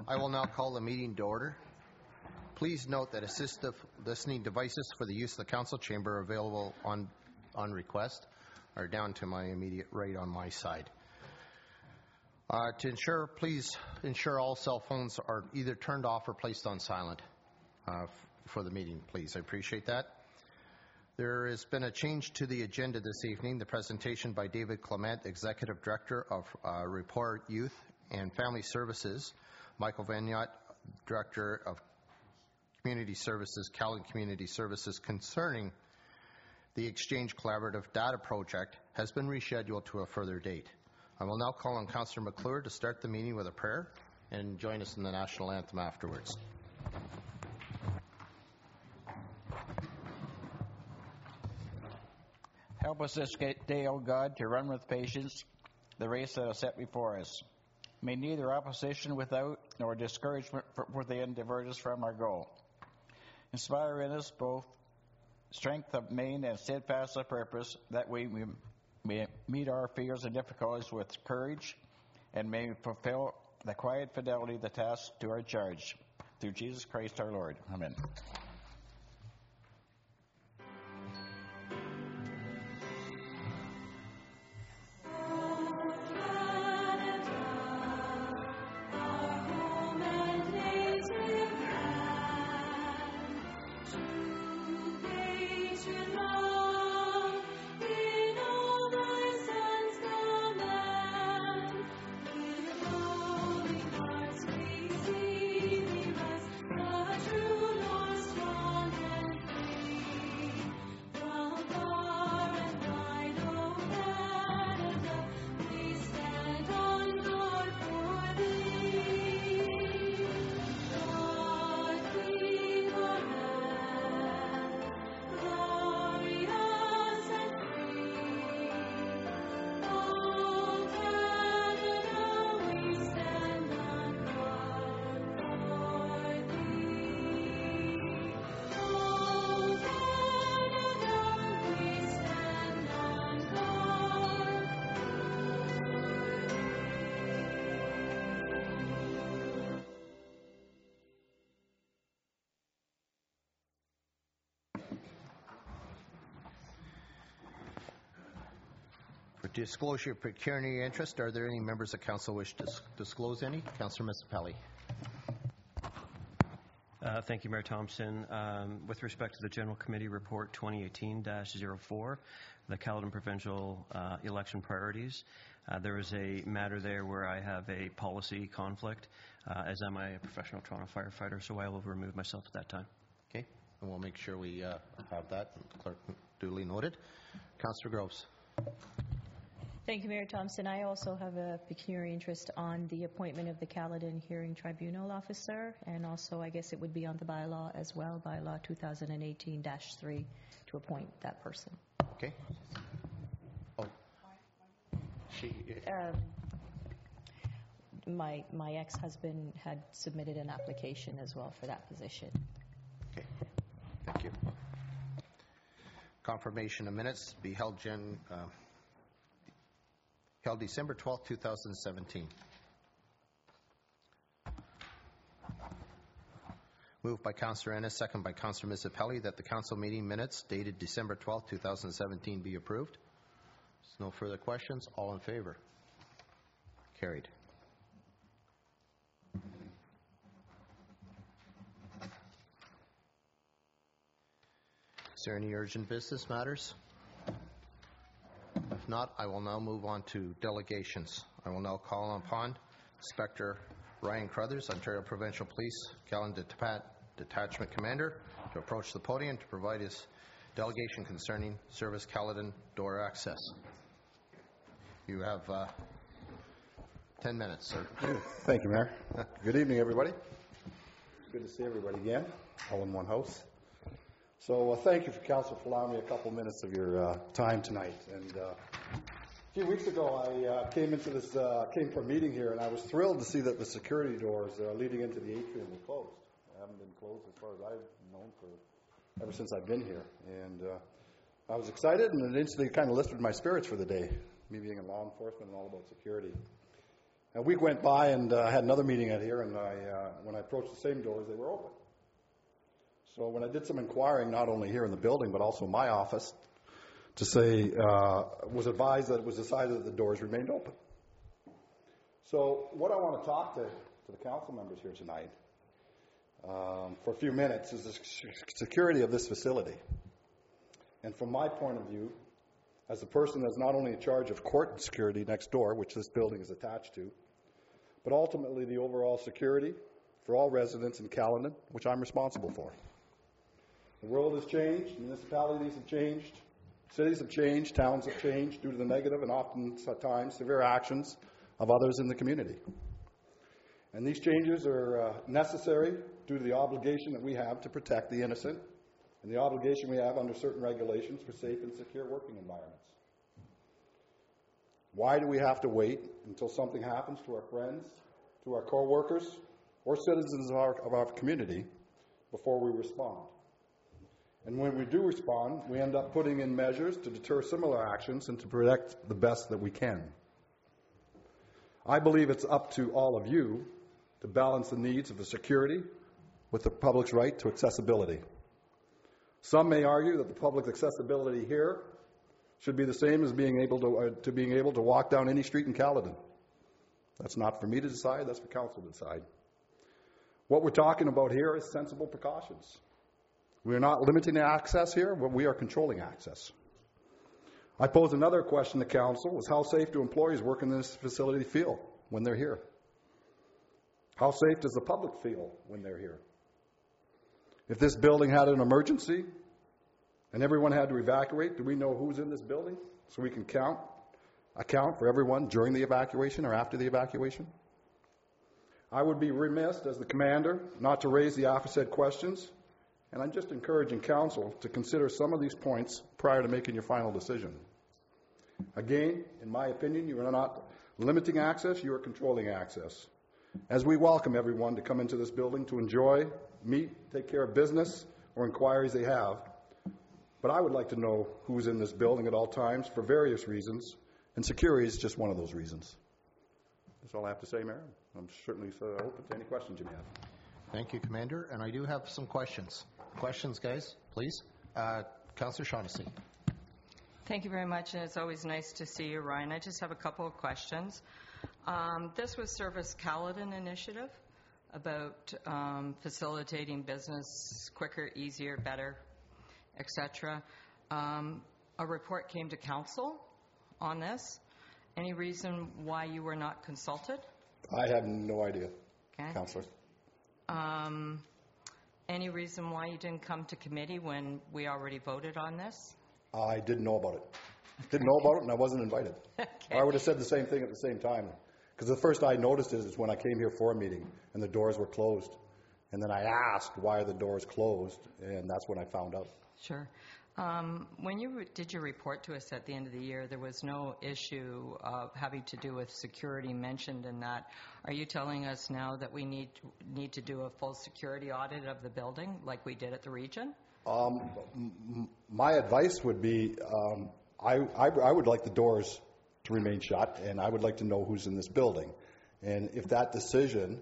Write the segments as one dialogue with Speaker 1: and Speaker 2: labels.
Speaker 1: I will now call the meeting to order. Please note that assistive listening devices for the use of the council chamber are available on request, are down to my immediate right on my side. Please ensure all cell phones are either turned off or placed on silent for the meeting, please. I appreciate that. There has been a change to the agenda this evening. The presentation by David Clement, Executive Director of Report Youth and Family Services, Michael Vaniot, Director of Community Services, Caledon Community Services, concerning the Exchange Collaborative Data Project has been rescheduled to a further date. I will now call on Councillor McClure to start the meeting with a prayer and join us in the national anthem afterwards.
Speaker 2: Help us this day, O God, to run with patience the race that is set before us. May neither opposition without nor discouragement within divert us from our goal. Inspire in us both strength of main and steadfast of purpose, that we may meet our fears and difficulties with courage, and may fulfill the quiet fidelity of the task to our charge. Through Jesus Christ our Lord. Amen.
Speaker 1: For disclosure of pecuniary interest, are there any members of council wish to disclose any? Councillor Missapelli.
Speaker 3: Thank you, Mayor Thompson. With respect to the General Committee Report 2018-04, the Caledon Provincial Election Priorities, there is a matter there where I have a policy conflict, as am I a professional Toronto firefighter, so I will remove myself at that time.
Speaker 1: Okay, and we'll make sure we have that. Clerk duly noted. Councillor Groves.
Speaker 4: Thank you, Mayor Thompson. I also have a pecuniary interest on the appointment of the Caledon Hearing Tribunal officer, and also I guess it would be on the bylaw as well, bylaw 2018-3, to appoint that person.
Speaker 1: Okay. Oh.
Speaker 4: My ex-husband had submitted an application as well for that position.
Speaker 1: Okay. Thank you. Confirmation of minutes be held December 12, 2017. Moved by Councillor Ennis, second by Councillor Missapelli, that the council meeting minutes dated December 12, 2017 be approved. There's no further questions. All in favor? Carried. Is there any urgent business matters? If not, I will now move on to delegations. I will now call upon Inspector Ryan Crothers, Ontario Provincial Police, Caledon Detachment Commander, to approach the podium to provide his delegation concerning Service Caledon door access. You have 10 minutes, sir.
Speaker 5: Thank you, Mayor. Good evening, everybody. Good to see everybody again, all in one house. So thank you, Council, for allowing me a couple minutes of your time tonight. And a few weeks ago, I came for a meeting here, and I was thrilled to see that the security doors leading into the atrium were closed. They haven't been closed as far as I've known ever since I've been here. And I was excited, and it instantly kind of lifted my spirits for the day, me being in law enforcement and all about security. A week went by, and I had another meeting out here, and when I approached the same doors, they were open. So when I did some inquiring, not only here in the building, but also my office, to say, was advised that it was decided that the doors remained open. So what I want to talk to the council members here tonight for a few minutes is the security of this facility. And from my point of view, as the person that's not only in charge of court security next door, which this building is attached to, but ultimately the overall security for all residents in Caledon, which I'm responsible for. The world has changed, municipalities have changed, cities have changed, towns have changed due to the negative and often at times severe actions of others in the community. And these changes are necessary due to the obligation that we have to protect the innocent and the obligation we have under certain regulations for safe and secure working environments. Why do we have to wait until something happens to our friends, to our co-workers, or citizens of our community before we respond? And when we do respond, we end up putting in measures to deter similar actions and to protect the best that we can. I believe it's up to all of you to balance the needs of the security with the public's right to accessibility. Some may argue that the public's accessibility here should be the same as being able to walk down any street in Caledon. That's not for me to decide, that's for council to decide. What we're talking about here is sensible precautions. We are not limiting access here, but we are controlling access. I pose another question to council, is how safe do employees work in this facility feel when they're here? How safe does the public feel when they're here? If this building had an emergency and everyone had to evacuate, do we know who's in this building so we can account for everyone during the evacuation or after the evacuation? I would be remiss as the commander not to raise the aforesaid questions, and I'm just encouraging council to consider some of these points prior to making your final decision. Again, in my opinion, you are not limiting access, you are controlling access. As we welcome everyone to come into this building to enjoy, meet, take care of business or inquiries they have, but I would like to know who's in this building at all times for various reasons, and security is just one of those reasons. That's all I have to say, Mayor. I'm certainly open to any questions you may have.
Speaker 1: Thank you, Commander. And I do have some questions. Questions, guys, please. Councillor Shaughnessy.
Speaker 6: Thank you very much, and it's always nice to see you, Ryan. I just have a couple of questions. This was Service Caledon initiative about facilitating business quicker, easier, better, etc. A report came to council on this. Any reason why you were not consulted?
Speaker 5: I have no idea,
Speaker 6: Okay.
Speaker 5: Councillor.
Speaker 6: Any reason why you didn't come to committee when we already voted on this?
Speaker 5: I didn't know about it. Didn't know about it, and I wasn't invited.
Speaker 6: Okay.
Speaker 5: I would have said the same thing at the same time. Because the first I noticed is when I came here for a meeting, and the doors were closed. And then I asked, why are the doors closed? And that's when I found out.
Speaker 6: Sure. When you did your report to us at the end of the year, there was no issue of having to do with security mentioned in that. Are you telling us now that we need to do a full security audit of the building like we did at the region?
Speaker 5: My advice would be, I would like the doors to remain shut, and I would like to know who's in this building. And if that decision,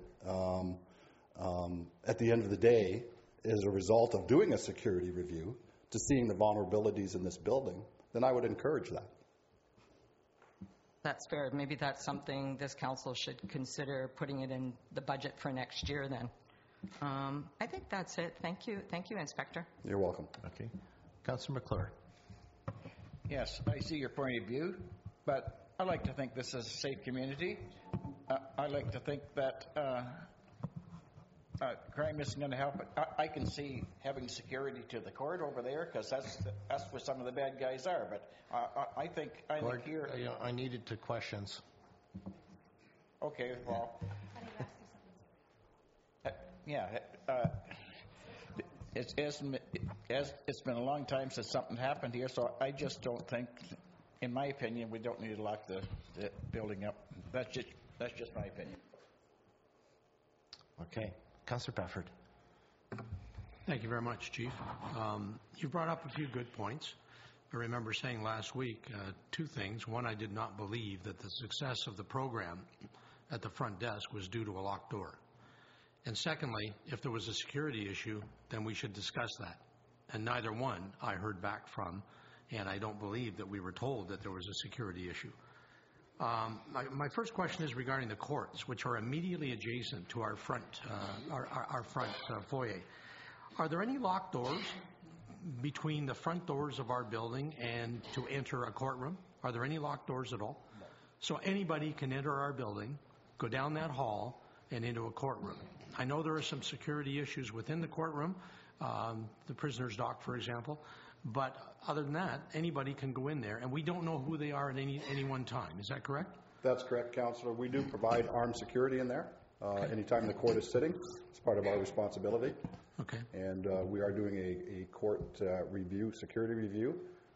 Speaker 5: at the end of the day, is a result of doing a security review, to seeing the vulnerabilities in this building, then I would encourage that.
Speaker 6: That's fair. Maybe that's something this council should consider putting it in the budget for next year then. I think that's it. Thank you. Thank you, Inspector.
Speaker 5: You're welcome.
Speaker 1: Okay. Councillor McClure.
Speaker 2: Yes, I see your point of view, but I like to think this is a safe community. I like to think that crime isn't going to help it. I can see having security to the court over there because that's where some of the bad guys are. But I think
Speaker 1: Lord,
Speaker 2: here.
Speaker 1: I needed to questions.
Speaker 2: Okay, well. It's been a long time since something happened here, so I just don't think, in my opinion, we don't need to lock the building up. That's just my opinion.
Speaker 1: Okay. Councillor Bafford.
Speaker 7: Thank you very much, Chief. You brought up a few good points. I remember saying last week two things. One, I did not believe that the success of the program at the front desk was due to a locked door? And secondly, if there was a security issue, then we should discuss that. And neither one I heard back from, and I don't believe that we were told that there was a security issue. My first question is regarding the courts, which are immediately adjacent to our front foyer. Are there any locked doors between the front doors of our building and to enter a courtroom? Are there any locked doors at all? No. So anybody can enter our building, go down that hall, and into a courtroom. I know there are some security issues within the courtroom, the prisoner's dock, for example, but other than that, anybody can go in there, and we don't know who they are at any one time. Is that correct?
Speaker 5: That's correct, Councillor. We do provide armed security in there anytime the court is sitting. It's part of our responsibility.
Speaker 7: Okay.
Speaker 5: And we are doing a court review, security review,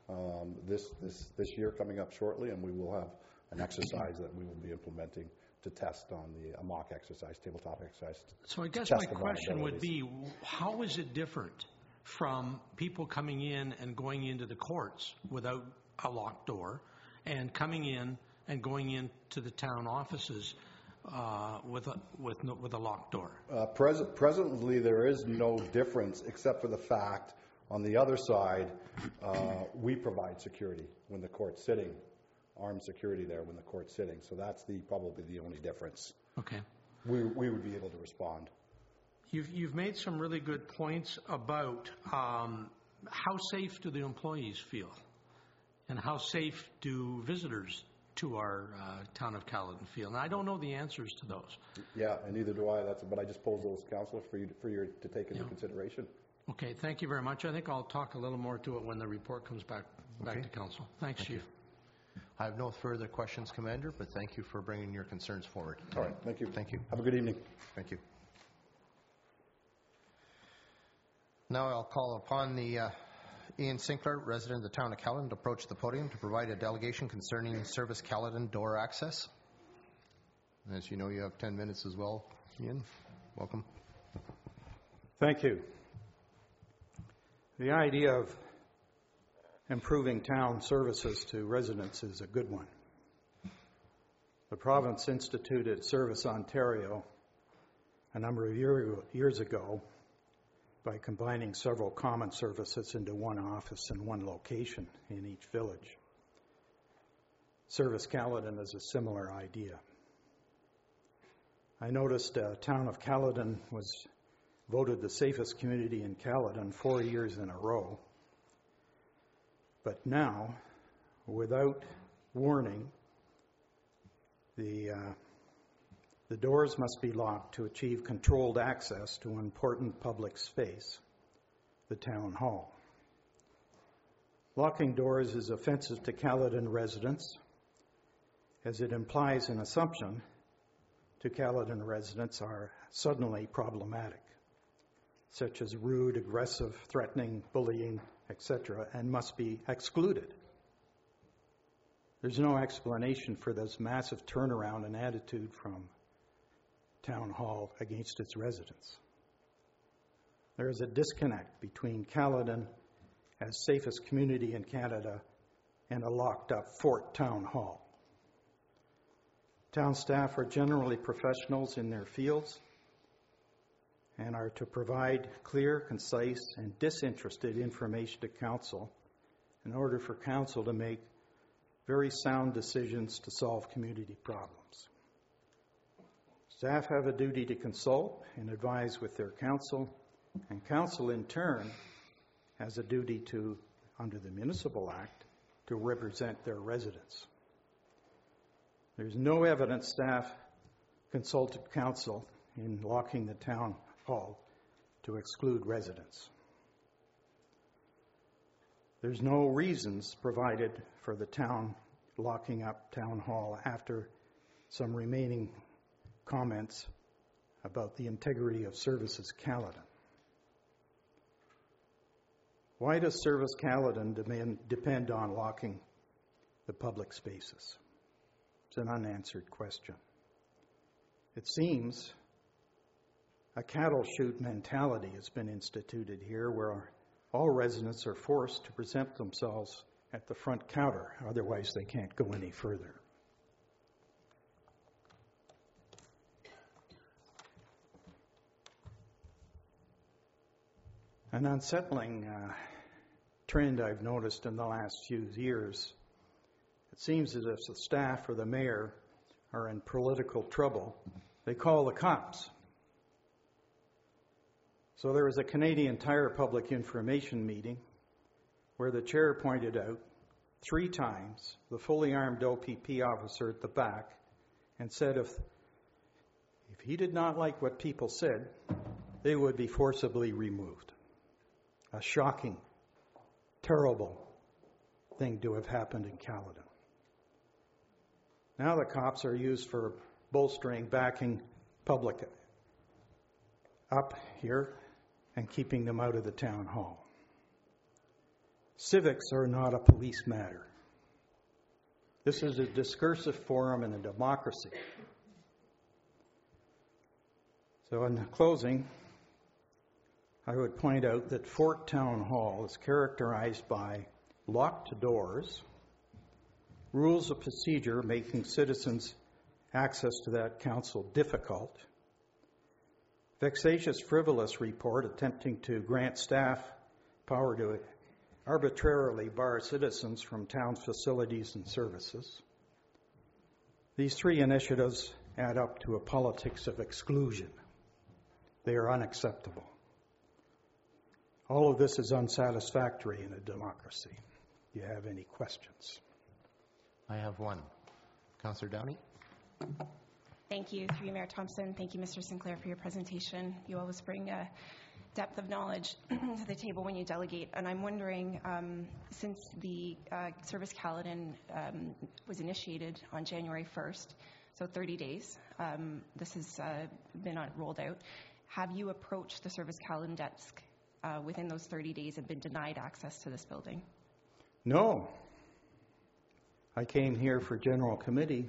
Speaker 5: this year coming up shortly, and we will have an exercise that we will be implementing to test on a mock exercise, tabletop exercise.
Speaker 7: So I guess my question would be, how is it different from people coming in and going into the courts without a locked door and coming in and going into the town offices with a locked door?
Speaker 5: Presently, there is no difference except for the fact on the other side, we provide security when the court's sitting. Armed security there when the court's sitting. So that's probably the only difference.
Speaker 7: Okay.
Speaker 5: We would be able to respond.
Speaker 7: You've made some really good points about how safe do the employees feel, and how safe do visitors to our town of Caledon feel. And I don't know the answers to those. Yeah,
Speaker 5: and neither do I. But I just posed those, Councillor, for you to take into consideration.
Speaker 7: Okay. Thank you very much. I think I'll talk a little more to it when the report comes back to Council. Thanks, Chief.
Speaker 1: I have no further questions, Commander, but thank you for bringing your concerns forward.
Speaker 5: All right, thank you.
Speaker 1: Thank you.
Speaker 5: Have a good evening.
Speaker 1: Thank you. Now I'll call upon the Ian Sinclair, resident of the town of Caledon, to approach the podium to provide a delegation concerning Service Caledon door access. As you know, you have 10 minutes as well, Ian. Welcome.
Speaker 8: Thank you. The idea of improving town services to residents is a good one. The province instituted Service Ontario a number of years ago by combining several common services into one office and one location in each village. Service Caledon is a similar idea. I noticed town of Caledon was voted the safest community in Caledon 4 years in a row. But now, without warning, the doors must be locked to achieve controlled access to an important public space, the town hall. Locking doors is offensive to Caledon residents, as it implies an assumption to Caledon residents are suddenly problematic, such as rude, aggressive, threatening, bullying, etc., and must be excluded. There's no explanation for this massive turnaround in attitude from Town Hall against its residents. There is a disconnect between Caledon as safest community in Canada and a locked-up Fort Town Hall. Town staff are generally professionals in their fields and are to provide clear, concise, and disinterested information to Council in order for Council to make very sound decisions to solve community problems. Staff have a duty to consult and advise with their Council, and Council in turn has a duty to, under the Municipal Act, to represent their residents. There's no evidence staff consulted Council in locking the town hall to exclude residents. There's no reasons provided for the town locking up town hall after some remaining comments about the integrity of Services Caledon. Why does Service Caledon depend on locking the public spaces? It's an unanswered question. It seems a cattle chute mentality has been instituted here where all residents are forced to present themselves at the front counter, otherwise they can't go any further. An unsettling trend I've noticed in the last few years. It seems as if the staff or the mayor are in political trouble. They call the cops. So there was a Canadian Tire public information meeting where the chair pointed out 3 times the fully armed OPP officer at the back and said if he did not like what people said, they would be forcibly removed. A shocking, terrible thing to have happened in Caledon. Now the cops are used for bolstering, backing public up here and keeping them out of the town hall. Civics are not a police matter. This is a discursive forum in a democracy. So in closing, I would point out that Fort Town Hall is characterized by locked doors, rules of procedure making citizens' access to that council difficult, vexatious, frivolous report attempting to grant staff power to arbitrarily bar citizens from town facilities and services. These 3 initiatives add up to a politics of exclusion. They are unacceptable. All of this is unsatisfactory in a democracy. Do you have any questions?
Speaker 1: I have one. Councillor Downey?
Speaker 9: Thank you, through you, Mayor Thompson. Thank you, Mr. Sinclair, for your presentation. You always bring a depth of knowledge to the table when you delegate. And I'm wondering, since the Service Caledon was initiated on January 1st, so 30 days, this has been rolled out, have you approached the Service Caledon desk within those 30 days and been denied access to this building?
Speaker 8: No. I came here for general committee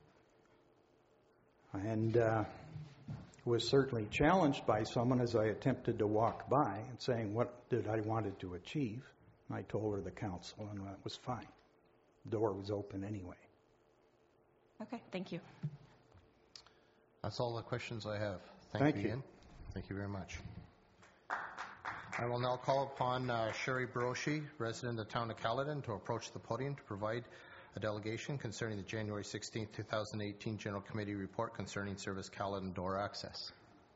Speaker 8: and was certainly challenged by someone as I attempted to walk by and saying what did I wanted to achieve. And I told her the council, and that was fine. The door was open anyway.
Speaker 9: Okay, thank you.
Speaker 1: That's all the questions I have.
Speaker 8: Thank you.
Speaker 1: Ian. Thank you very much. I will now call upon Sherry Baroshi, resident of the town of Caledon, to approach the podium to provide a delegation concerning the January 16, 2018 General Committee report concerning Service Caledon door access.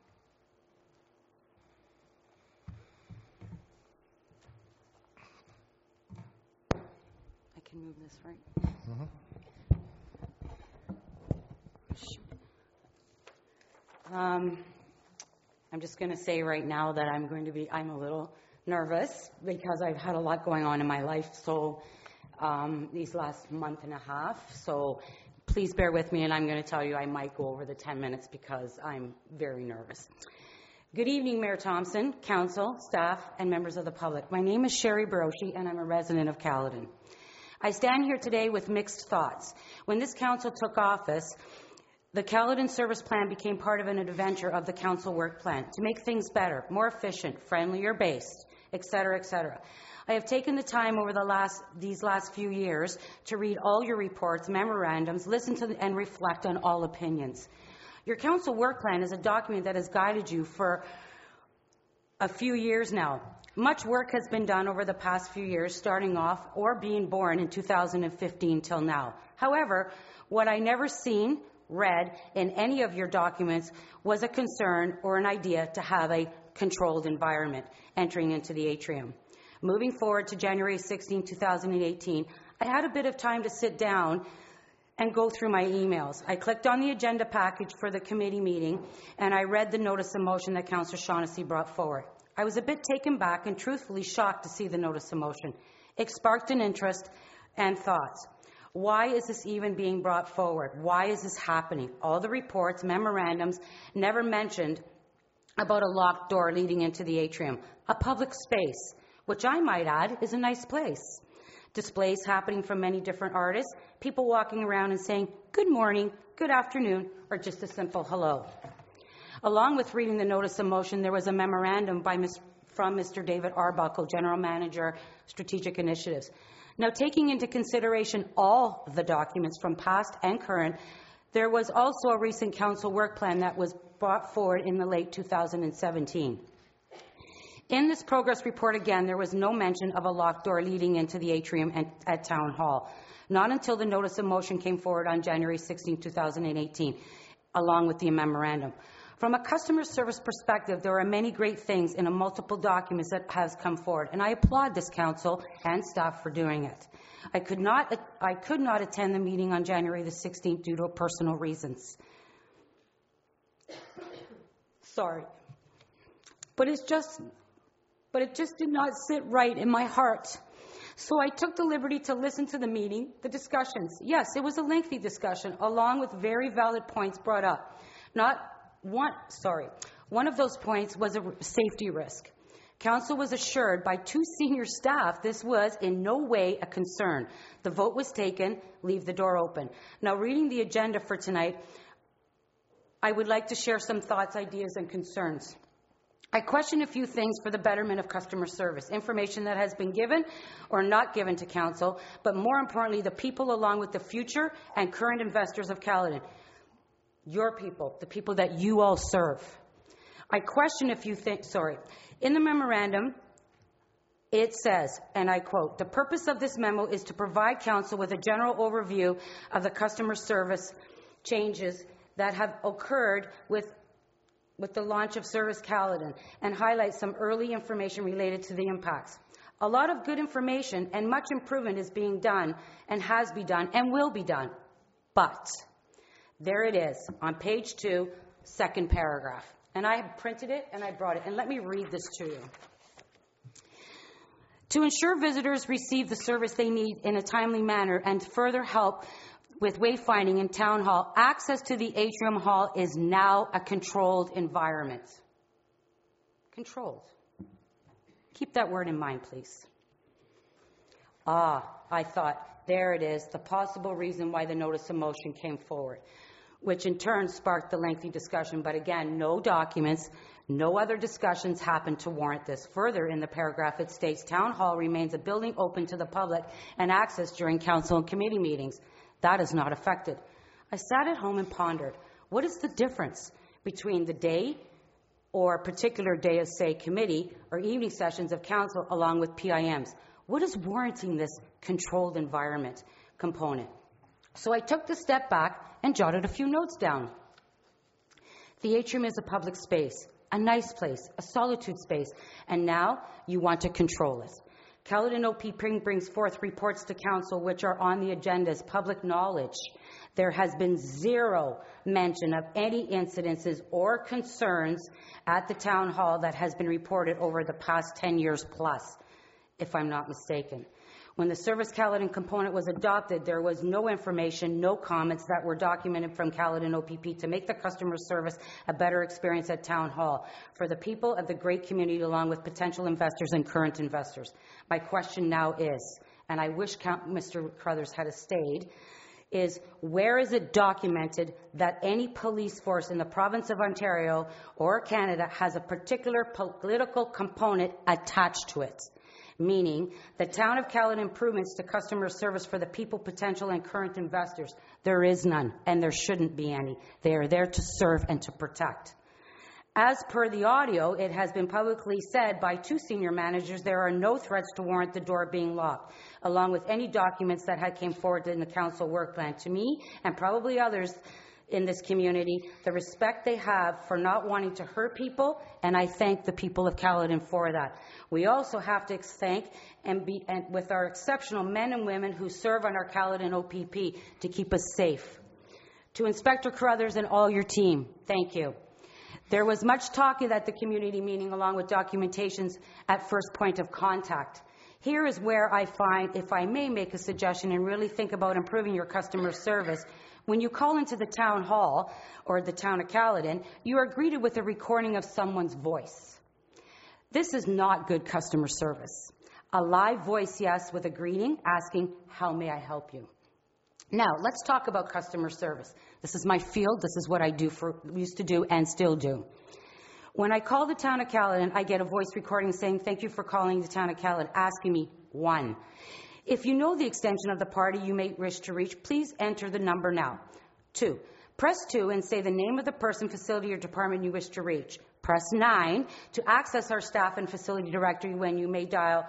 Speaker 10: I can move this, right?
Speaker 1: Mm-hmm.
Speaker 10: I'm just going to say right now that I'm a little nervous because I've had a lot going on in my life these last month and a half. So please bear with me, and I'm going to tell you I might go over the 10 minutes because I'm very nervous. Good evening, Mayor Thompson, council, staff, and members of the public. My name is Sherry Baroshi, and I'm a resident of Caledon. I stand here today with mixed thoughts. When this council took office, the Caledon Service Plan became part of an adventure of the council work plan to make things better, more efficient, friendlier based, etc., etc. I have taken the time over these last few years to read all your reports, memorandums, listen to and reflect on all opinions. Your council work plan is a document that has guided you for a few years now. Much work has been done over the past few years, starting off or being born in 2015 till now. However, what I never seen, read in any of your documents was a concern or an idea to have a controlled environment entering into the atrium. Moving forward to January 16, 2018, I had a bit of time to sit down and go through my emails. I clicked on the agenda package for the committee meeting, and I read the notice of motion that Councillor Shaughnessy brought forward. I was a bit taken back and truthfully shocked to see the notice of motion. It sparked an interest and thoughts. Why is this even being brought forward? Why is this happening? All the reports, memorandums, never mentioned about a locked door leading into the atrium, a public space, which I might add is a nice place. Displays happening from many different artists, people walking around and saying, good morning, good afternoon, or just a simple hello. Along with reading the notice of motion, there was a memorandum from Mr. David Arbuckle, General Manager, Strategic Initiatives. Now, taking into consideration all the documents from past and current, there was also a recent council work plan that was brought forward in the late 2017. In this progress report, again, there was no mention of a locked door leading into the atrium at Town Hall, not until the notice of motion came forward on January 16, 2018, along with the memorandum. From a customer service perspective, there are many great things in a multiple documents that has come forward, and I applaud this council and staff for doing it. I could not attend the meeting on January the 16th due to personal reasons. Sorry. But it just did not sit right in my heart. So I took the liberty to listen to the meeting, the discussions. Yes, it was a lengthy discussion, along with very valid points brought up. One of those points was a safety risk. Council was assured by 2 senior staff this was in no way a concern. The vote was taken, leave the door open. Now, reading the agenda for tonight, I would like to share some thoughts, ideas, and concerns. I question a few things for the betterment of customer service, information that has been given or not given to Council, but more importantly, the people along with the future and current investors of Caledon. Your people, the people that you all serve. I question a few things, In the memorandum, it says, and I quote, "The purpose of this memo is to provide Council with a general overview of the customer service changes that have occurred with the launch of Service Caledon and highlight some early information related to the impacts. A lot of good information and much improvement is being done and has been done and will be done. But there it is on page 2, second paragraph. And I printed it and I brought it. And let me read this to you. To ensure visitors receive the service they need in a timely manner and further help with wayfinding in Town Hall, access to the Atrium Hall is now a controlled environment. Controlled. Keep that word in mind, please. I thought, there it is, the possible reason why the notice of motion came forward, which in turn sparked the lengthy discussion. But again, no documents, no other discussions happened to warrant this. Further, in the paragraph, it states, Town Hall remains a building open to the public and access during council and committee meetings. That is not affected. I sat at home and pondered, what is the difference between the day or a particular day of, say, committee or evening sessions of council along with PIMs? What is warranting this controlled environment component? So I took the step back and jotted a few notes down. The atrium is a public space, a nice place, a solitude space, and now you want to control it. Caledon OPP brings forth reports to council which are on the agenda as public knowledge. There has been zero mention of any incidences or concerns at the town hall that has been reported over the past 10 years plus, if I'm not mistaken. When the Service Caledon component was adopted, there was no information, no comments that were documented from Caledon OPP to make the customer service a better experience at Town Hall for the people of the great community along with potential investors and current investors. My question now is, and I wish Mr. Crothers had stayed, is where is it documented that any police force in the province of Ontario or Canada has a particular political component attached to it? Meaning the town of Caledon improvements to customer service for the people, potential, and current investors. There is none, and there shouldn't be any. They are there to serve and to protect. As per the audio, it has been publicly said by 2 senior managers there are no threats to warrant the door being locked, along with any documents that had came forward in the council work plan. To me, and probably others in this community, the respect they have for not wanting to hurt people, and I thank the people of Caledon for that. We also have to thank and with our exceptional men and women who serve on our Caledon OPP to keep us safe. To Inspector Crothers and all your team, thank you. There was much talk at the community meeting along with documentations at first point of contact. Here is where I find, if I may make a suggestion and really think about improving your customer service. When you call into the town hall or the town of Caledon, you are greeted with a recording of someone's voice. This is not good customer service. A live voice, yes, with a greeting asking, how may I help you? Now, let's talk about customer service. This is my field. This is what I used to do and still do. When I call the town of Caledon, I get a voice recording saying, thank you for calling the town of Caledon, asking me, 1. If you know the extension of the party you may wish to reach, please enter the number now. 2. Press 2 and say the name of the person, facility, or department you wish to reach. Press 9 to access our staff and facility directory when you may dial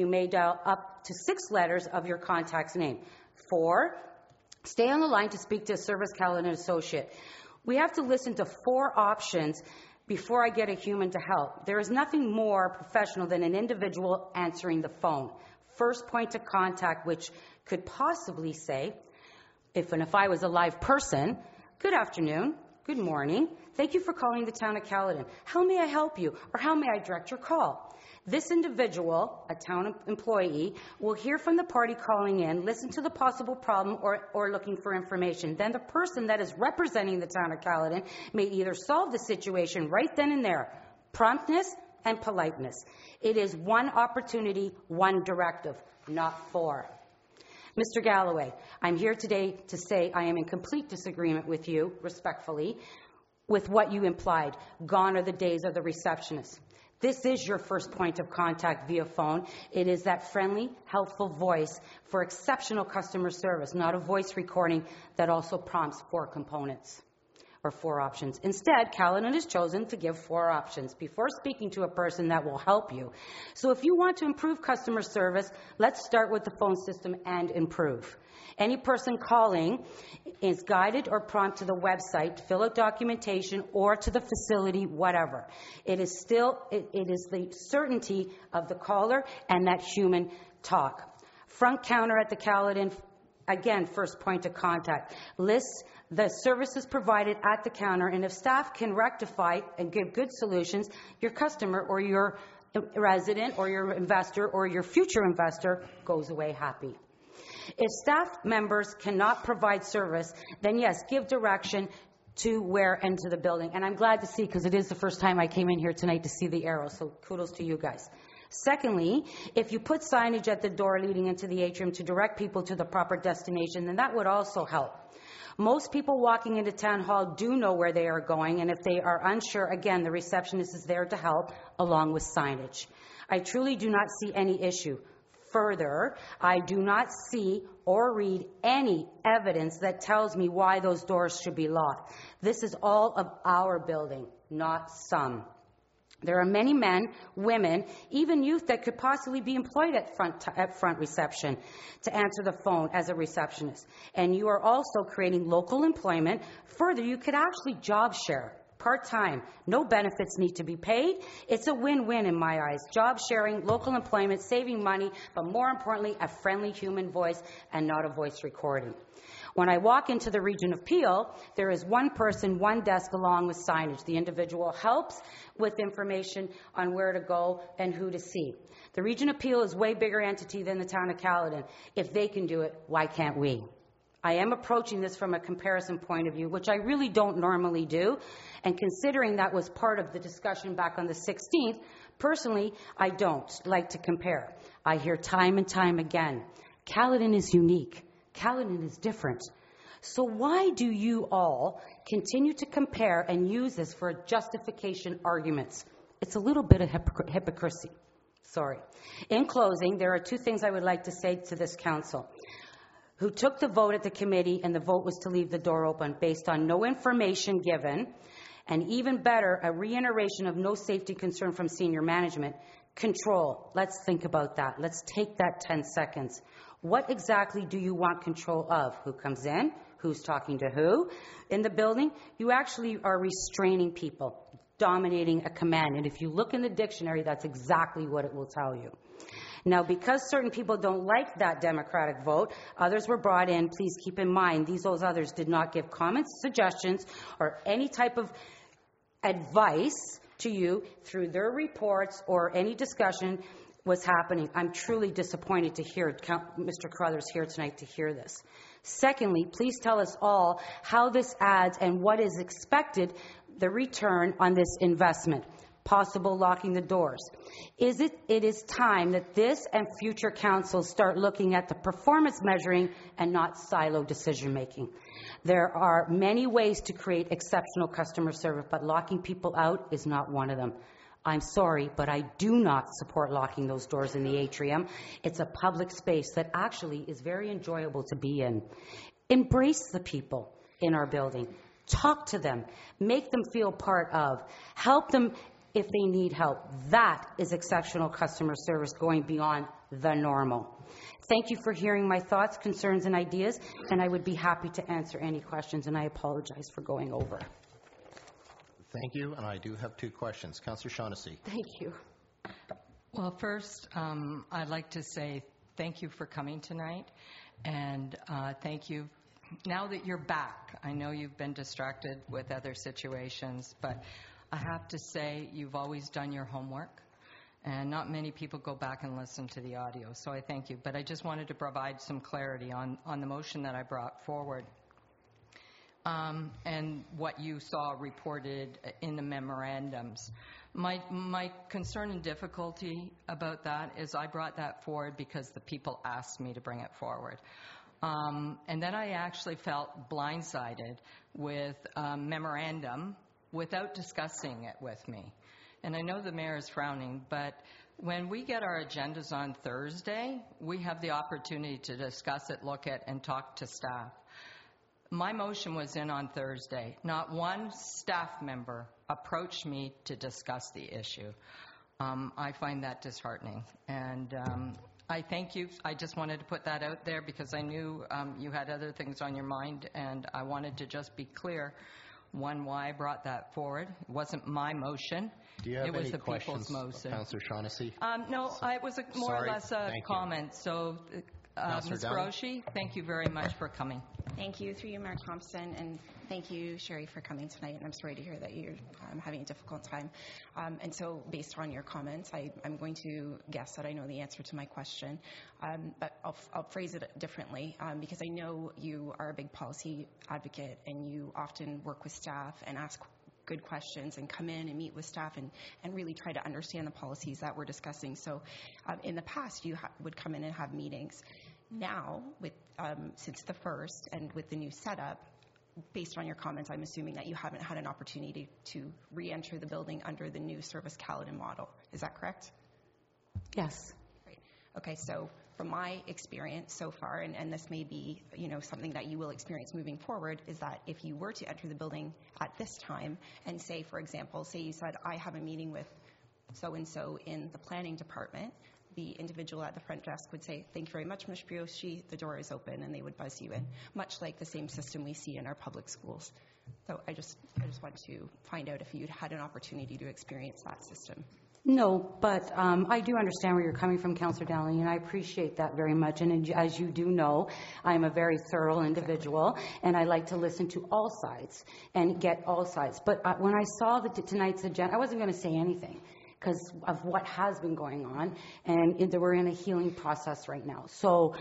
Speaker 10: up to 6 letters of your contact's name. 4, stay on the line to speak to a Service Caledon associate. We have to listen to 4 options before I get a human to help. There is nothing more professional than an individual answering the phone. First point of contact, which could possibly say, if I was a live person, good afternoon, good morning, thank you for calling the town of Caledon. How may I help you, or how may I direct your call? This individual, a town employee, will hear from the party calling in, listen to the possible problem or looking for information. Then the person that is representing the town of Caledon may either solve the situation right then and there. Promptness and politeness. It is one opportunity, one directive, not 4. Mr. Galloway, I'm here today to say I am in complete disagreement with you, respectfully, with what you implied. Gone are the days of the receptionist. This is your first point of contact via phone. It is that friendly, helpful voice for exceptional customer service, not a voice recording that also prompts 4 components or 4 options. Instead, Caledon has chosen to give 4 options before speaking to a person that will help you. So if you want to improve customer service, let's start with the phone system and improve. Any person calling is guided or prompted to the website, fill out documentation, or to the facility, whatever. It is the certainty of the caller and that human talk. Front counter at the Caledon, again, first point of contact. Lists the services provided at the counter, and if staff can rectify and give good solutions, your customer or your resident or your investor or your future investor goes away happy. If staff members cannot provide service, then yes, give direction to where enter the building. And I'm glad to see, because it is the first time I came in here tonight to see the arrow, so kudos to you guys. Secondly, if you put signage at the door leading into the atrium to direct people to the proper destination, then that would also help. Most people walking into town hall do know where they are going, and if they are unsure, again, the receptionist is there to help, along with signage. I truly do not see any issue. Further, I do not see or read any evidence that tells me why those doors should be locked. This is all of our building, not some. There are many men, women, even youth that could possibly be employed at front reception to answer the phone as a receptionist. And you are also creating local employment. Further, you could actually job share. Part-time, no benefits need to be paid. It's a win-win in my eyes. Job sharing, local employment, saving money, but more importantly, a friendly human voice and not a voice recording. When I walk into the Region of Peel, there is one person, one desk along with signage. The individual helps with information on where to go and who to see. The Region of Peel is a way bigger entity than the town of Caledon. If they can do it, why can't we? I am approaching this from a comparison point of view, which I really don't normally do. And considering that was part of the discussion back on the 16th, personally, I don't like to compare. I hear time and time again, Caledon is unique. Caledon is different. So why do you all continue to compare and use this for justification arguments? It's a little bit of hypocrisy. Sorry. In closing, there are 2 things I would like to say to this council, who took the vote at the committee, and the vote was to leave the door open based on no information given, and even better, a reiteration of no safety concern from senior management. Control. Let's think about that. Let's take that 10 seconds. What exactly do you want control of? Who comes in? Who's talking to who in the building? You actually are restraining people, dominating a command. And if you look in the dictionary, that's exactly what it will tell you. Now, because certain people don't like that democratic vote, others were brought in. Please keep in mind, those others did not give comments, suggestions, or any type of advice to you through their reports or any discussion was happening. I'm truly disappointed to hear Mr. Carruthers here tonight to hear this. Secondly, please tell us all how this adds and what is expected, the return on this investment. Possible locking the doors. It is time that this and future councils start looking at the performance measuring and not silo decision making. There are many ways to create exceptional customer service, but locking people out is not one of them. I'm sorry, but I do not support locking those doors in the atrium. It's a public space that actually is very enjoyable to be in. Embrace the people in our building. Talk to them. Make them feel part of. Help them if they need help. That is exceptional customer service going beyond the normal. Thank you for hearing my thoughts, concerns, and ideas, and I would be happy to answer any questions, and I apologize for going over.
Speaker 1: Thank you, and I do have 2 questions. Councillor Shaughnessy.
Speaker 10: Thank you.
Speaker 6: Well, first, I'd like to say thank you for coming tonight, and thank you. Now that you're back, I know you've been distracted with other situations, but I have to say you've always done your homework, and not many people go back and listen to the audio, so I thank you. But I just wanted to provide some clarity on the motion that I brought forward. And what you saw reported in the memorandums. My concern and difficulty about that is I brought that forward because the people asked me to bring it forward. And then I actually felt blindsided with a memorandum without discussing it with me. And I know the mayor is frowning, but when we get our agendas on Thursday, we have the opportunity to discuss it, look at, and talk to staff. My motion was in on Thursday. Not one staff member approached me to discuss the issue. I find that disheartening. And I thank you. I just wanted to put that out there because I knew you had other things on your mind, and I wanted to just be clear, one, why I brought that forward. It wasn't my motion.
Speaker 1: Do you have
Speaker 6: it was
Speaker 1: any
Speaker 6: the
Speaker 1: questions,
Speaker 6: people's motion.
Speaker 1: Councillor Shaughnessy?
Speaker 6: No, it was more or less a comment. So, Ms. Groshi, thank you very much for coming.
Speaker 9: Thank you, through you, Mayor Thompson, and thank you, Sherry, for coming tonight. And I'm sorry to hear that you're having a difficult time. And so, based on your comments, I'm going to guess that I know the answer to my question, but I'll phrase it differently because I know you are a big policy advocate and you often work with staff and ask good questions and come in and meet with staff and really try to understand the policies that we're discussing. So in the past, you would come in and have meetings. Now, with since the first and with the new setup, based on your comments, I'm assuming that you haven't had an opportunity to re-enter the building under the new Service Caledon model. Is that correct?
Speaker 10: Yes.
Speaker 9: Great. Okay, so from my experience so far, and this may be, something that you will experience moving forward, is that if you were to enter the building at this time and say, for example, say you said, I have a meeting with so-and-so in the planning department, the individual at the front desk would say, thank you very much, Ms. Brioche, the door is open, and they would buzz you in, much like the same system we see in our public schools. So I just want to find out if you'd had an opportunity to experience that system.
Speaker 10: No, but I do understand where you're coming from, Councillor Dowling, and I appreciate that very much. And as you do know, I'm a very thorough individual, and I like to listen to all sides and get all sides. But when I saw tonight's agenda, I wasn't going to say anything because of what has been going on, and we're in a healing process right now. So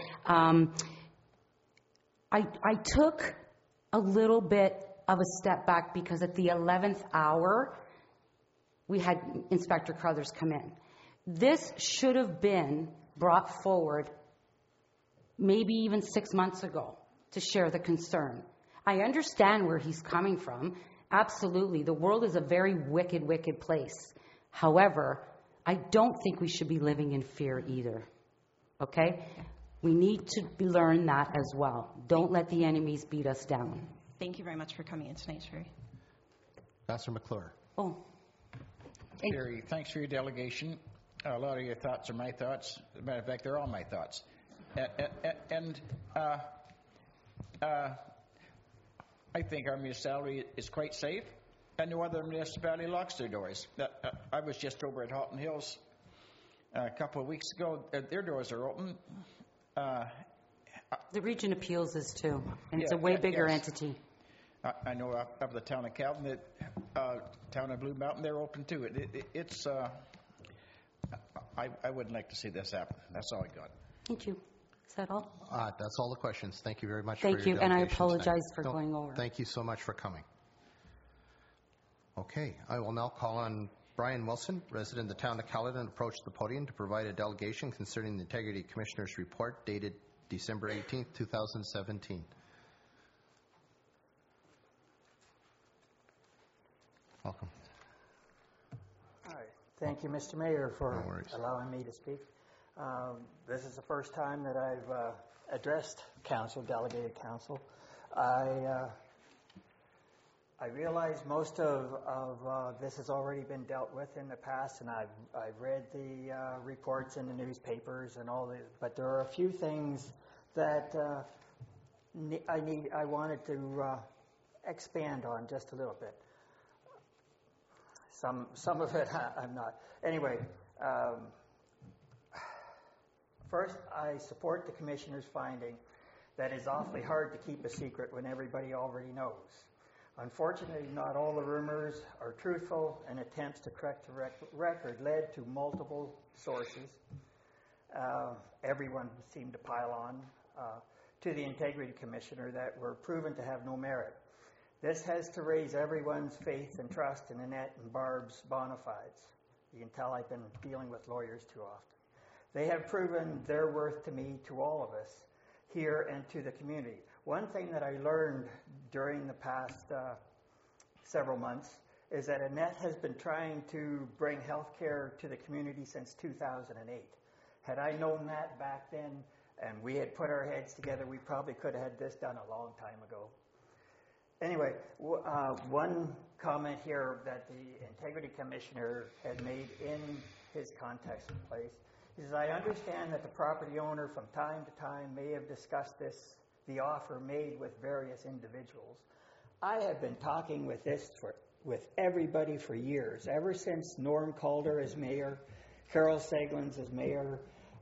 Speaker 10: I took a little bit of a step back because at the 11th hour, we had Inspector Crothers come in. This should have been brought forward maybe even 6 months ago to share the concern. I understand where he's coming from. Absolutely. The world is a very wicked, wicked place. However, I don't think we should be living in fear either. Okay? We need to learn that as well. Don't let the enemies beat us down.
Speaker 9: Thank you very much for coming in tonight, Sherry.
Speaker 1: Councillor McClure.
Speaker 10: Oh.
Speaker 2: Sherry, thanks for your delegation. A lot of your thoughts are my thoughts. As a matter of fact, they're all my thoughts. And I think our municipality is quite safe, and no other municipality locks their doors. I was just over at Halton Hills a couple of weeks ago. Their doors are open.
Speaker 10: The Region Appeals is too, and it's a way bigger entity.
Speaker 2: I know up the town of Caledon, town of Blue Mountain, they're open too. It's I wouldn't like to see this happen. That's all I got.
Speaker 10: Thank you. Is that all?
Speaker 1: That's all the questions. Thank you very much for your
Speaker 10: Thank you, and I apologize for going over.
Speaker 1: Thank you so much for coming. Okay, I will now call on Brian Wilson, resident of the town of Caledon, to approach the podium to provide a delegation concerning the Integrity Commissioner's report dated December 18th, 2017. Welcome.
Speaker 11: Hi. Thank you, Mr. Mayor, for allowing me to speak. This is the first time that I've addressed council, delegated council. I realize most of this has already been dealt with in the past, and I've read the reports in the newspapers and all this, but there are a few things that I wanted to expand on just a little bit. Some of it I'm not. Anyway, first, I support the Commissioner's finding that it's awfully hard to keep a secret when everybody already knows. Unfortunately, not all the rumors are truthful, and attempts to correct the record led to multiple sources. Everyone seemed to pile on to the Integrity Commissioner that were proven to have no merit. This has to raise everyone's faith and trust in Annette and Barb's bona fides. You can tell I've been dealing with lawyers too often. They have proven their worth to me, to all of us here, and to the community. One thing that I learned during the past several months is that Annette has been trying to bring health care to the community since 2008. Had I known that back then and we had put our heads together, we probably could have had this done a long time ago. Anyway, one comment here that the Integrity Commissioner had made in his context of place is, I understand that the property owner from time to time may have discussed the offer made with various individuals. I have been talking with everybody for years, ever since Norm Calder as mayor, Carol Seglins as mayor.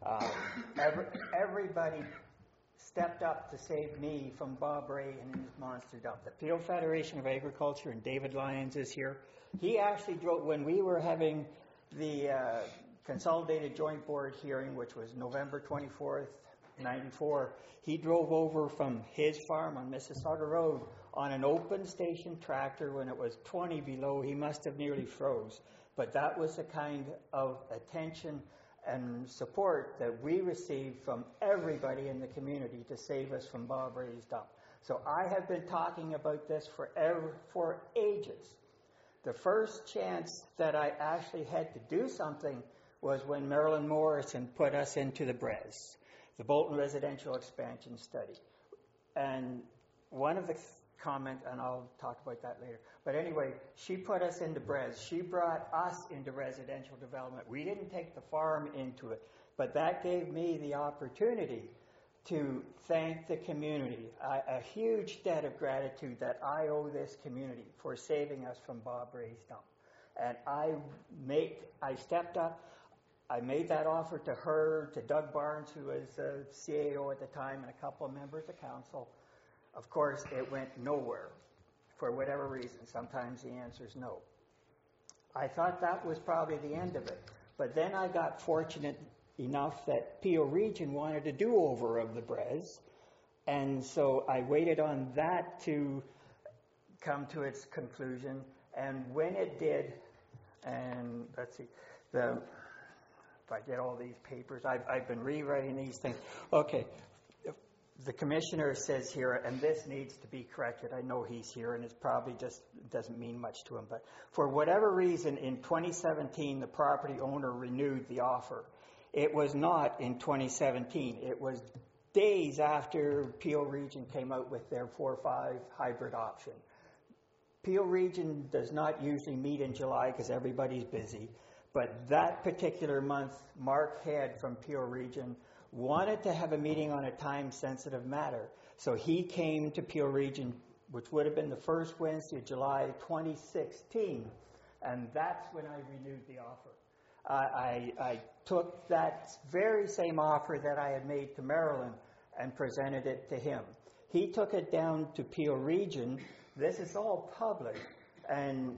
Speaker 11: Everybody stepped up to save me from Bob Ray and his monster dump. The Peel Federation of Agriculture, and David Lyons is here. He actually drove, when we were having the Consolidated Joint Board hearing, which was November 24th, 94, he drove over from his farm on Mississauga Road on an open station tractor when it was 20 below. He must have nearly froze. But that was the kind of attention and support that we received from everybody in the community to save us from Bob Ray's dump. So I have been talking about this for ages. The first chance that I actually had to do something was when Marilyn Morrison put us into the BREZ, the Bolton Residential Expansion Study. And one of the comments, and I'll talk about that later, but anyway, she put us into BREZ. She brought us into residential development. We didn't take the farm into it, but that gave me the opportunity to thank the community, a huge debt of gratitude that I owe this community for saving us from Bob Ray's dump. And I stepped up. I made that offer to her, to Doug Barnes, who was CAO at the time, and a couple of members of council. Of course, it went nowhere for whatever reason. Sometimes the answer is no. I thought that was probably the end of it. But then I got fortunate enough that Peel Region wanted a do-over of the BREZ, and so I waited on that to come to its conclusion. And when it did, and let's see, if I get all these papers, I've been rewriting these things. Okay, the commissioner says here, and this needs to be corrected. I know he's here, and it's probably just doesn't mean much to him, but for whatever reason, in 2017, the property owner renewed the offer. It was not in 2017. It was days after Peel Region came out with their 4-5 hybrid option. Peel Region does not usually meet in July because everybody's busy. But that particular month, Mark Head from Peel Region wanted to have a meeting on a time-sensitive matter. So he came to Peel Region, which would have been the first Wednesday of July 2016, and that's when I renewed the offer. I took that very same offer that I had made to Marilyn and presented it to him. He took it down to Peel Region. This is all public, and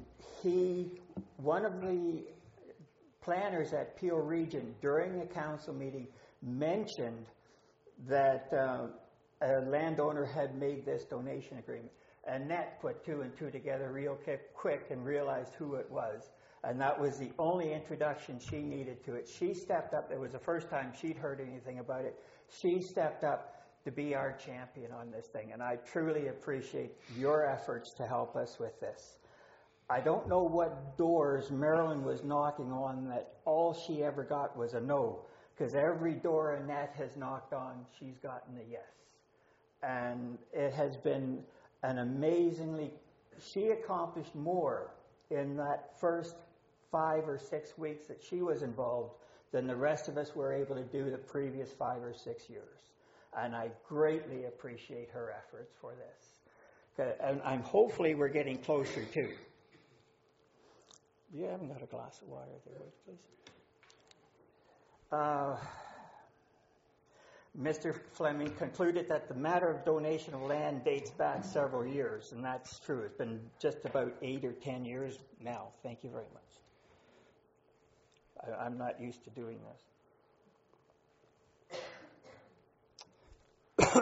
Speaker 11: one of the planners at Peel Region during the council meeting mentioned that a landowner had made this donation agreement. Annette put 2 and 2 together real quick and realized who it was. And that was the only introduction she needed to it. She stepped up. It was the first time she'd heard anything about it. She stepped up to be our champion on this thing. And I truly appreciate your efforts to help us with this. I don't know what doors Marilyn was knocking on that all she ever got was a no, because every door Annette has knocked on, she's gotten a yes. And it has been an amazingly she accomplished more in that first 5 or 6 weeks that she was involved than the rest of us were able to do the previous 5 or 6 years. And I greatly appreciate her efforts for this. And hopefully we're getting closer too. You haven't got a glass of water there, please. Mr. Fleming concluded that the matter of donation of land dates back several years, and that's true. It's been just about 8 or 10 years now. Thank you very much. I'm not used to doing this.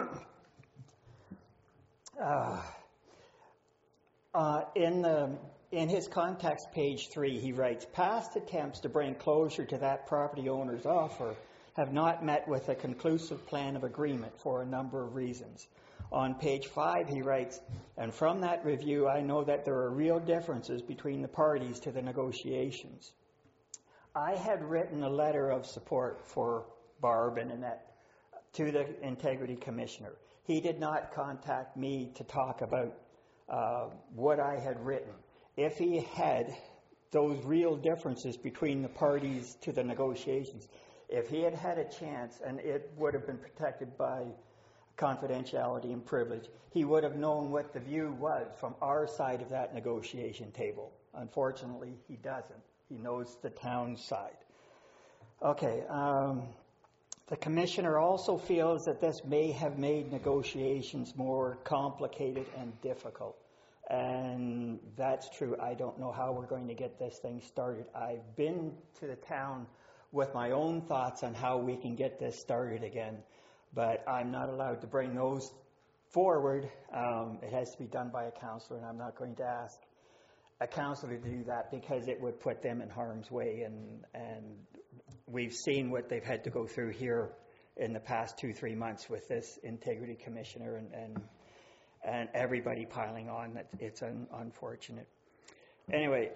Speaker 11: In his context, page 3, he writes, past attempts to bring closure to that property owner's offer have not met with a conclusive plan of agreement for a number of reasons. On page 5, he writes, and from that review, I know that there are real differences between the parties to the negotiations. I had written a letter of support for Barb and Annette to the Integrity Commissioner. He did not contact me to talk about what I had written. If he had those real differences between the parties to the negotiations, if he had had a chance, and it would have been protected by confidentiality and privilege, he would have known what the view was from our side of that negotiation table. Unfortunately, he doesn't. He knows the town side. Okay. The Commissioner also feels that this may have made negotiations more complicated and difficult. And that's true. I don't know how we're going to get this thing started. I've been to the town with my own thoughts on how we can get this started again, but I'm not allowed to bring those forward. It has to be done by a councillor, and I'm not going to ask a councillor to do that because it would put them in harm's way, and we've seen what they've had to go through here in the past 2-3 months with this Integrity Commissioner and everybody piling on. It's unfortunate. Anyway,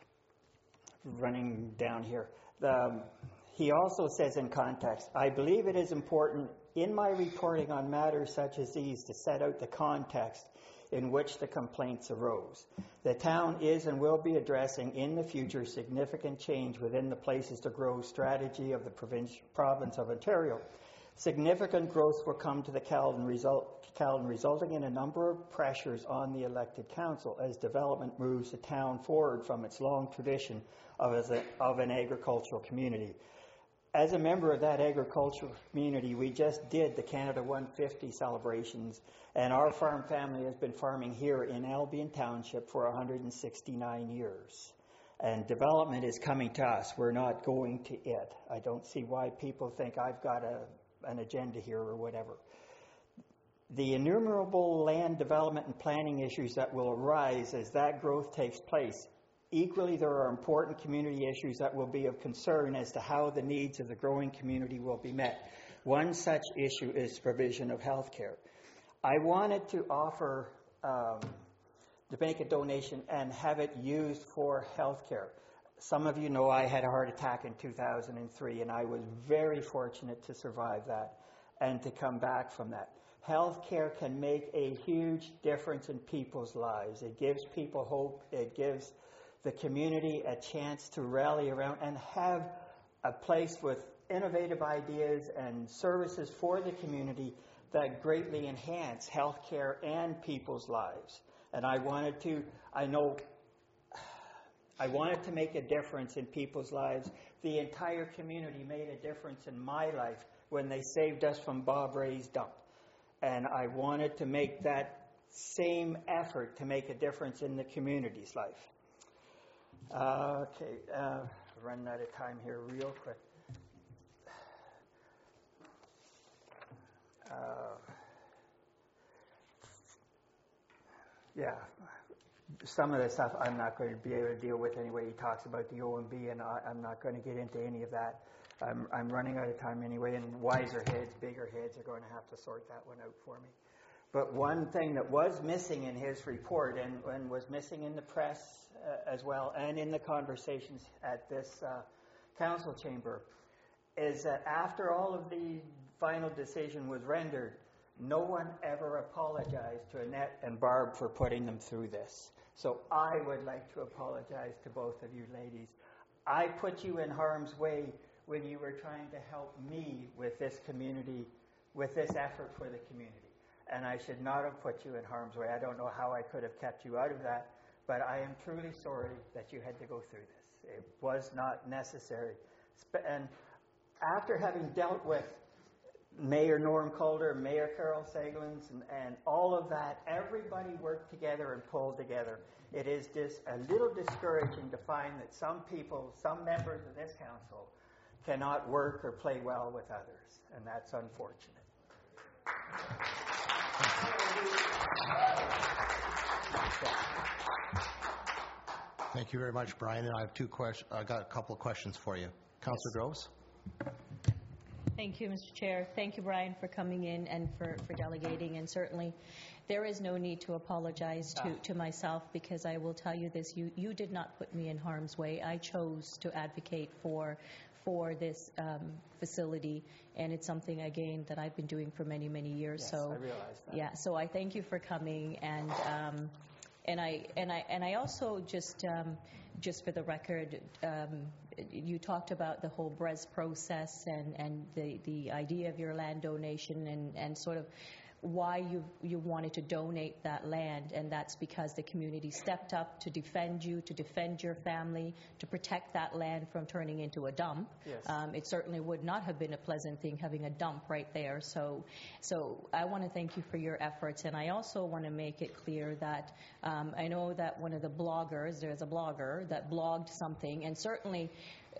Speaker 11: running down here. He also says in context, I believe it is important in my reporting on matters such as these to set out the context in which the complaints arose. The town is and will be addressing in the future significant change within the Places to Grow strategy of the province of Ontario. Significant growth will come to the Caledon, resulting in a number of pressures on the elected council as development moves the town forward from its long tradition of an agricultural community. As a member of that agricultural community, we just did the Canada 150 celebrations, and our farm family has been farming here in Albion Township for 169 years. And development is coming to us. We're not going to it. I don't see why people think I've got an agenda here or whatever. The innumerable land development and planning issues that will arise as that growth takes place. Equally, there are important community issues that will be of concern as to how the needs of the growing community will be met. One such issue is provision of health care. I wanted to offer to make a donation and have it used for health care. Some of you know I had a heart attack in 2003, and I was very fortunate to survive that and to come back from that. Health care can make a huge difference in people's lives. It gives people hope. It gives the community a chance to rally around and have a place with innovative ideas and services for the community that greatly enhance healthcare and people's lives. And I wanted to make a difference in people's lives. The entire community made a difference in my life when they saved us from Bob Ray's dump. And I wanted to make that same effort to make a difference in the community's life. Okay, running out of time here real quick. Yeah, some of the stuff I'm not going to be able to deal with anyway. He talks about the OMB, and I'm not going to get into any of that. I'm running out of time anyway, and wiser heads, bigger heads are going to have to sort that one out for me. But one thing that was missing in his report and was missing in the press as well, and in the conversations at this council chamber, is that after all of the final decision was rendered, No one ever apologized to Annette and Barb for putting them through this. So I would like to apologize to both of you ladies. I put you in harm's way when you were trying to help me with this community, with this effort for the community. And I should not have put you in harm's way. I don't know how I could have kept you out of that, but I am truly sorry that you had to go through this. It was not necessary. And after having dealt with Mayor Norm Calder, Mayor Carol Seglins, and all of that, everybody worked together and pulled together. It is just a little discouraging to find that some people, some members of this council, cannot work or play well with others, and that's unfortunate.
Speaker 1: Thank you very much, Brian. And I have I got a couple of questions for you. Councillor Groves?
Speaker 4: Thank you, Mr. Chair. Thank you, Brian, for coming in and for delegating. And certainly, there is no need to apologize to myself, because I will tell you this, you did not put me in harm's way. I chose to advocate for this facility, and it's something, again, that I've been doing for many, many years.
Speaker 11: Yes,
Speaker 4: so
Speaker 11: I realize that.
Speaker 4: Yeah, so I thank you for coming, and I also just for the record, you talked about the whole BRES process and the idea of your land donation and sort of why you wanted to donate that land, and that's because the community stepped up to defend you, to defend your family, to protect that land from turning into a dump.
Speaker 11: Yes.
Speaker 4: It certainly would not have been a pleasant thing having a dump right there. So I want to thank you for your efforts, and I also want to make it clear that I know that one of the bloggers, there's a blogger that blogged something, and certainly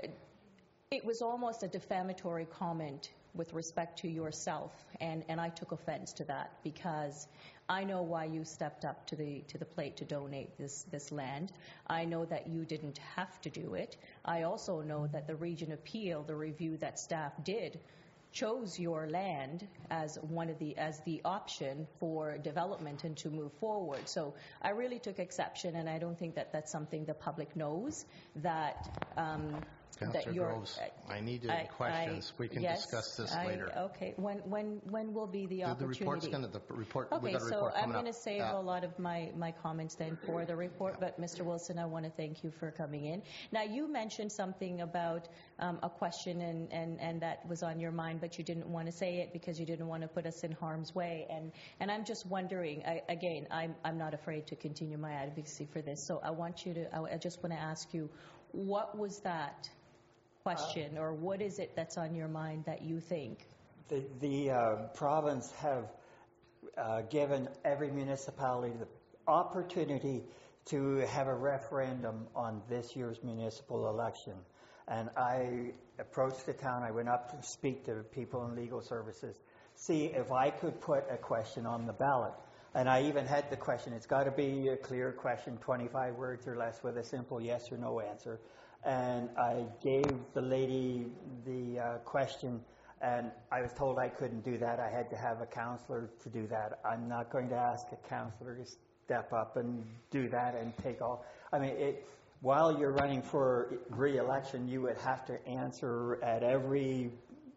Speaker 4: it was almost a defamatory comment with respect to yourself, and I took offense to that, because I know why you stepped up to the plate to donate this land. I know that you didn't have to do it. I also know that the Region Appeal, the review that staff did, chose your land as the option for development and to move forward. So I really took exception, and I don't think that that's something the public knows, that
Speaker 1: Councillor Groves, I need questions. We can discuss this later.
Speaker 4: Okay. When will be the opportunity?
Speaker 1: The report.
Speaker 4: Okay, so I'm going to save
Speaker 1: a
Speaker 4: lot of my comments then for the report. But Mr. Wilson, I want to thank you for coming in. Now, you mentioned something about a question and that was on your mind, but you didn't want to say it because you didn't want to put us in harm's way. And I'm just wondering. Again, I'm not afraid to continue my advocacy for this. So I just want to ask you, what was that question, or what is it that's on your mind that you think?
Speaker 11: The province have given every municipality the opportunity to have a referendum on this year's municipal election. And I approached the town. I went up to speak to people in legal services, see if I could put a question on the ballot. And I even had the question. It's got to be a clear question, 25 words or less, with a simple yes or no answer. And I gave the lady the question, and I was told I couldn't do that. I had to have a councillor to do that. I'm not going to ask a councillor to step up and do that and take all. I mean, while you're running for re-election, you would have to answer at every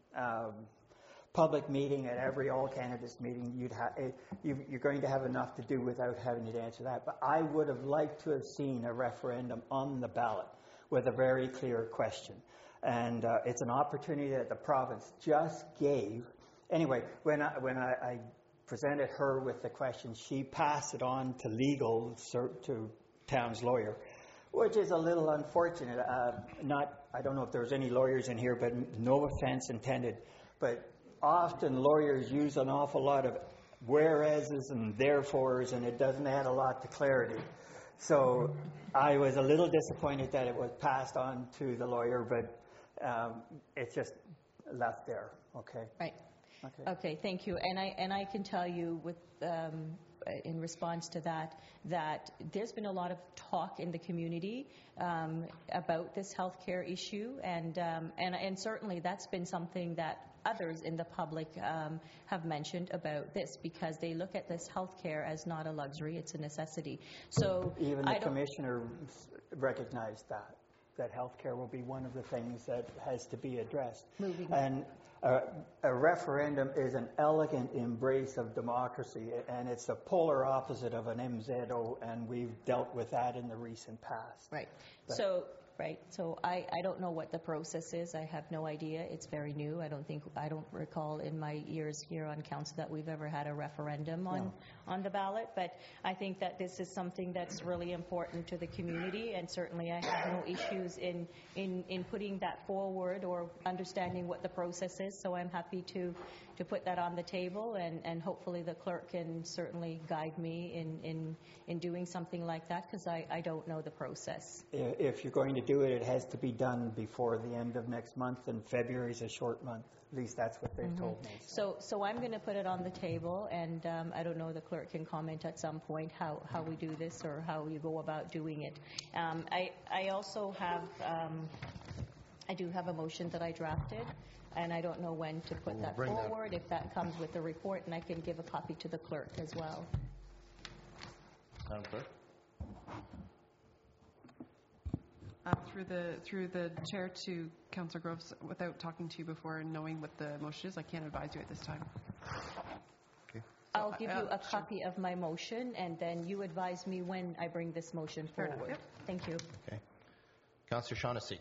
Speaker 11: public meeting, at every all candidates meeting. You're going to have enough to do without having to answer that. But I would have liked to have seen a referendum on the ballot with a very clear question. And it's an opportunity that the province just gave. Anyway, when I presented her with the question, she passed it on to legal, to town's lawyer, which is a little unfortunate. I don't know if there's any lawyers in here, but no offense intended. But often lawyers use an awful lot of whereases and therefores, and it doesn't add a lot to clarity. So I was a little disappointed that it was passed on to the lawyer, but it's just left there. Okay.
Speaker 4: Right. Okay. Thank you. And I can tell you, with in response to that there's been a lot of talk in the community about this healthcare issue, and certainly that's been something that others in the public have mentioned about this, because they look at this healthcare as not a luxury, it's a necessity. So
Speaker 11: even the commissioner recognized that. that healthcare will be one of the things that has to be addressed.
Speaker 4: Moving.
Speaker 11: And a referendum is an elegant embrace of democracy, and it's the polar opposite of an MZO, and we've dealt with that in the recent past.
Speaker 4: Right.
Speaker 11: But-
Speaker 4: So I don't know what the process is. I have no idea. It's very new. I don't recall in my years here on council that we've ever had a referendum on the ballot. But I think that this is something that's really important to the community, and certainly I have no issues in putting that forward or understanding what the process is. So I'm happy to put that on the table, and hopefully the clerk can certainly guide me in doing something like that, because I don't know the process.
Speaker 11: If you're going to do it, it has to be done before the end of next month, and February is a short month. At least that's what they've told me.
Speaker 4: So I'm going to put it on the table, and I don't know, the clerk can comment at some point how we do this or how you go about doing it. I also have, I do have a motion that I drafted, and I don't know when to put that forward, if that comes with the report, and I can give a copy to the clerk as well.
Speaker 1: Madam Clerk?
Speaker 12: Through the chair to Councillor Groves, without talking to you before and knowing what the motion is, I can't advise you at this time.
Speaker 1: Okay.
Speaker 4: I'll give you a copy of my motion, and then you advise me when I bring this motion
Speaker 12: Fair
Speaker 4: forward.
Speaker 12: enough, yep.
Speaker 4: Thank you.
Speaker 1: Okay. Councillor Shaughnessy.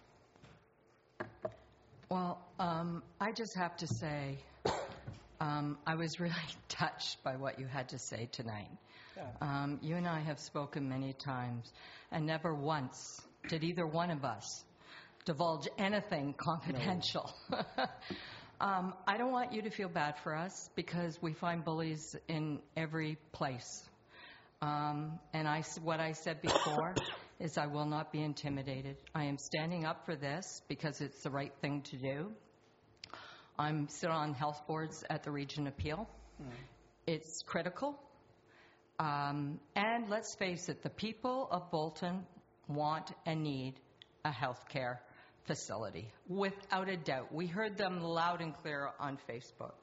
Speaker 6: Well, I just have to say, I was really touched by what you had to say tonight. You and I have spoken many times, and never once did either one of us divulge anything confidential. No. I don't want you to feel bad for us, because we find bullies in every place. And what I said before is I will not be intimidated. I am standing up for this because it's the right thing to do. I'm still on health boards at the Region Appeal. It's critical. And let's face it, the people of Bolton want and need a health care facility, without a doubt. We heard them loud and clear on Facebook.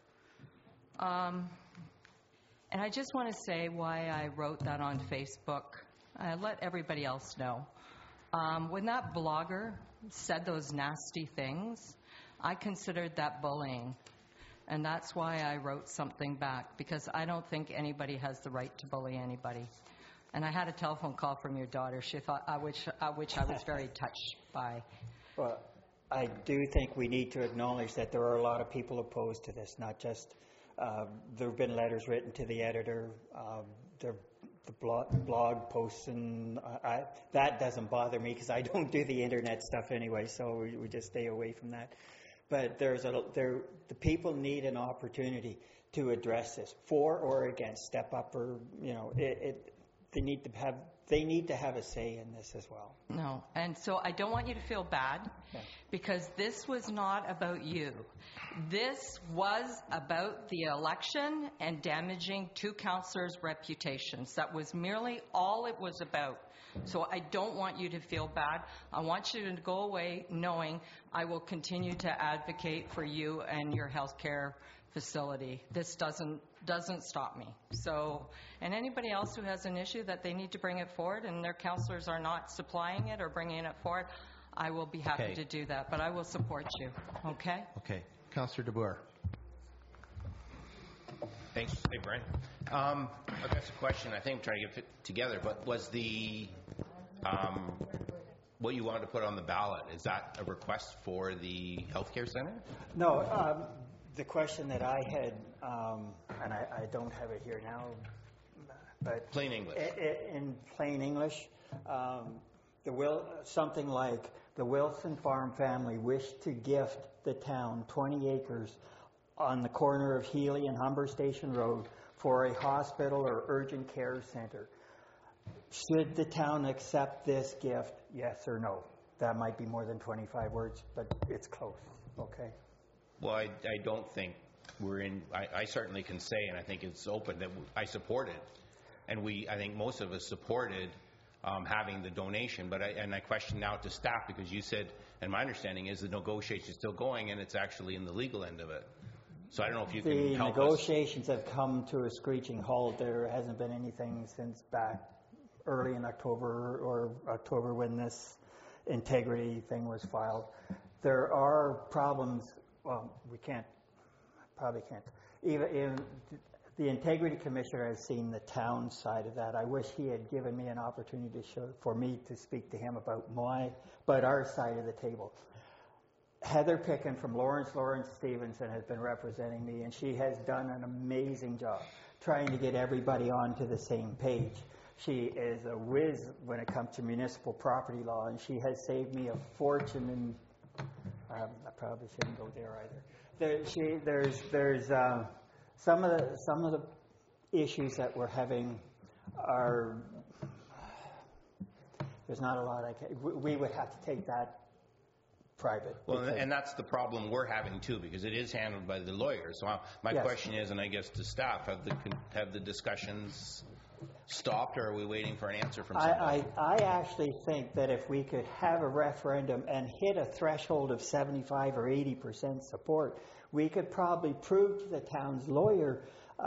Speaker 6: And I just want to say why I wrote that on Facebook. Let everybody else know. When that blogger said those nasty things, I considered that bullying. And that's why I wrote something back, because I don't think anybody has the right to bully anybody. And I had a telephone call from your daughter, which I was very touched by.
Speaker 11: Well, I do think we need to acknowledge that there are a lot of people opposed to this, not just, there have been letters written to the editor, the blog posts, and that doesn't bother me because I don't do the internet stuff anyway, so we just stay away from that. But the people need an opportunity to address this, for or against, step up, or they need to have a say in this as well.
Speaker 6: No, and so I don't want you to feel bad, because this was not about you. This was about the election and damaging two councillors' reputations. That was merely all it was about. So I don't want you to feel bad. I want you to go away knowing I will continue to advocate for you and your health care facility. This doesn't stop me. So, and anybody else who has an issue that they need to bring it forward and their councillors are not supplying it or bringing it forward, I will be happy to do that. But I will support you. Okay?
Speaker 1: Okay. Councillor DeBoer.
Speaker 13: Thanks. Hey, Brian. I've got a question. I think I'm trying to get it together, but was the what you wanted to put on the ballot, is that a request for the healthcare center?
Speaker 11: No, the question that I had, and I don't have it here now, but
Speaker 13: plain English.
Speaker 11: In plain English, something like the Wilson Farm family wished to gift the town 20 acres on the corner of Healy and Humber Station Road for a hospital or urgent care center. Should the town accept this gift, yes or no? That might be more than 25 words, but it's close, okay?
Speaker 13: Well, I don't think we're in, I certainly can say, and I think it's open, that I support it. And I think most of us supported having the donation, but I question now to staff, because you said, and my understanding is the negotiation is still going and it's actually in the legal end of it. So I don't know if you can help us.
Speaker 11: The negotiations have come to a screeching halt. There hasn't been anything since back early in October or October when this integrity thing was filed. There are problems, well, probably can't. Even the Integrity Commissioner has seen the town side of that. I wish he had given me an opportunity for me to speak to him about our side of the table. Heather Picken from Lawrence Stevenson has been representing me, and she has done an amazing job trying to get everybody onto the same page. She is a whiz when it comes to municipal property law, and she has saved me a fortune. And I probably shouldn't go there either. There's some of the issues that we're having are, there's not a lot we would have to take that private.
Speaker 13: Well, and that's the problem we're having too, because it is handled by the lawyers. So my question is, and I guess to staff, have the discussions stopped, or are we waiting for an answer from somebody?
Speaker 11: I actually think that if we could have a referendum and hit a threshold of 75 or 80% support, we could probably prove to the town's lawyer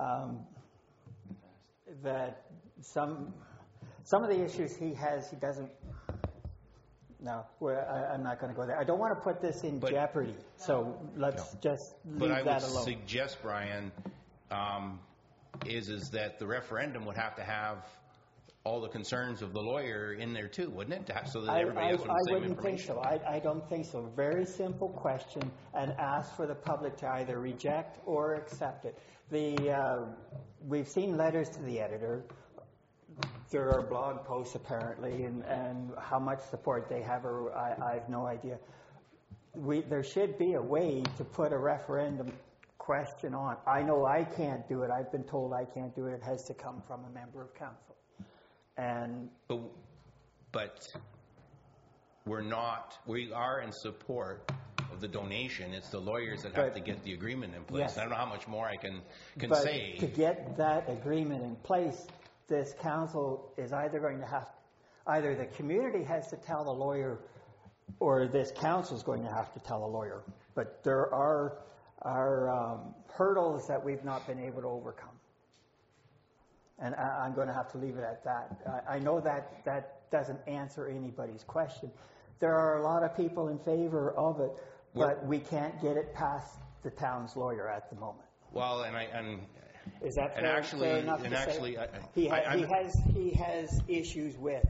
Speaker 11: that some of the issues he doesn't. No, I'm not going to go there. I don't want to put this in jeopardy, so let's just leave that alone.
Speaker 13: But I would suggest, Brian, is that the referendum would have to have all the concerns of the lawyer in there too, wouldn't it? So that everybody has the same information.
Speaker 11: I wouldn't think so. I don't think so. Very simple question, and ask for the public to either reject or accept it. We've seen letters to the editor. There are blog posts apparently, and how much support they have, I have no idea. There should be a way to put a referendum question on. I know I can't do it. I've been told I can't do it. It has to come from a member of council.
Speaker 13: But we are in support of the donation. It's the lawyers that have to get the agreement in place.
Speaker 11: Yes.
Speaker 13: I don't know how much more I can say.
Speaker 11: To get that agreement in place, this council is either the community has to tell the lawyer, or this council is going to have to tell the lawyer. But there are hurdles that we've not been able to overcome. And I'm going to have to leave it at that. I know that doesn't answer anybody's question. There are a lot of people in favor of it, but we can't get it past the town's lawyer at the moment.
Speaker 13: Well,
Speaker 11: is that fair enough to say? He has issues with.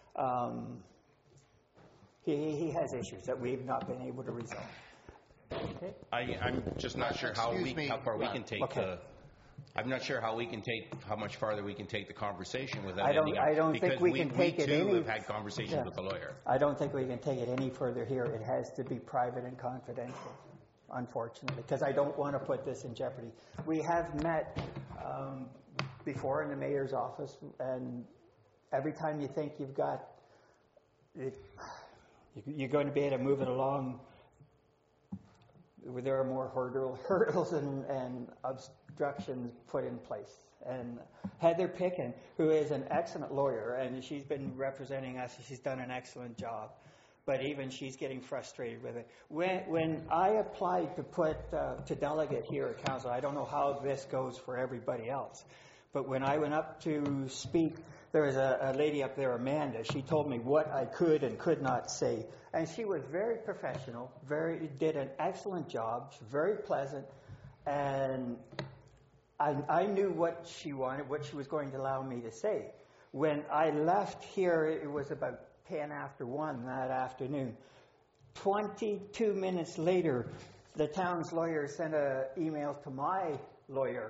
Speaker 11: He has issues that we've not been able to resolve. Okay.
Speaker 13: I'm just not sure how far we can take I'm not sure how much farther we can take the conversation without ending up.
Speaker 11: I don't think we can take it any.
Speaker 13: We too have had conversations with the lawyer.
Speaker 11: I don't think we can take it any further here. It has to be private and confidential, unfortunately, because I don't want to put this in jeopardy. We have met before in the mayor's office, and every time you think you've got it, you're going to be able to move it along, there are more hurdles and obstructions put in place. And Heather Picken, who is an excellent lawyer, and she's been representing us, she's done an excellent job. But even she's getting frustrated with it. When I applied to delegate here at council, I don't know how this goes for everybody else, but when I went up to speak, there was a lady up there, Amanda. She told me what I could and could not say, and she was very professional. Did an excellent job. Very pleasant, and I knew what she wanted, what she was going to allow me to say. When I left here, it was about 10 after 1 that afternoon. 22 minutes later, the town's lawyer sent an email to my lawyer.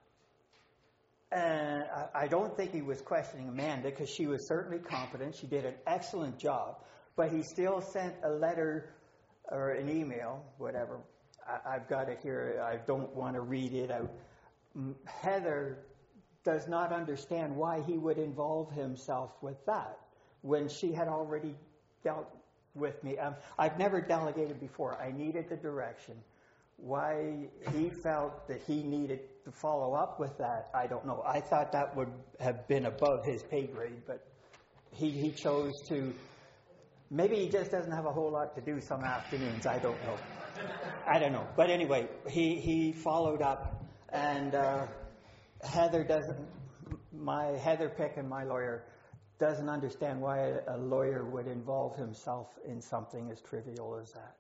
Speaker 11: And I don't think he was questioning Amanda, because she was certainly competent. She did an excellent job. But he still sent a letter or an email, whatever. I've got it here. I don't want to read it out. Heather does not understand why he would involve himself with that when she had already dealt with me. I've never delegated before. I needed the direction. Why he felt that he needed to follow up with that, I don't know. I thought that would have been above his pay grade, but he chose to. Maybe he just doesn't have a whole lot to do some afternoons. I don't know. But anyway, he followed up, and Heather Picken, my lawyer, doesn't understand why a lawyer would involve himself in something as trivial as that.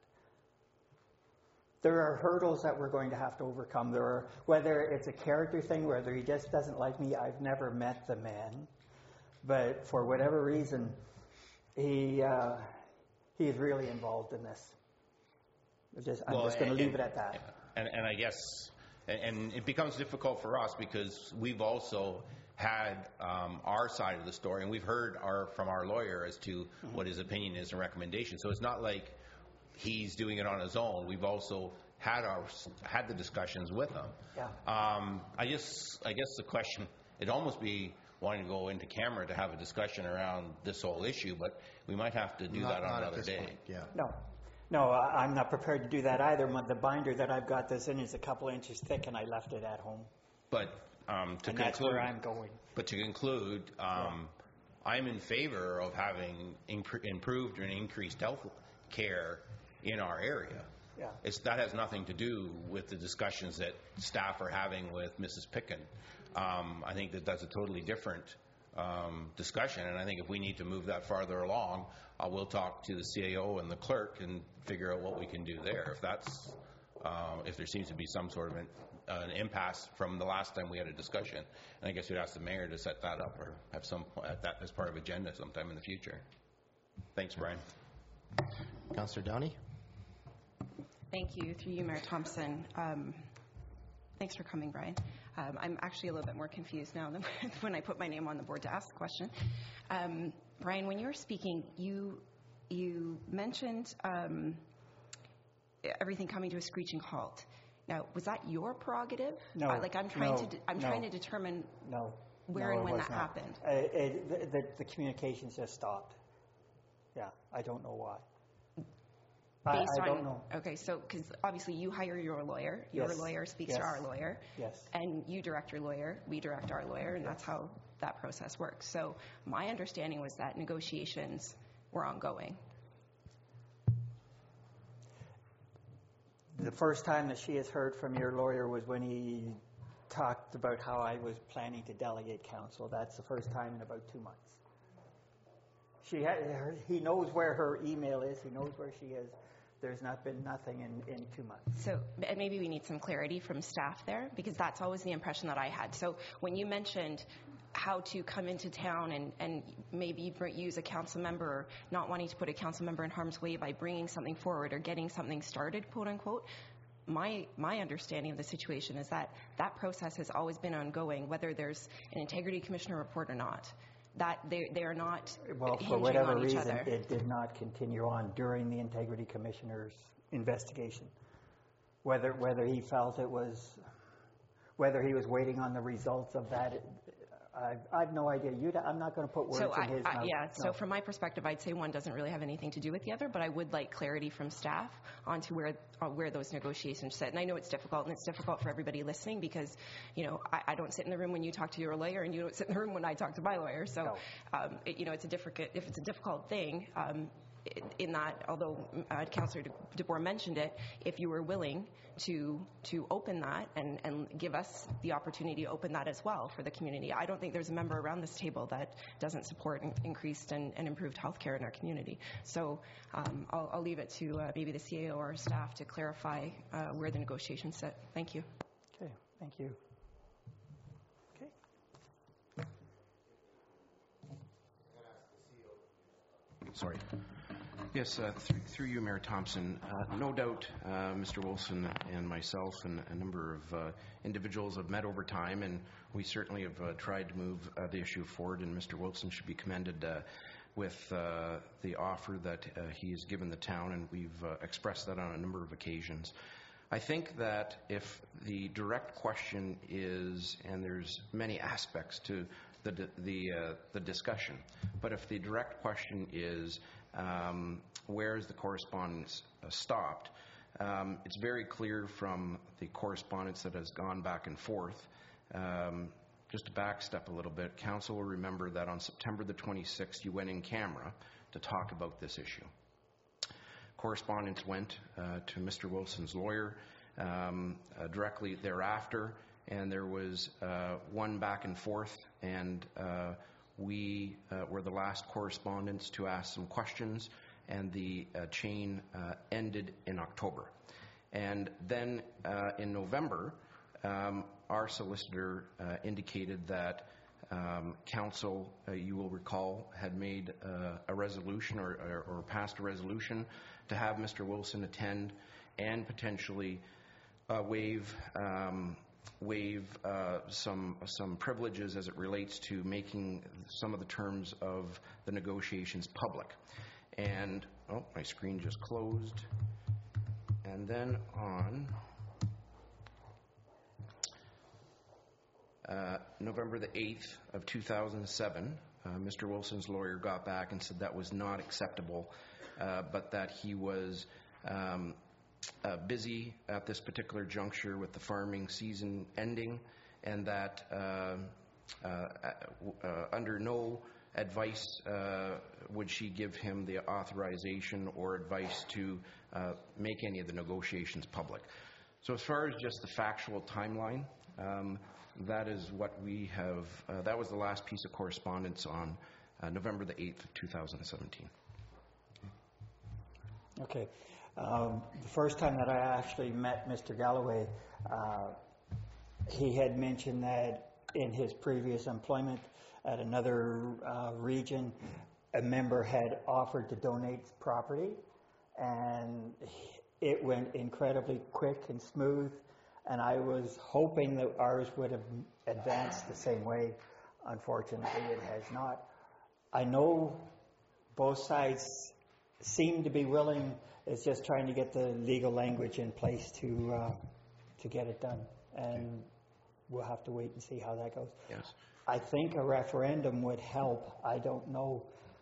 Speaker 11: There are hurdles that we're going to have to overcome. Whether it's a character thing, whether he just doesn't like me, I've never met the man. But for whatever reason, he is really involved in this. I'm just going to leave it at that.
Speaker 13: And I guess, and it becomes difficult for us because we've also had our side of the story, and we've heard from our lawyer as to what his opinion is and recommendation. So it's not like he's doing it on his own. We've also had the discussions with him.
Speaker 11: Yeah.
Speaker 13: I guess the question, it'd almost be wanting to go into camera to have a discussion around this whole issue, but we might have to do that on another day.
Speaker 1: Point, yeah.
Speaker 11: No, I'm not prepared to do that either. The binder that I've got this in is a couple inches thick, and I left it at home.
Speaker 13: But
Speaker 11: that's where I'm going.
Speaker 13: But to conclude, I'm in favor of having improved and increased health care in our area.
Speaker 11: Yeah.
Speaker 13: That has nothing to do with the discussions that staff are having with Mrs. Picken. I think that's a totally different discussion, and I think if we need to move that farther along, we'll talk to the CAO and the clerk and figure out what we can do there. If there seems to be some sort of an impasse from the last time we had a discussion, and I guess we'd ask the mayor to set that up or have that as part of agenda sometime in the future. Thanks, Brian.
Speaker 1: Councillor Downey.
Speaker 9: Thank you. Through you, Mayor Thompson. Thanks for coming, Brian. I'm actually a little bit more confused now than when I put my name on the board to ask the question. Brian, when you were speaking, you mentioned everything coming to a screeching halt. Now, was that your prerogative?
Speaker 11: No.
Speaker 9: I'm trying to determine where and when that happened.
Speaker 11: The communications just stopped. Yeah, I don't know why. I don't know.
Speaker 9: Okay, so because obviously you hire your lawyer, your lawyer speaks to our lawyer, and you direct your lawyer, we direct our lawyer, and that's how that process works. So my understanding was that negotiations were ongoing.
Speaker 11: The first time that she has heard from your lawyer was when he talked about how I was planning to delegate counsel. That's the first time in about 2 months. He knows where her email is. He knows where she is. There's not been nothing in 2 months.
Speaker 9: So maybe we need some clarity from staff there, because that's always the impression that I had. So when you mentioned how to come into town and maybe use a council member, not wanting to put a council member in harm's way by bringing something forward or getting something started, quote unquote, my understanding of the situation is that that process has always been ongoing, whether there's an integrity commissioner report or not. That they are not hinging on each other.
Speaker 11: It did not continue on during the Integrity Commissioner's investigation. Whether he felt it was, whether he was waiting on the results of that, I have no idea. I'm not going to put words in his mouth.
Speaker 9: So from my perspective, I'd say one doesn't really have anything to do with the other, but I would like clarity from staff onto where those negotiations sit. And I know it's difficult, and it's difficult for everybody listening because, I don't sit in the room when you talk to your lawyer, and you don't sit in the room when I talk to my lawyer. So, it's a difficult thing. In that, although Councillor DeBoer mentioned it, if you were willing to open that and give us the opportunity to open that as well for the community. I don't think there's a member around this table that doesn't support increased and improved health care in our community. So I'll leave it to maybe the CAO or staff to clarify where the negotiations sit. Thank you.
Speaker 11: Okay, thank you.
Speaker 14: Sorry. Yes, through you, Mayor Thompson. No doubt, Mr. Wilson and myself and a number of individuals have met over time, and we certainly have tried to move the issue forward, and Mr. Wilson should be commended with the offer that he has given the town, and we've expressed that on a number of occasions. I think that if the direct question is, and there's many aspects to the discussion, but if the direct question is where is the correspondence stopped, it's very clear from the correspondence that has gone back and forth. Just to backstep a little bit, Council will remember that on September the 26th you went in camera to talk about this issue. Correspondence went to Mr. Wilson's lawyer directly thereafter, and there was one back and forth, and we were the last correspondents to ask some questions, and the chain ended in October. And then in November, our solicitor indicated that Council, you will recall, had made a resolution or passed a resolution to have Mr. Wilson attend and potentially waive some privileges as it relates to making some of the terms of the negotiations public. And, oh, my screen just closed. And then on November the 8th of 2007, Mr. Wilson's lawyer got back and said that was not acceptable, but that he was busy at this particular juncture with the farming season ending, and that under no advice would she give him the authorization or advice to make any of the negotiations public. So as far as just the factual timeline, that is what we have, that was the last piece of correspondence on November the 8th of 2017.
Speaker 11: Okay. The first time that I actually met Mr. Galloway, he had mentioned that in his previous employment at another region, a member had offered to donate property, and it went incredibly quick and smooth, and I was hoping that ours would have advanced the same way. Unfortunately, it has not. I know both sides seem to be willing. It's just trying to get the legal language in place to get it done, and we'll have to wait and see how that goes.
Speaker 14: Yes.
Speaker 11: I think a referendum would help. I don't know.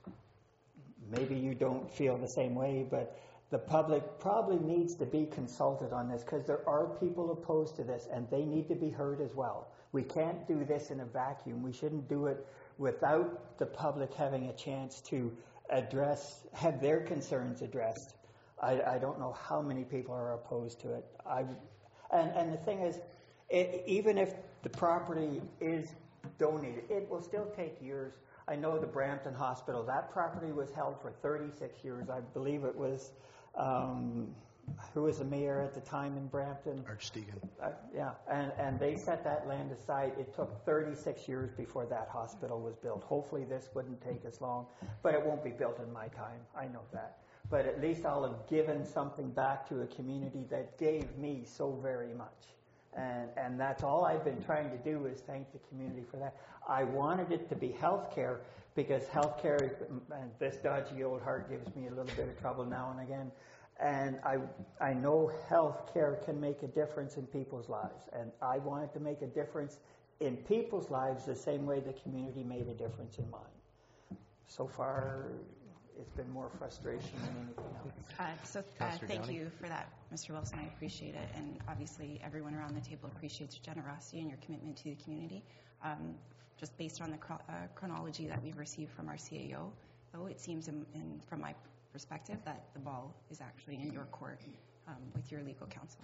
Speaker 11: Maybe you don't feel the same way, but the public probably needs to be consulted on this, because there are people opposed to this, and they need to be heard as well. We can't do this in a vacuum. We shouldn't do it without the public having a chance to have their concerns addressed. I don't know how many people are opposed to it. And the thing is, even if the property is donated, it will still take years. I know the Brampton Hospital, that property was held for 36 years. I believe it was, who was the mayor at the time in Brampton?
Speaker 1: Archdeacon.
Speaker 11: Yeah, and they set that land aside. It took 36 years before that hospital was built. Hopefully this wouldn't take as long, but it won't be built in my time. I know that. But at least I'll have given something back to a community that gave me so very much. And that's all I've been trying to do, is thank the community for that. I wanted it to be healthcare, because healthcare, and this dodgy old heart gives me a little bit of trouble now and again. And I know healthcare can make a difference in people's lives. And I wanted to make a difference in people's lives the same way the community made a difference in mine. So far, it's been more frustration than anything else.
Speaker 9: Thank you for that, Mr. Wilson. I appreciate it. And obviously, everyone around the table appreciates your generosity and your commitment to the community. Just based on the chronology that we've received from our CAO, though, it seems, from my perspective, that the ball is actually in your court with your legal counsel.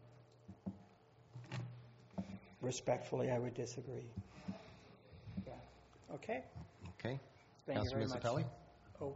Speaker 11: Respectfully, I would disagree. Yeah. Okay.
Speaker 1: Okay.
Speaker 11: Thank you very much.
Speaker 1: Councilor Mizzatelli?
Speaker 11: Oh.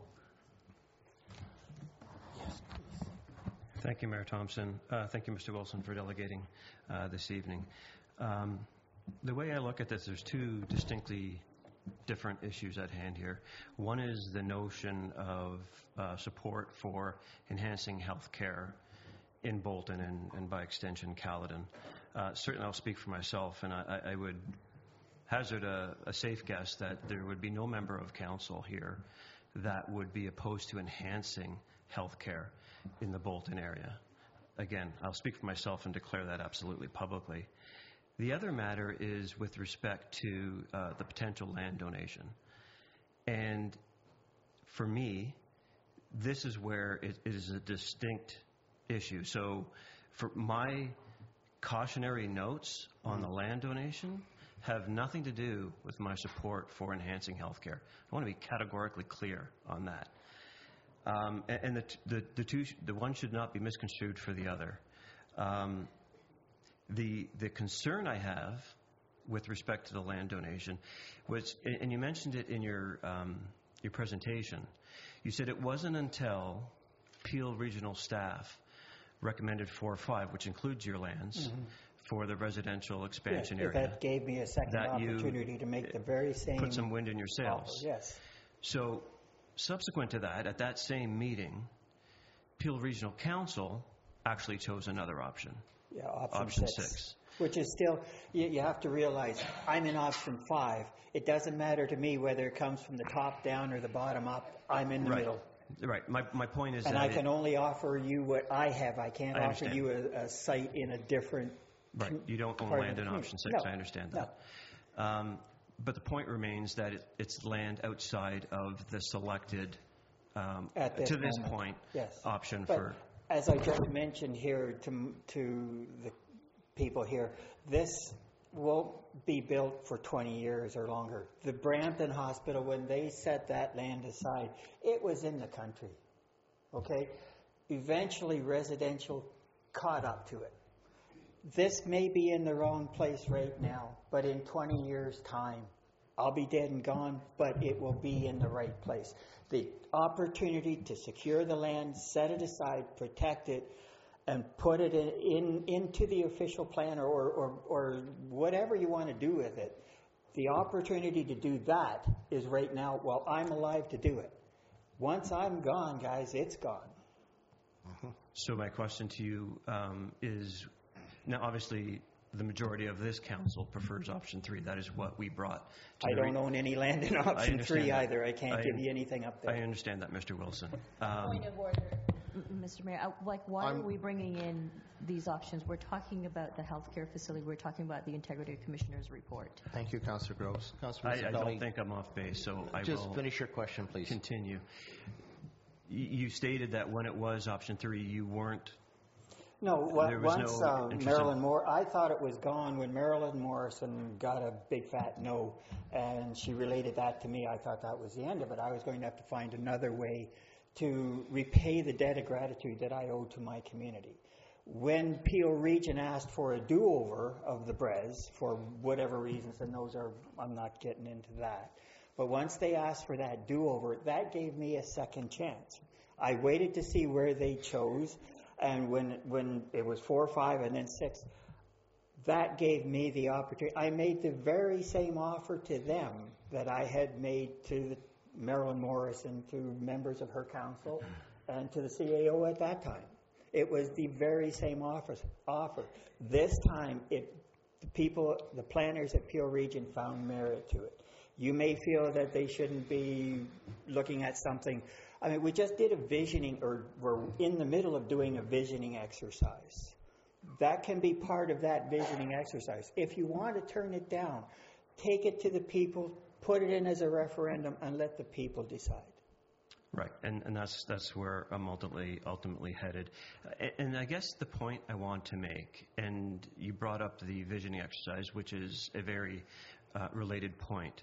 Speaker 3: Thank you, Mayor Thompson. Thank you, Mr. Wilson, for delegating this evening. The way I look at this, there's two distinctly different issues at hand here. One is the notion of support for enhancing health care in Bolton and by extension Caledon. Certainly I'll speak for myself, and I would hazard a safe guess that there would be no member of council here that would be opposed to enhancing health care in the Bolton area. Again, I'll speak for myself and declare that absolutely publicly. The other matter is with respect to the potential land donation. And for me, this is where it is a distinct issue. So for my cautionary notes on the land donation have nothing to do with my support for enhancing health care. I want to be categorically clear on that. And the one should not be misconstrued for the other. The concern I have with respect to the land donation was, and you mentioned it in your presentation, you said it wasn't until Peel Regional staff recommended 4 or 5, which includes your lands, for the residential expansion area.
Speaker 11: That gave me a second opportunity to make the very same...
Speaker 3: Put some wind in your sails.
Speaker 11: Offer, yes.
Speaker 3: So, subsequent to that, at that same meeting, Peel Regional Council actually chose another option.
Speaker 11: Yeah, option 6. Which is still, you have to realize, I'm in option 5. It doesn't matter to me whether it comes from the top down or the bottom up. I'm in the middle.
Speaker 3: Right. My point is
Speaker 11: and I can only offer you what I have. I can't offer you a site in a different...
Speaker 3: Right. You don't own land in option 6. No. I understand that. No. But the point remains that it's land outside of the selected, to this point, option
Speaker 11: but
Speaker 3: for...
Speaker 11: As I just mentioned here to the people here, this won't be built for 20 years or longer. The Brampton Hospital, when they set that land aside, it was in the country, okay? Eventually, residential caught up to it. This may be in the wrong place right now, but in 20 years' time, I'll be dead and gone, but it will be in the right place. The opportunity to secure the land, set it aside, protect it, and put it into the official plan or whatever you want to do with it. The opportunity to do that is right now while I'm alive to do it. Once I'm gone, guys, it's gone.
Speaker 3: So my question to you is, now obviously the majority of this council prefers option 3. That is what we brought to
Speaker 11: I don't own any land in option 3 either. I can't give you anything up there.
Speaker 3: I understand that, Mr. Wilson.
Speaker 4: Point of order, Mr. Mayor. Why are we bringing in these options? We're talking about the healthcare facility. We're talking about the Integrity Commissioner's report.
Speaker 1: Thank you, Councillor Groves.
Speaker 3: I don't think I'm off base, so I will...
Speaker 1: Just finish your question, please.
Speaker 3: Continue. You stated that when it was option 3, you weren't...
Speaker 11: No, once Marilyn Moore, I thought it was gone when Marilyn Morrison got a big fat no, and she related that to me. I thought that was the end of it. I was going to have to find another way to repay the debt of gratitude that I owe to my community. When Peel Region asked for a do-over of the BREZ, for whatever reasons, and those are, I'm not getting into that, but once they asked for that do-over, that gave me a second chance. I waited to see where they chose. And when it was 4 or 5 and then 6, that gave me the opportunity. I made the very same offer to them that I had made to Marilyn Morrison, to members of her council, and to the CAO at that time. It was the very same offer. This time, the planners at Peel Region found merit to it. You may feel that they shouldn't be looking at something. I mean, we just did a visioning, or we're in the middle of doing a visioning exercise. That can be part of that visioning exercise. If you want to turn it down, take it to the people, put it in as a referendum, and let the people decide.
Speaker 3: Right, and that's where I'm ultimately headed. And I guess the point I want to make, and you brought up the visioning exercise, which is a very related point.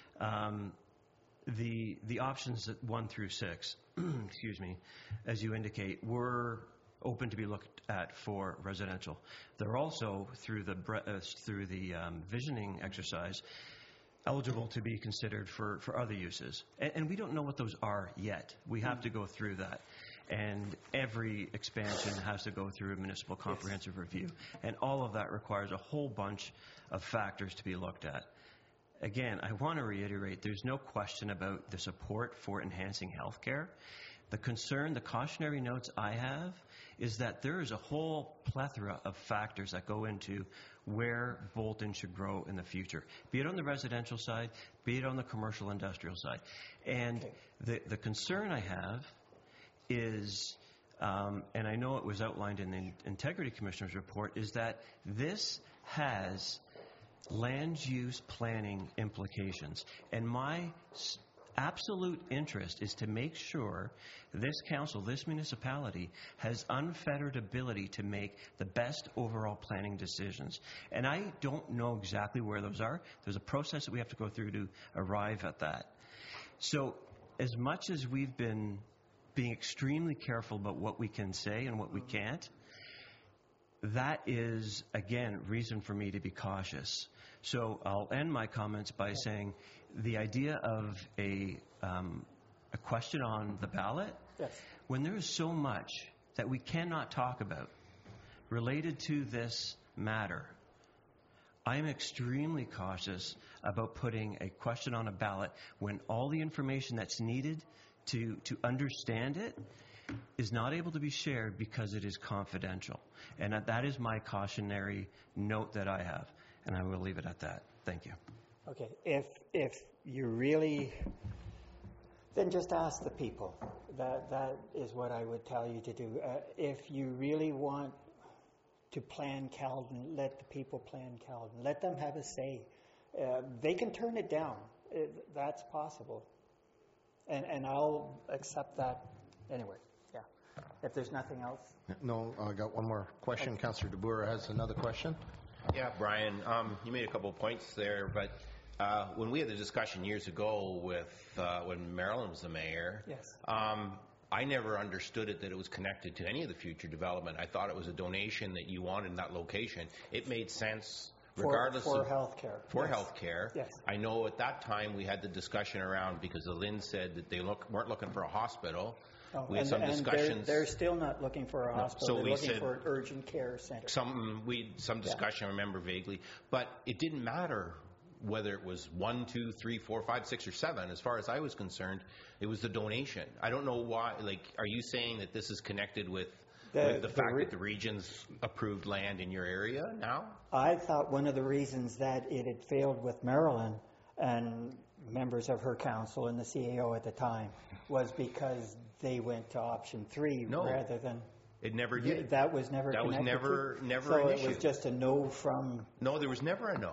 Speaker 3: The options 1 through 6, excuse me, as you indicate, were open to be looked at for residential. They're also through the visioning exercise eligible to be considered for other uses. And we don't know what those are yet. We have to go through that. And every expansion has to go through a municipal comprehensive review. And all of that requires a whole bunch of factors to be looked at. Again, I want to reiterate, there's no question about the support for enhancing health care. The concern, the cautionary notes I have, is that there is a whole plethora of factors that go into where Bolton should grow in the future, be it on the residential side, be it on the commercial industrial side. And the concern I have is, and I know it was outlined in the Integrity Commissioner's report, is that this has land use planning implications. And my absolute interest is to make sure this council, this municipality, has unfettered ability to make the best overall planning decisions. And I don't know exactly where those are. There's a process that we have to go through to arrive at that. So as much as we've been being extremely careful about what we can say and what we can't, that is, again, reason for me to be cautious. So I'll end my comments by saying the idea of a question on the ballot, when there is so much that we cannot talk about related to this matter, I am extremely cautious about putting a question on a ballot when all the information that's needed to understand it is not able to be shared because it is confidential. And that is my cautionary note that I have. And I will leave it at that. Thank you.
Speaker 11: Okay, if you really, then just ask the people. That is what I would tell you to do. If you really want to plan Caledon, let the people plan Caledon. Let them have a say. They can turn it down. That's possible. And I'll accept that anyway. Yeah. If there's nothing else.
Speaker 1: No, I got one more question. Councillor DeBoer has another question.
Speaker 13: Yeah, Brian, you made a couple of points there, but when we had the discussion years ago with when Marilyn was the mayor,
Speaker 11: yes.
Speaker 13: I never understood it that it was connected to any of the future development. I thought it was a donation that you wanted in that location. It made sense regardless
Speaker 11: for
Speaker 13: of
Speaker 11: healthcare.
Speaker 13: For
Speaker 11: yes.
Speaker 13: healthcare.
Speaker 11: Yes.
Speaker 13: I know at that time we had the discussion around because the Lynn said that they weren't looking for a hospital.
Speaker 11: Oh,
Speaker 13: we had some discussions.
Speaker 11: They're still not looking for a hospital.
Speaker 13: So
Speaker 11: they're
Speaker 13: we
Speaker 11: looking
Speaker 13: said
Speaker 11: for an urgent care center.
Speaker 13: Some discussion, I remember vaguely, but it didn't matter whether it was 1, 2, 3, 4, 5, 6, or 7. As far as I was concerned, it was the donation. I don't know why. Like, are you saying that this is connected with the fact that the region's approved land in your area now?
Speaker 11: I thought one of the reasons that it had failed with Marilyn and members of her council and the CAO at the time was because they went to option 3 rather than.
Speaker 13: It never did.
Speaker 11: That was never.
Speaker 13: That was never
Speaker 11: so
Speaker 13: an issue.
Speaker 11: So it was just a no from.
Speaker 13: No, there was never a no.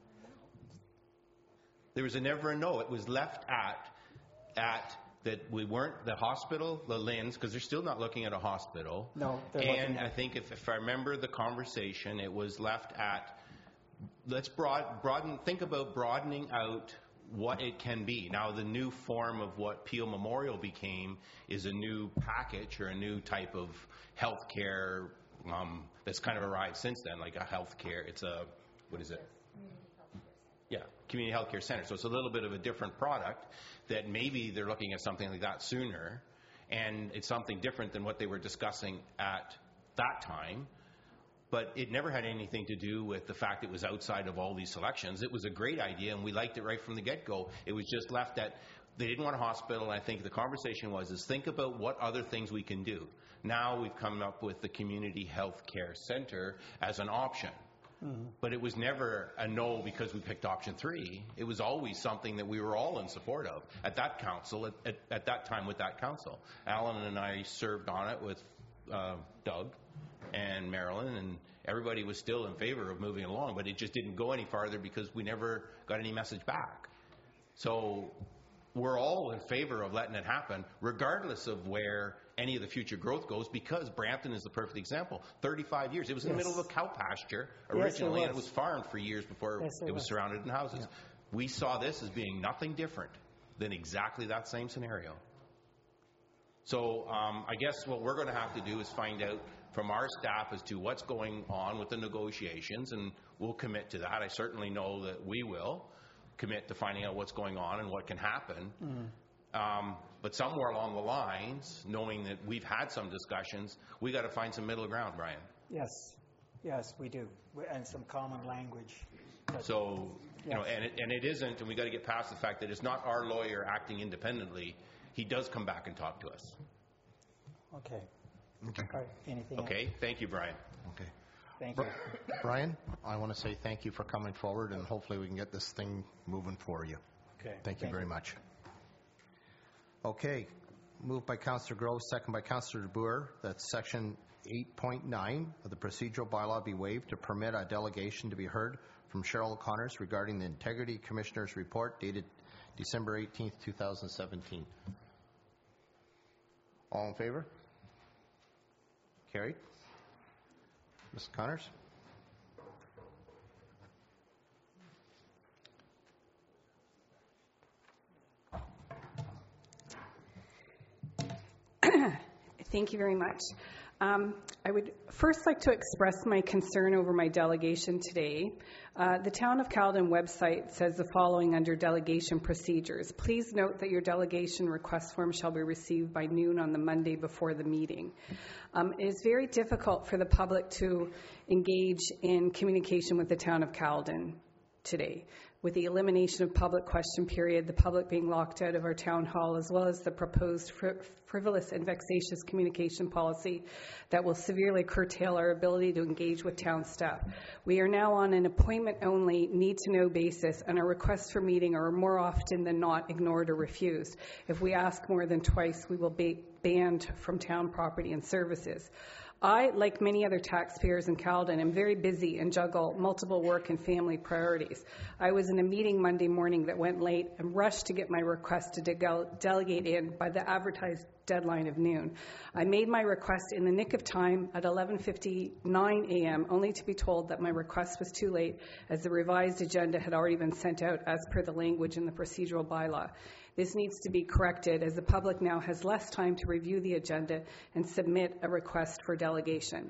Speaker 13: There was never a no. It was left at that we weren't the hospital, the Lynn's, because they're still not looking at a hospital.
Speaker 11: No,
Speaker 13: and I think if I remember the conversation, it was left at let's think about broadening out what it can be. Now, the new form of what Peel Memorial became is a new package or a new type of health care that's kind of arrived since then, like a health care. It's a, what is it? Yeah, community health care center. So it's a little bit of a different product that maybe they're looking at something like that sooner, and it's something different than what they were discussing at that time. But it never had anything to do with the fact it was outside of all these selections. It was a great idea, and we liked it right from the get-go. It was just left at they didn't want a hospital, and I think the conversation was think about what other things we can do. Now we've come up with the community health care center as an option. Mm-hmm. But it was never a no because we picked option 3. It was always something that we were all in support of at that council, at that time with that council. Alan and I served on it with Doug and Marilyn, and everybody was still in favor of moving along, but it just didn't go any farther because we never got any message back. So we're all in favor of letting it happen, regardless of where any of the future growth goes, because Brampton is the perfect example. 35 years. It was in the middle of a cow pasture originally, and it was farmed for years before it was surrounded in houses. Yeah. We saw this as being nothing different than exactly that same scenario. So I guess what we're going to have to do is find out from our staff as to what's going on with the negotiations, and we'll commit to that. I certainly know that we will commit to finding out what's going on and what can happen. Mm-hmm. But somewhere along the lines, knowing that we've had some discussions, we got to find some middle ground, Brian.
Speaker 11: Yes, we do, and some common language.
Speaker 13: So, you know, and it isn't, and we got to get past the fact that it's not our lawyer acting independently. He does come back and talk to us.
Speaker 11: Okay. All right. Anything else?
Speaker 13: Okay. Thank you, Brian.
Speaker 1: Okay.
Speaker 11: Thank you.
Speaker 1: Brian, I want to say thank you for coming forward, and hopefully we can get this thing moving for you.
Speaker 11: Okay.
Speaker 1: Thank you very much. Okay. Moved by Councillor Grove, second by Councillor DeBoer, that Section 8.9 of the procedural bylaw be waived to permit a delegation to be heard from Cheryl O'Connors regarding the Integrity Commissioner's report dated December 18th, 2017. All in favor? Carried. Ms. Connors?
Speaker 15: Thank you very much. I would first like to express my concern over my delegation today. The Town of Caledon website says the following under delegation procedures. Please note that your delegation request form shall be received by noon on the Monday before the meeting. It is very difficult for the public to engage in communication with the Town of Caledon today. With the elimination of public question period, the public being locked out of our town hall, as well as the proposed frivolous and vexatious communication policy that will severely curtail our ability to engage with town staff. We are now on an appointment-only, need-to-know basis, and our requests for meeting are more often than not ignored or refused. If we ask more than twice, we will be banned from town property and services. I, like many other taxpayers in Caledon, am very busy and juggle multiple work and family priorities. I was in a meeting Monday morning that went late and rushed to get my request to delegate in by the advertised deadline of noon. I made my request in the nick of time at 11:59 a.m., only to be told that my request was too late as the revised agenda had already been sent out as per the language in the procedural bylaw. This needs to be corrected as the public now has less time to review the agenda and submit a request for delegation.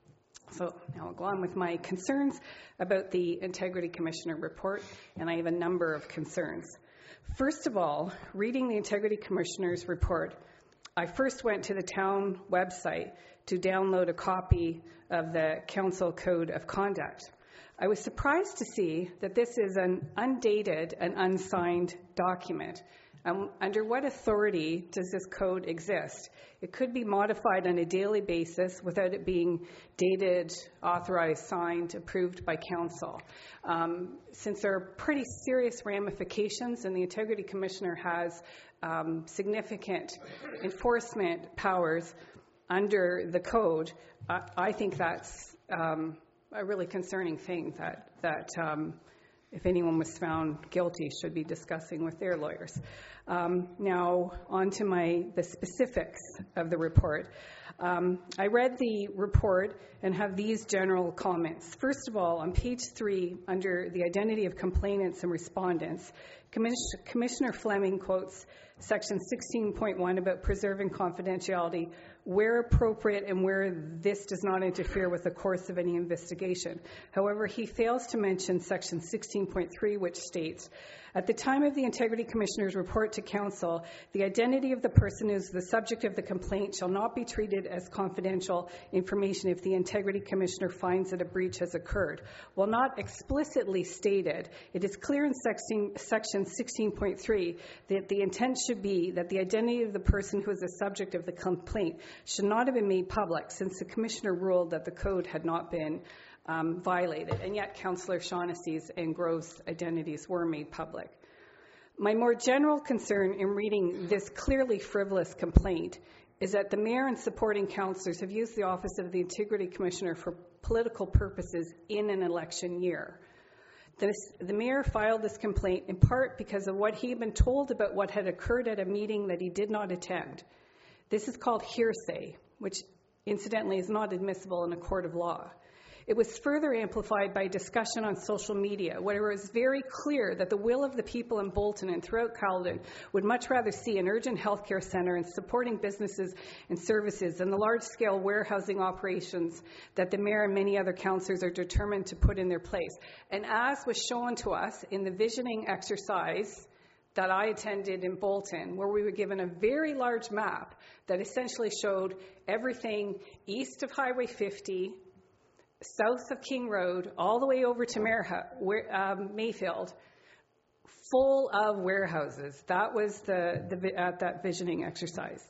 Speaker 15: So now I'll go on with my concerns about the Integrity Commissioner report, and I have a number of concerns. First of all, reading the Integrity Commissioner's report, I first went to the town website to download a copy of the Council Code of Conduct. I was surprised to see that this is an undated and unsigned document. Under what authority does this code exist? It could be modified on a daily basis without it being dated, authorized, signed, approved by council. Since there are pretty serious ramifications and the Integrity Commissioner has significant enforcement powers under the code, I think that's a really concerning thing that if anyone was found guilty, should be discussing with their lawyers. Now, on to the specifics of the report. I read the report and have these general comments. First of all, on page 3, under the identity of complainants and respondents, Commissioner Fleming quotes section 16.1 about preserving confidentiality where appropriate and where this does not interfere with the course of any investigation. However, he fails to mention section 16.3, which states, at the time of the Integrity Commissioner's report to Council, the identity of the person who is the subject of the complaint shall not be treated as confidential information if the Integrity Commissioner finds that a breach has occurred. While not explicitly stated, it is clear in section 16.3 that the intent should be that the identity of the person who is the subject of the complaint should not have been made public, since the Commissioner ruled that the code had not been violated, and yet Councillor Shaughnessy's and Grove's identities were made public. My more general concern in reading this clearly frivolous complaint is that the Mayor and supporting councillors have used the office of the Integrity Commissioner for political purposes in an election year. The Mayor filed this complaint in part because of what he had been told about what had occurred at a meeting that he did not attend. This is called hearsay, which incidentally is not admissible in a court of law. It was further amplified by discussion on social media, where it was very clear that the will of the people in Bolton and throughout Caledon would much rather see an urgent healthcare centre and supporting businesses and services than the large-scale warehousing operations that the Mayor and many other councillors are determined to put in their place. And as was shown to us in the visioning exercise that I attended in Bolton, where we were given a very large map that essentially showed everything east of Highway 50, south of King Road, all the way over to Mayfield, full of warehouses. That was at that visioning exercise.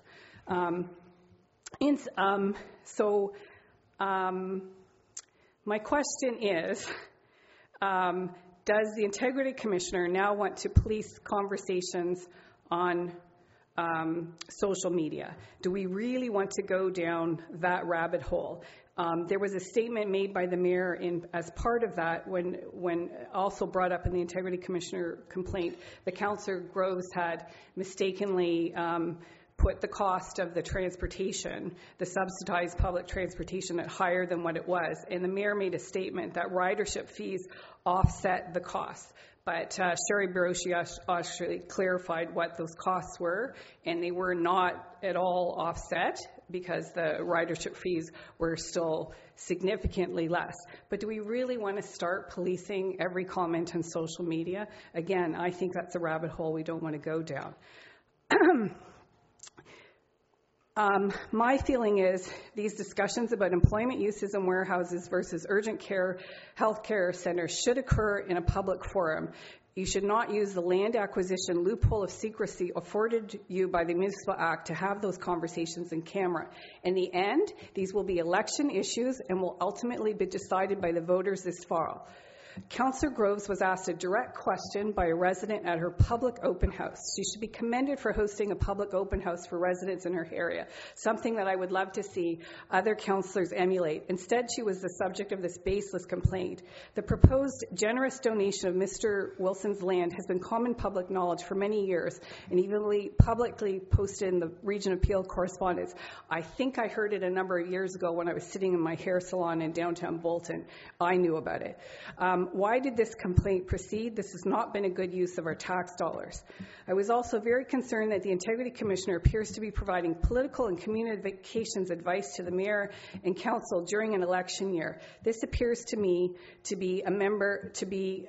Speaker 15: My question is, does the Integrity Commissioner now want to police conversations on social media? Do we really want to go down that rabbit hole? There was a statement made by the Mayor as part of that when also brought up in the Integrity Commissioner complaint, the Councillor Groves had mistakenly put the cost of the transportation, the subsidized public transportation, at higher than what it was. And the Mayor made a statement that ridership fees offset the costs. But Sherry Baroshi actually clarified what those costs were, and they were not at all offset. because the ridership fees were still significantly less. But do we really want to start policing every comment on social media? Again, I think that's a rabbit hole we don't want to go down. My feeling is these discussions about employment uses in warehouses versus urgent care healthcare centers should occur in a public forum. You should not use the land acquisition loophole of secrecy afforded you by the Municipal Act to have those conversations in camera. In the end, these will be election issues and will ultimately be decided by the voters this fall. Councillor Groves was asked a direct question by a resident at her public open house. She should be commended for hosting a public open house for residents in her area, something that I would love to see other councillors emulate. Instead, she was the subject of this baseless complaint. The proposed generous donation of Mr. Wilson's land has been common public knowledge for many years and even publicly posted in the Region Appeal correspondence. I think I heard it a number of years ago when I was sitting in my hair salon in downtown Bolton. I knew about it. Why did this complaint proceed? This has not been a good use of our tax dollars. I was also very concerned that the Integrity Commissioner appears to be providing political and communications advice to the Mayor and Council during an election year. This appears to me as a member of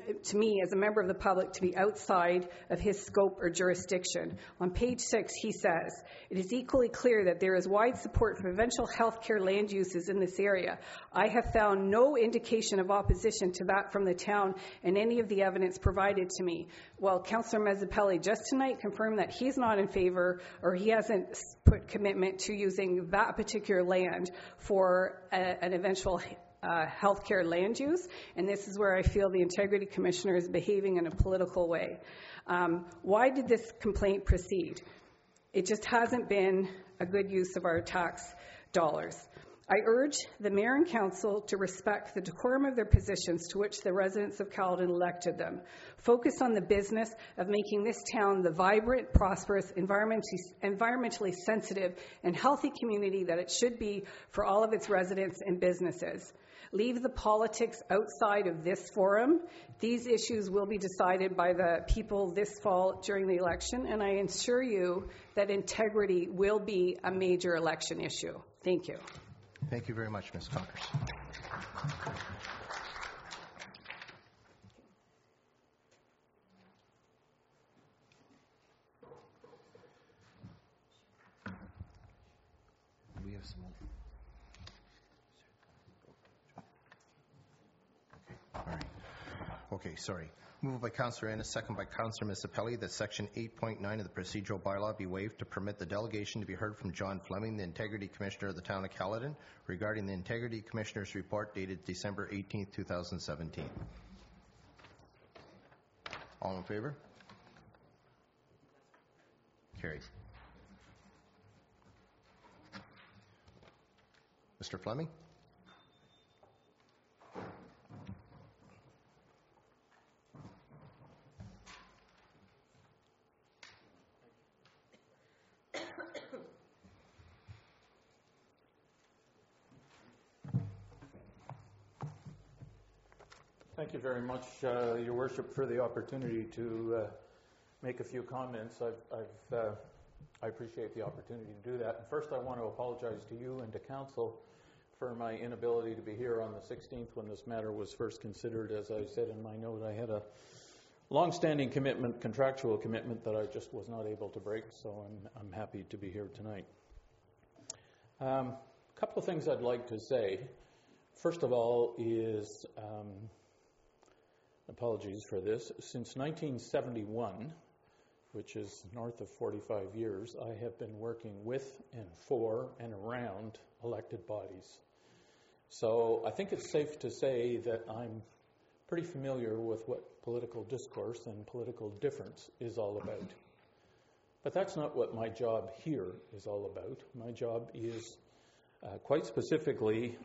Speaker 15: the public to be outside of his scope or jurisdiction. On page 6, he says, "It is equally clear that there is wide support for provincial healthcare land uses in this area. I have found no indication of opposition to that from the town and any of the evidence provided to me." Well, Councillor Mazzapelli just tonight confirmed that he's not in favor, or he hasn't put commitment to using that particular land for an eventual healthcare land use, and this is where I feel the Integrity Commissioner is behaving in a political way. Why did this complaint proceed? It just hasn't been a good use of our tax dollars. I urge the Mayor and Council to respect the decorum of their positions to which the residents of Caledon elected them. Focus on the business of making this town the vibrant, prosperous, environmentally sensitive, and healthy community that it should be for all of its residents and businesses. Leave the politics outside of this forum. These issues will be decided by the people this fall during the election, and I assure you that integrity will be a major election issue. Thank you.
Speaker 1: Thank you very much, Ms. Conkers. We have some. All right. Okay, sorry. Moved by Councillor Ennis, second by Councillor Mazzapelli, that Section 8.9 of the procedural bylaw be waived to permit the delegation to be heard from John Fleming, the Integrity Commissioner of the Town of Caledon, regarding the Integrity Commissioner's report dated December 18, 2017. All in favor? Carries. Mr. Fleming?
Speaker 16: Thank you very much, Your Worship, for the opportunity to make a few comments. I appreciate the opportunity to do that. And first, I want to apologize to you and to Council for my inability to be here on the 16th when this matter was first considered. As I said in my note, I had a long-standing commitment, contractual commitment, that I just was not able to break, so I'm happy to be here tonight. A couple of things I'd like to say. First of all is... apologies for this. Since 1971, which is north of 45 years, I have been working with and for and around elected bodies. So I think it's safe to say that I'm pretty familiar with what political discourse and political difference is all about. But that's not what my job here is all about. My job is quite specifically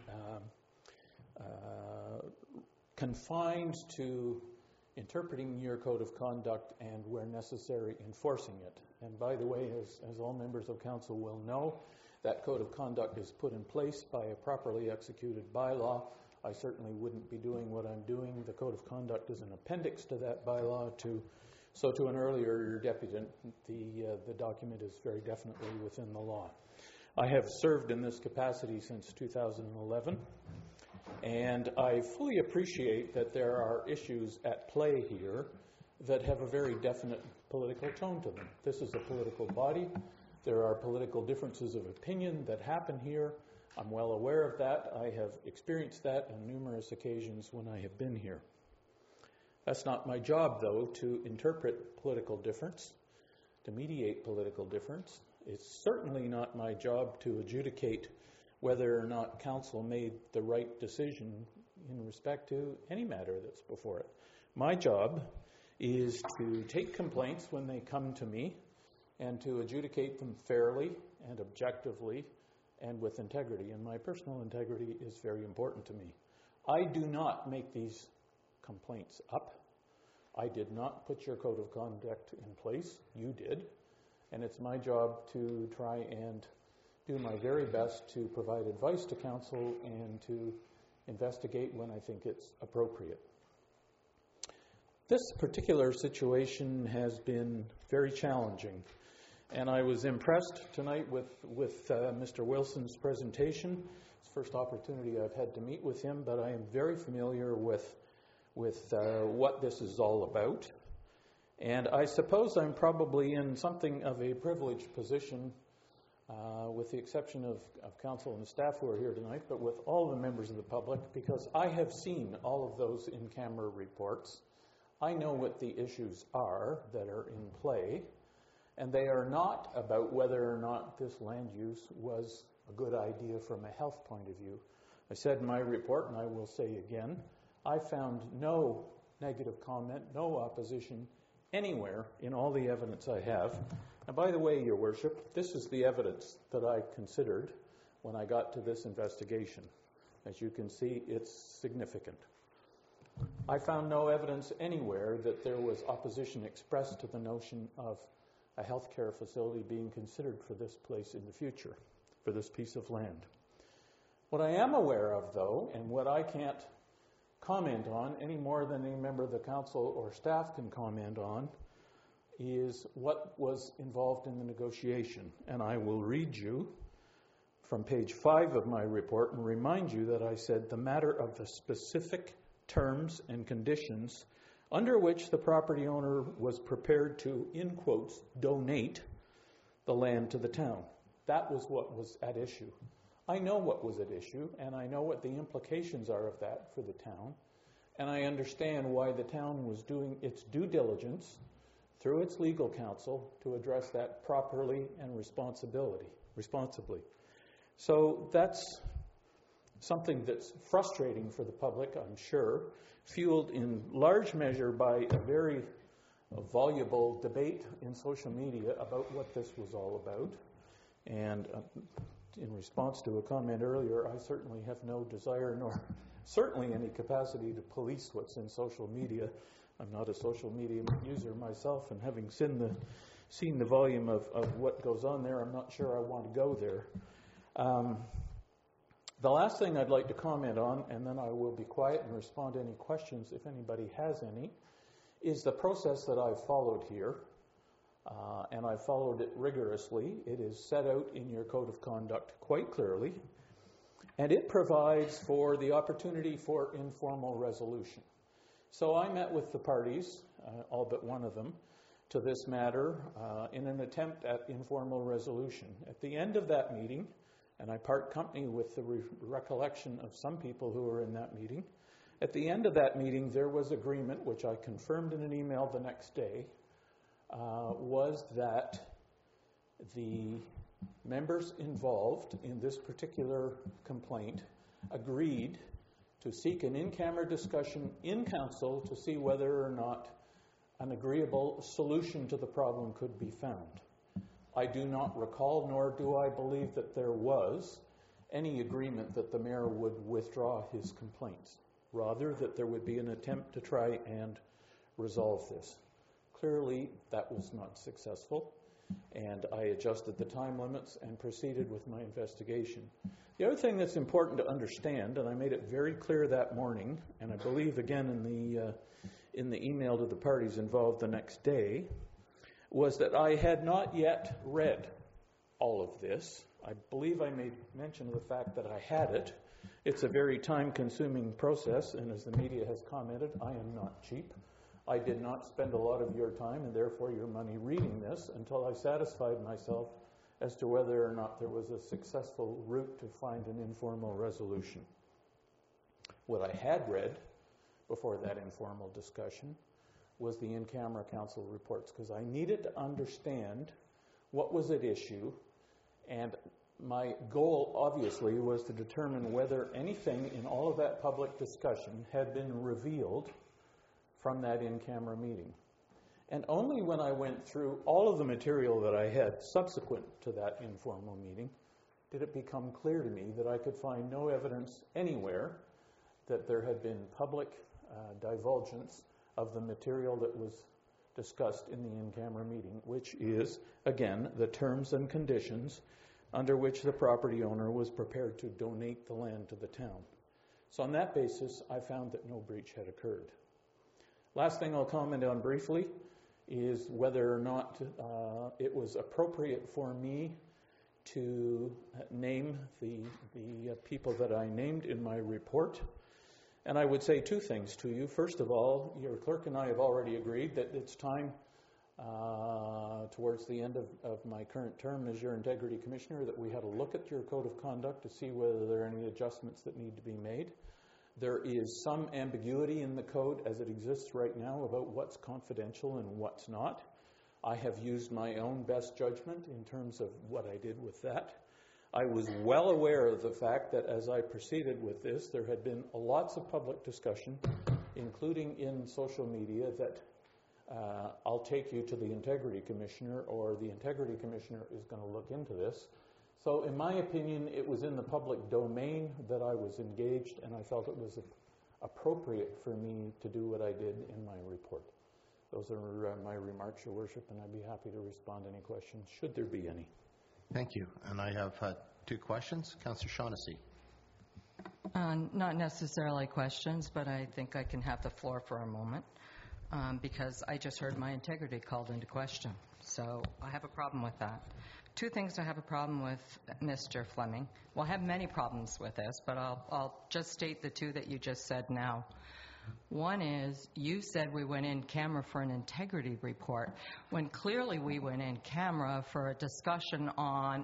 Speaker 16: confined to interpreting your code of conduct and, where necessary, enforcing it. And by the way, as all members of council will know, that code of conduct is put in place by a properly executed bylaw. I certainly wouldn't be doing what I'm doing. The code of conduct is an appendix to that bylaw. So to an earlier deputant, the document is very definitely within the law. I have served in this capacity since 2011, and I fully appreciate that there are issues at play here that have a very definite political tone to them. This is a political body. There are political differences of opinion that happen here. I'm well aware of that. I have experienced that on numerous occasions when I have been here. That's not my job, though, to interpret political difference, to mediate political difference. It's certainly not my job to adjudicate whether or not council made the right decision in respect to any matter that's before it. My job is to take complaints when they come to me and to adjudicate them fairly and objectively and with integrity. And my personal integrity is very important to me. I do not make these complaints up. I did not put your code of conduct in place. You did. And it's my job to try and do my very best to provide advice to council and to investigate when I think it's appropriate. This particular situation has been very challenging, and I was impressed tonight with Mr. Wilson's presentation. It's the first opportunity I've had to meet with him, but I am very familiar with what this is all about. And I suppose I'm probably in something of a privileged position, with the exception of council and the staff who are here tonight, but with all the members of the public, because I have seen all of those in-camera reports. I know what the issues are that are in play, and they are not about whether or not this land use was a good idea from a health point of view. I said in my report, and I will say again, I found no negative comment, no opposition anywhere in all the evidence I have. And by the way, Your Worship, this is the evidence that I considered when I got to this investigation. As you can see, it's significant. I found no evidence anywhere that there was opposition expressed to the notion of a healthcare facility being considered for this place in the future, for this piece of land. What I am aware of, though, and what I can't comment on any more than any member of the council or staff can comment on, is what was involved in the negotiation. And I will read you from page 5 of my report and remind you that I said the matter of the specific terms and conditions under which the property owner was prepared to, in quotes, donate the land to the town. That was what was at issue. I know what was at issue, and I know what the implications are of that for the town, and I understand why the town was doing its due diligence through its legal counsel to address that properly and responsibly. So that's something that's frustrating for the public, I'm sure, fueled in large measure by a very voluble debate in social media about what this was all about. And in response to a comment earlier, I certainly have no desire nor certainly any capacity to police what's in social media. I'm not a social media user myself, and having seen the volume of what goes on there, I'm not sure I want to go there. The last thing I'd like to comment on, and then I will be quiet and respond to any questions if anybody has any, is the process that I've followed here. And I followed it rigorously. It is set out in your code of conduct quite clearly, and it provides for the opportunity for informal resolution. So I met with the parties, all but one of them, to this matter in an attempt at informal resolution. At the end of that meeting, and I part company with the recollection of some people who were in that meeting, at the end of that meeting there was agreement, which I confirmed in an email the next day, was that the members involved in this particular complaint agreed to seek an in-camera discussion in council to see whether or not an agreeable solution to the problem could be found. I do not recall, nor do I believe that there was any agreement that the mayor would withdraw his complaints. Rather, that there would be an attempt to try and resolve this. Clearly, that was not successful, and I adjusted the time limits and proceeded with my investigation. The other thing that's important to understand, and I made it very clear that morning, and I believe again in the email to the parties involved the next day, was that I had not yet read all of this. I believe I made mention of the fact that I had it. It's a very time-consuming process, and as the media has commented, I am not cheap. I did not spend a lot of your time and therefore your money reading this until I satisfied myself as to whether or not there was a successful route to find an informal resolution. What I had read before that informal discussion was the in-camera council reports, because I needed to understand what was at issue, and my goal obviously was to determine whether anything in all of that public discussion had been revealed from that in-camera meeting. And only when I went through all of the material that I had subsequent to that informal meeting did it become clear to me that I could find no evidence anywhere that there had been public divulgence of the material that was discussed in the in-camera meeting, which is, again, the terms and conditions under which the property owner was prepared to donate the land to the town. So on that basis, I found that no breach had occurred. Last thing I'll comment on briefly is whether or not it was appropriate for me to name the people that I named in my report. And I would say two things to you. First of all, your clerk and I have already agreed that it's time towards the end of my current term as your Integrity Commissioner that we had a look at your Code of Conduct to see whether there are any adjustments that need to be made. There is some ambiguity in the code as it exists right now about what's confidential and what's not. I have used my own best judgment in terms of what I did with that. I was well aware of the fact that as I proceeded with this, there had been lots of public discussion, including in social media, that I'll take you to the Integrity Commissioner, or the Integrity Commissioner is going to look into this. So in my opinion, it was in the public domain that I was engaged, and I felt it was appropriate for me to do what I did in my report. Those are my remarks, Your Worship, and I'd be happy to respond to any questions, should there be any.
Speaker 1: Thank you. And I have two questions. Councillor Shaughnessy.
Speaker 6: Not necessarily questions, but I think I can have the floor for a moment because I just heard my integrity called into question. So I have a problem with that. Two things I have a problem with, Mr. Fleming. Well, I have many problems with this, but I'll just state the two that you just said now. One is, you said we went in camera for an integrity report, when clearly we went in camera for a discussion on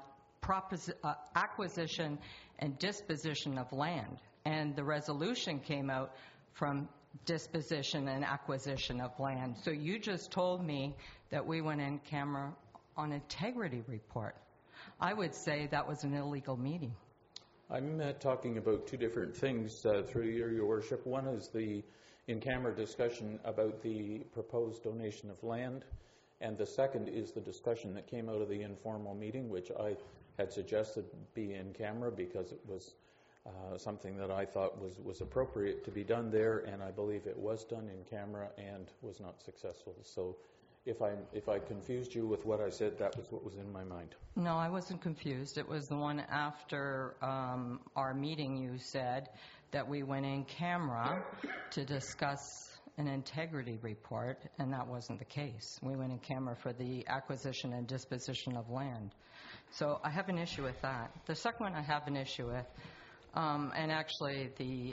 Speaker 6: acquisition and disposition of land. And the resolution came out from disposition and acquisition of land. So you just told me that we went in camera on integrity report. I would say that was an illegal meeting.
Speaker 16: I'm talking about two different things through your worship. One is the in-camera discussion about the proposed donation of land, and the second is the discussion that came out of the informal meeting, which I had suggested be in camera because it was something that I thought was appropriate to be done there, and I believe it was done in camera and was not successful. So if I confused you with what I said, that was what was in my mind.
Speaker 6: No, I wasn't confused. It was the one after our meeting. You said that we went in camera to discuss an integrity report, and that wasn't the case. We went in camera for the acquisition and disposition of land. So I have an issue with that. The second one I have an issue with, and actually the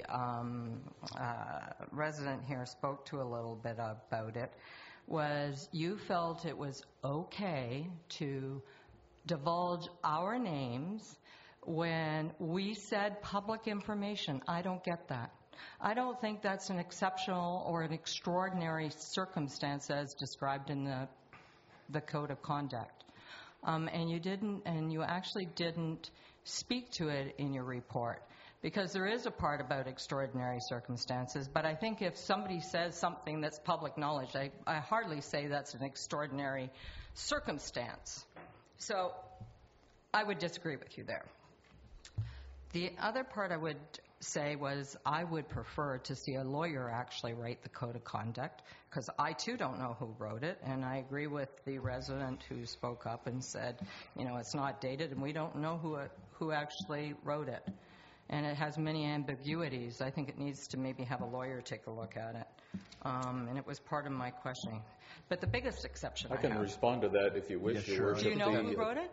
Speaker 6: resident here spoke to a little bit about it, was you felt it was okay to divulge our names when we said public information. I don't get that. I don't think that's an exceptional or an extraordinary circumstance as described in the Code of Conduct. And you actually didn't speak to it in your report, because there is a part about extraordinary circumstances, but I think if somebody says something that's public knowledge, I hardly say that's an extraordinary circumstance. So I would disagree with you there. The other part I would say was I would prefer to see a lawyer actually write the Code of Conduct, because I too don't know who wrote it, and I agree with the resident who spoke up and said, it's not dated and we don't know who actually wrote it. And it has many ambiguities. I think it needs to maybe have a lawyer take a look at it. And it was part of my questioning. But the biggest exception I
Speaker 16: can
Speaker 6: have,
Speaker 16: respond to that if you wish.
Speaker 1: Yeah, sure.
Speaker 6: Do you know who wrote it?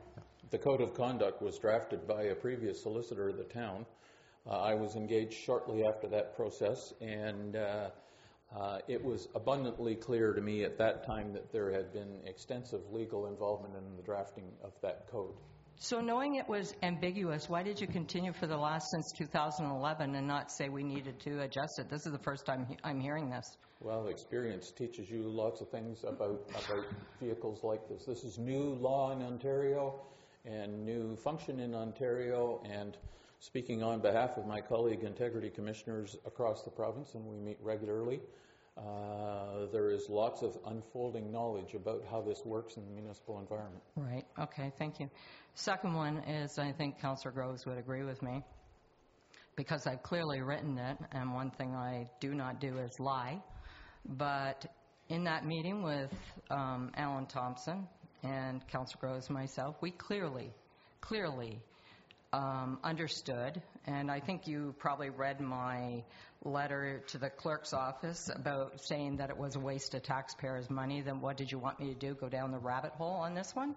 Speaker 16: The code of conduct was drafted by a previous solicitor of the town. I was engaged shortly after that process, and it was abundantly clear to me at that time that there had been extensive legal involvement in the drafting of that code.
Speaker 6: So knowing it was ambiguous, why did you continue for the last since 2011 and not say we needed to adjust it? This is the first time I'm hearing this.
Speaker 16: Well, experience teaches you lots of things about vehicles like this. This is new law in Ontario and new function in Ontario, and speaking on behalf of my colleague integrity commissioners across the province, and we meet regularly, there is lots of unfolding knowledge about how this works in the municipal environment.
Speaker 6: Right. Okay. Thank you. Second one is, I think Councillor Groves would agree with me, because I've clearly written it, and one thing I do not do is lie. But in that meeting with Alan Thompson and Councillor Groves and myself, we clearly understood, and I think you probably read my letter to the clerk's office about saying that it was a waste of taxpayers' money. Then what did you want me to do, go down the rabbit hole on this one?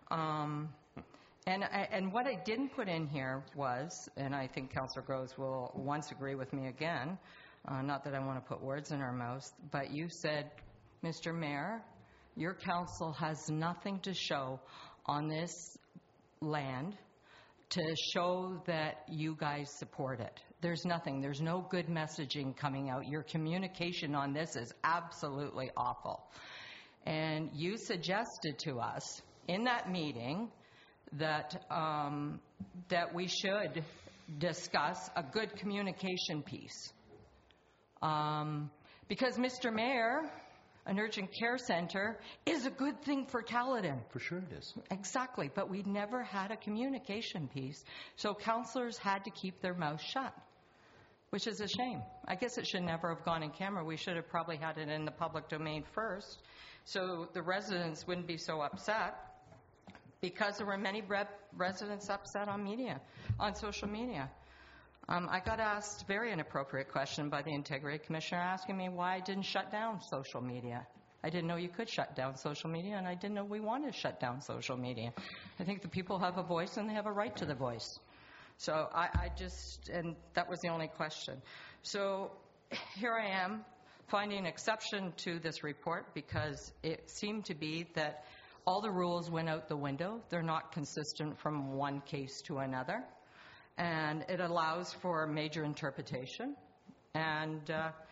Speaker 6: And what I didn't put in here was, and I think Councillor Groves will once agree with me again, not that I want to put words in her mouth, but you said, Mr. Mayor, your council has nothing to show on this land to show that you guys support it. There's nothing. There's no good messaging coming out. Your communication on this is absolutely awful. And you suggested to us in that meeting that that we should discuss a good communication piece. Because, Mr. Mayor, an urgent care center is a good thing for Caledon.
Speaker 1: For sure it is.
Speaker 6: Exactly, but we never had a communication piece, so councillors had to keep their mouths shut, which is a shame. I guess it should never have gone in camera. We should have probably had it in the public domain first, so the residents wouldn't be so upset, because there were many residents upset on social media. I got asked a very inappropriate question by the Integrity Commissioner asking me why I didn't shut down social media. I didn't know you could shut down social media, and I didn't know we wanted to shut down social media. I think the people have a voice, and they have a right to the voice. So and that was the only question. So here I am finding exception to this report, because it seemed to be that all the rules went out the window. They're not consistent from one case to another. And it allows for major interpretation. And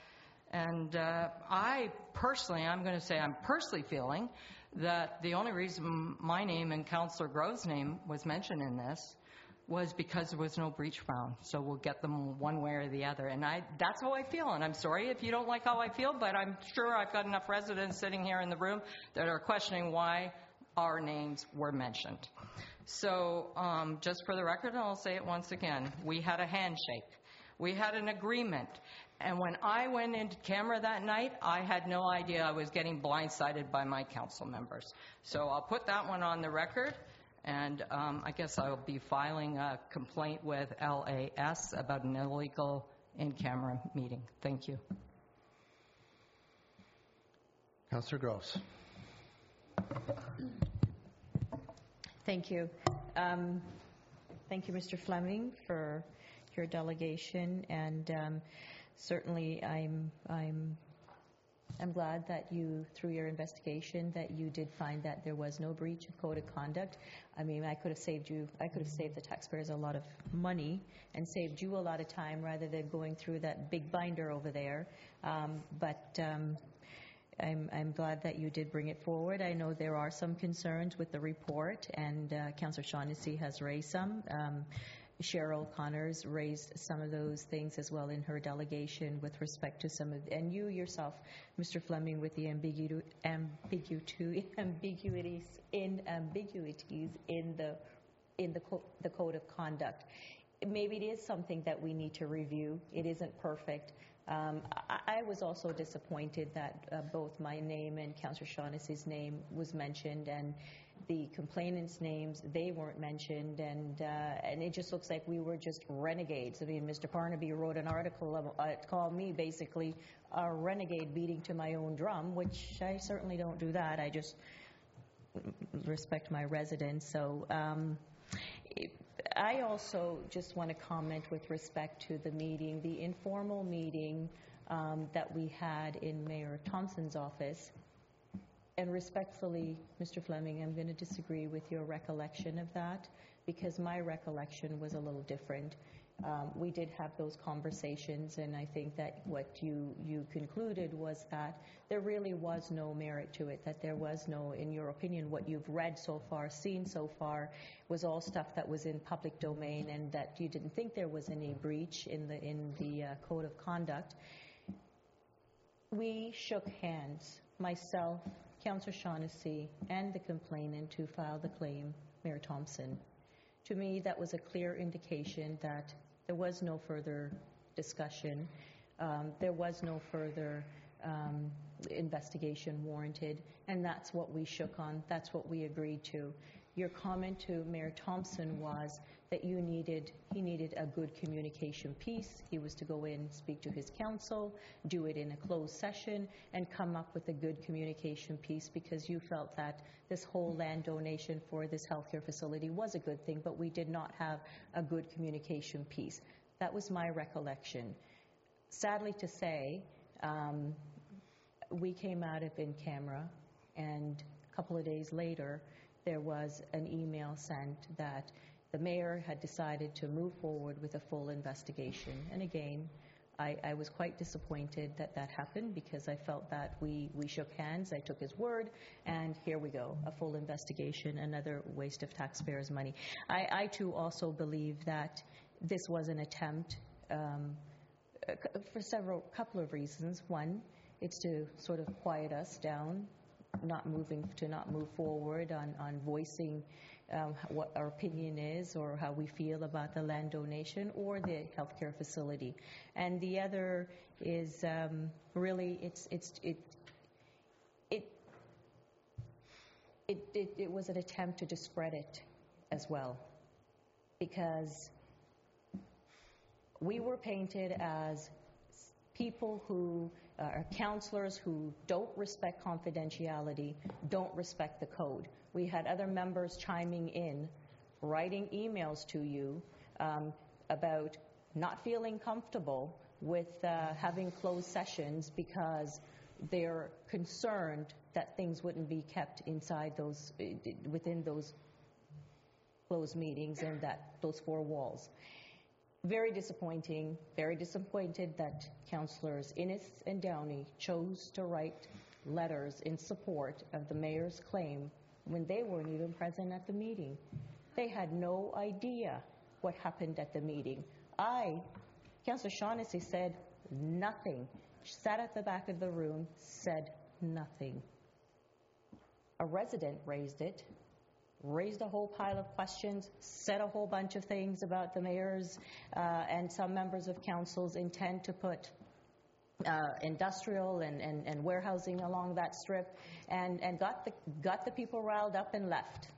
Speaker 6: I personally, I'm going to say I'm personally feeling that the only reason my name and Councillor Grove's name was mentioned in this was because there was no breach found. So we'll get them one way or the other. And that's how I feel. And I'm sorry if you don't like how I feel, but I'm sure I've got enough residents sitting here in the room that are questioning why our names were mentioned. So just for the record, and I'll say it once again, we had a handshake. We had an agreement. And when I went into camera that night, I had no idea I was getting blindsided by my council members. So I'll put that one on the record, and I guess I'll be filing a complaint with LAS about an illegal in-camera meeting. Thank you.
Speaker 1: Councillor Groves.
Speaker 4: Thank you. Thank you, Mr. Fleming, for your delegation, and certainly I'm glad that you, through your investigation, that you did find that there was no breach of code of conduct. I mean, I could have saved the taxpayers a lot of money and saved you a lot of time rather than going through that big binder over there. But I'm glad that you did bring it forward. I know there are some concerns with the report, and Councillor Shaughnessy has raised some. Cheryl Connors raised some of those things as well in her delegation with respect to some of, and you yourself, Mr. Fleming, with the ambiguities in the code of conduct. Maybe it is something that we need to review. It isn't perfect. I was also disappointed that both my name and Councillor Shaughnessy's name was mentioned, and the complainants' names, they weren't mentioned, and it just looks like we were just renegades. I mean, Mr. Parnaby wrote an article called me basically a renegade beating to my own drum, which I certainly don't do that. I just respect my residents. So I also just want to comment with respect to the meeting, the informal meeting that we had in Mayor Thompson's office. And respectfully, Mr. Fleming, I'm going to disagree with your recollection of that, because my recollection was a little different. We did have those conversations, and I think that what you concluded was that there really was no merit to it, that there was no, in your opinion, what you've read so far, seen so far, was all stuff that was in public domain, and that you didn't think there was any breach in the code of conduct. We shook hands, myself, Councillor Shaughnessy, and the complainant who filed the claim, Mayor Thompson. To me, that was a clear indication that there was no further discussion, there was no further investigation warranted, and that's what we shook on, that's what we agreed to. Your comment to Mayor Thompson was that he needed a good communication piece. He was to go in, speak to his council, do it in a closed session, and come up with a good communication piece, because you felt that this whole land donation for this healthcare facility was a good thing, but we did not have a good communication piece. That was my recollection. Sadly to say, we came out of in camera, and a couple of days later, there was an email sent that the mayor had decided to move forward with a full investigation. And again, I was quite disappointed that that happened, because I felt that we shook hands, I took his word, and here we go, a full investigation, another waste of taxpayers' money. I too also believe that this was an attempt for couple of reasons. One, it's to sort of quiet us down, not move forward on voicing what our opinion is or how we feel about the land donation or the healthcare facility. And the other is really it was an attempt to discredit as well, because we were painted as people who are councillors who don't respect confidentiality, don't respect the code. We had other members chiming in, writing emails to you about not feeling comfortable with having closed sessions because they're concerned that things wouldn't be kept inside those, within those closed meetings and those four walls. Very disappointing, very disappointed that Councillors Innes and Downey chose to write letters in support of the mayor's claim when they weren't even present at the meeting. They had no idea what happened at the meeting. Councillor Shaughnessy said nothing. She sat at the back of the room, said nothing. A resident raised it, raised a whole pile of questions, said a whole bunch of things about the mayor's and some members of council's intent to put industrial and warehousing along that strip, and got the people riled up and left.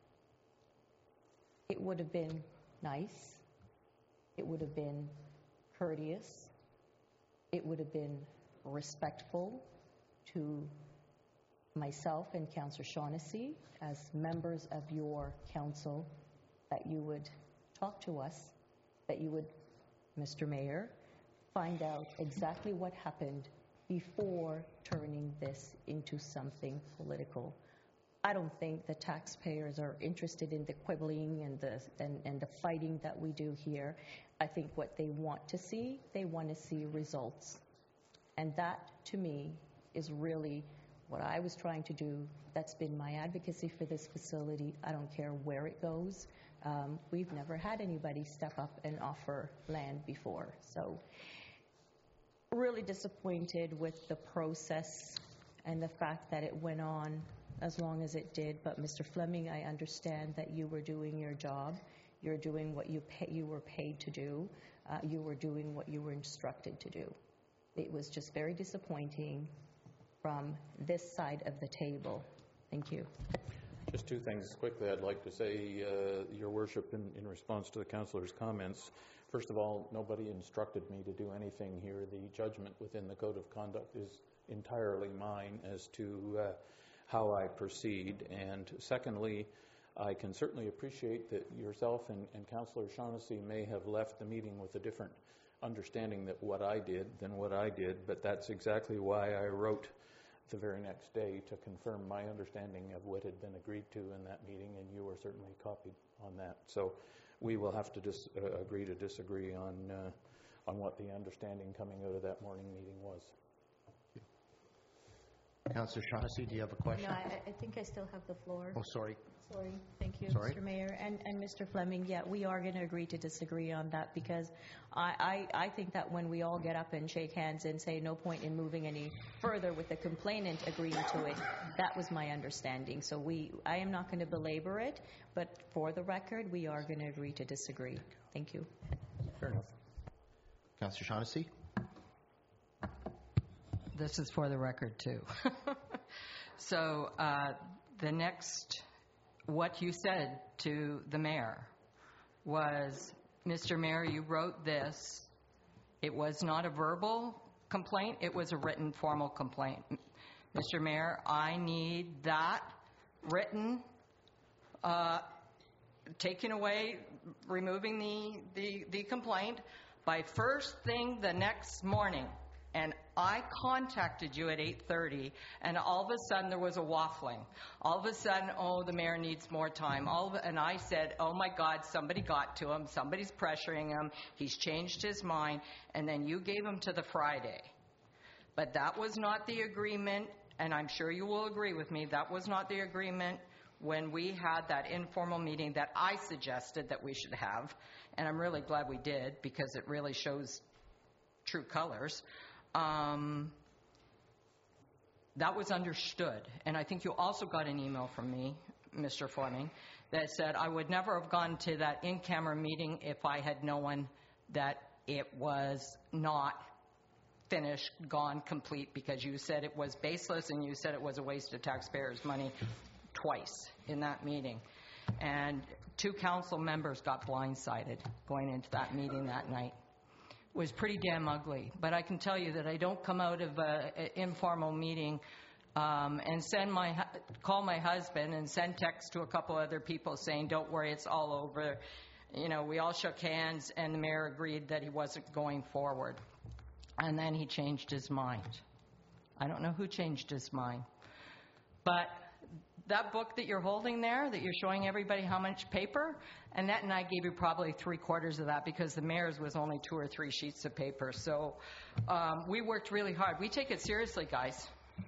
Speaker 4: It would have been nice. It would have been courteous. It would have been respectful to myself and Councillor Shaughnessy as members of your council, that you would talk to us, that you would, Mr. Mayor, find out exactly what happened before turning this into something political. I don't think the taxpayers are interested in the quibbling and the fighting that we do here. I think what they want to see results. And that, to me, is really what I was trying to do. That's been my advocacy for this facility. I don't care where it goes. We've never had anybody step up and offer land before. So really disappointed with the process and the fact that it went on as long as it did. But Mr. Fleming, I understand that you were doing your job. You're doing what you were paid to do. You were doing what you were instructed to do. It was just very disappointing from this side of the table. Thank you.
Speaker 16: Just two things quickly I'd like to say, Your Worship, in response to the councillor's comments. First of all, nobody instructed me to do anything here. The judgment within the Code of Conduct is entirely mine as to how I proceed. And secondly, I can certainly appreciate that yourself and Councillor Shaughnessy may have left the meeting with a different understanding than what I did, but that's exactly why I wrote the very next day to confirm my understanding of what had been agreed to in that meeting, and you were certainly copied on that. So we will have to agree to disagree on what the understanding coming out of that morning meeting was.
Speaker 1: Councillor Shaughnessy, do you have a question?
Speaker 4: No, I think I still have the floor.
Speaker 1: Oh, sorry.
Speaker 4: Sorry. Thank you,
Speaker 1: Sorry.
Speaker 4: Mr. Mayor. And Mr. Fleming, yeah, we are going to agree to disagree on that, because I think that when we all get up and shake hands and say no point in moving any further with the complainant agreeing to it, that was my understanding. So I am not going to belabor it, but for the record, we are going to agree to disagree. Thank you.
Speaker 1: Fair enough. Councillor Shaughnessy?
Speaker 6: This is for the record, too. So the next, what you said to the mayor was, Mr. Mayor, you wrote this. It was not a verbal complaint. It was a written formal complaint. Mr. Mayor, I need that written, taken away, removing the complaint by first thing the next morning. And I contacted you at 8:30, and all of a sudden there was a waffling. All of a sudden, oh, the mayor needs more time. And I said, oh my God, somebody got to him. Somebody's pressuring him. He's changed his mind. And then you gave him to the Friday. But that was not the agreement, and I'm sure you will agree with me, that was not the agreement when we had that informal meeting that I suggested that we should have. And I'm really glad we did, because it really shows true colors. That was understood. And I think you also got an email from me, Mr. Fleming, that said I would never have gone to that in-camera meeting if I had known that it was not finished, gone, complete, because you said it was baseless and you said it was a waste of taxpayers' money twice in that meeting. And 2 council members got blindsided going into that meeting that night. Was pretty damn ugly. But I can tell you that I don't come out of an informal meeting and call my husband and send text to a couple other people saying, don't worry, it's all over. You know, we all shook hands, and the mayor agreed that he wasn't going forward. And then he changed his mind. I don't know who changed his mind. But that book that you're holding there, that you're showing everybody how much paper, Annette and I gave you probably 3/4 of that, because the mayor's was only 2 or 3 sheets of paper. So we worked really hard. We take it seriously, guys.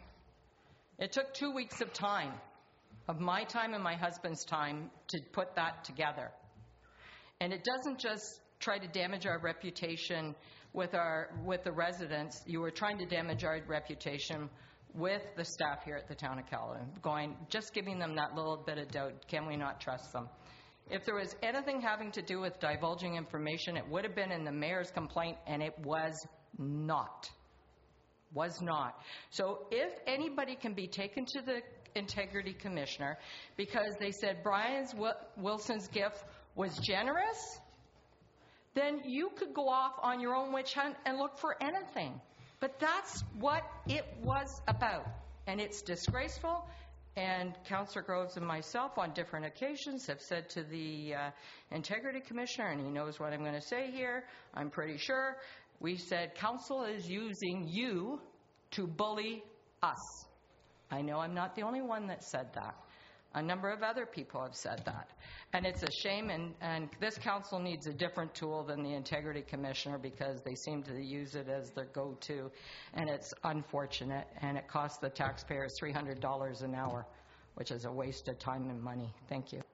Speaker 6: It took 2 weeks of time, of my time and my husband's time, to put that together. And it doesn't just try to damage our reputation with the residents. You were trying to damage our reputation with the staff here at the town of Caledon, just giving them that little bit of doubt, can we not trust them? If there was anything having to do with divulging information, it would have been in the mayor's complaint, and it was not. Was not. So if anybody can be taken to the Integrity Commissioner because they said Brian Wilson's gift was generous, then you could go off on your own witch hunt and look for anything. But that's what it was about. And it's disgraceful. And Councillor Groves and myself on different occasions have said to the Integrity Commissioner, and he knows what I'm going to say here, I'm pretty sure, we said, Council is using you to bully us. I know I'm not the only one that said that. A number of other people have said that. And it's a shame, and this council needs a different tool than the Integrity Commissioner, because they seem to use it as their go-to, and it's unfortunate, and it costs the taxpayers $300 an hour, which is a waste of time and money. Thank you.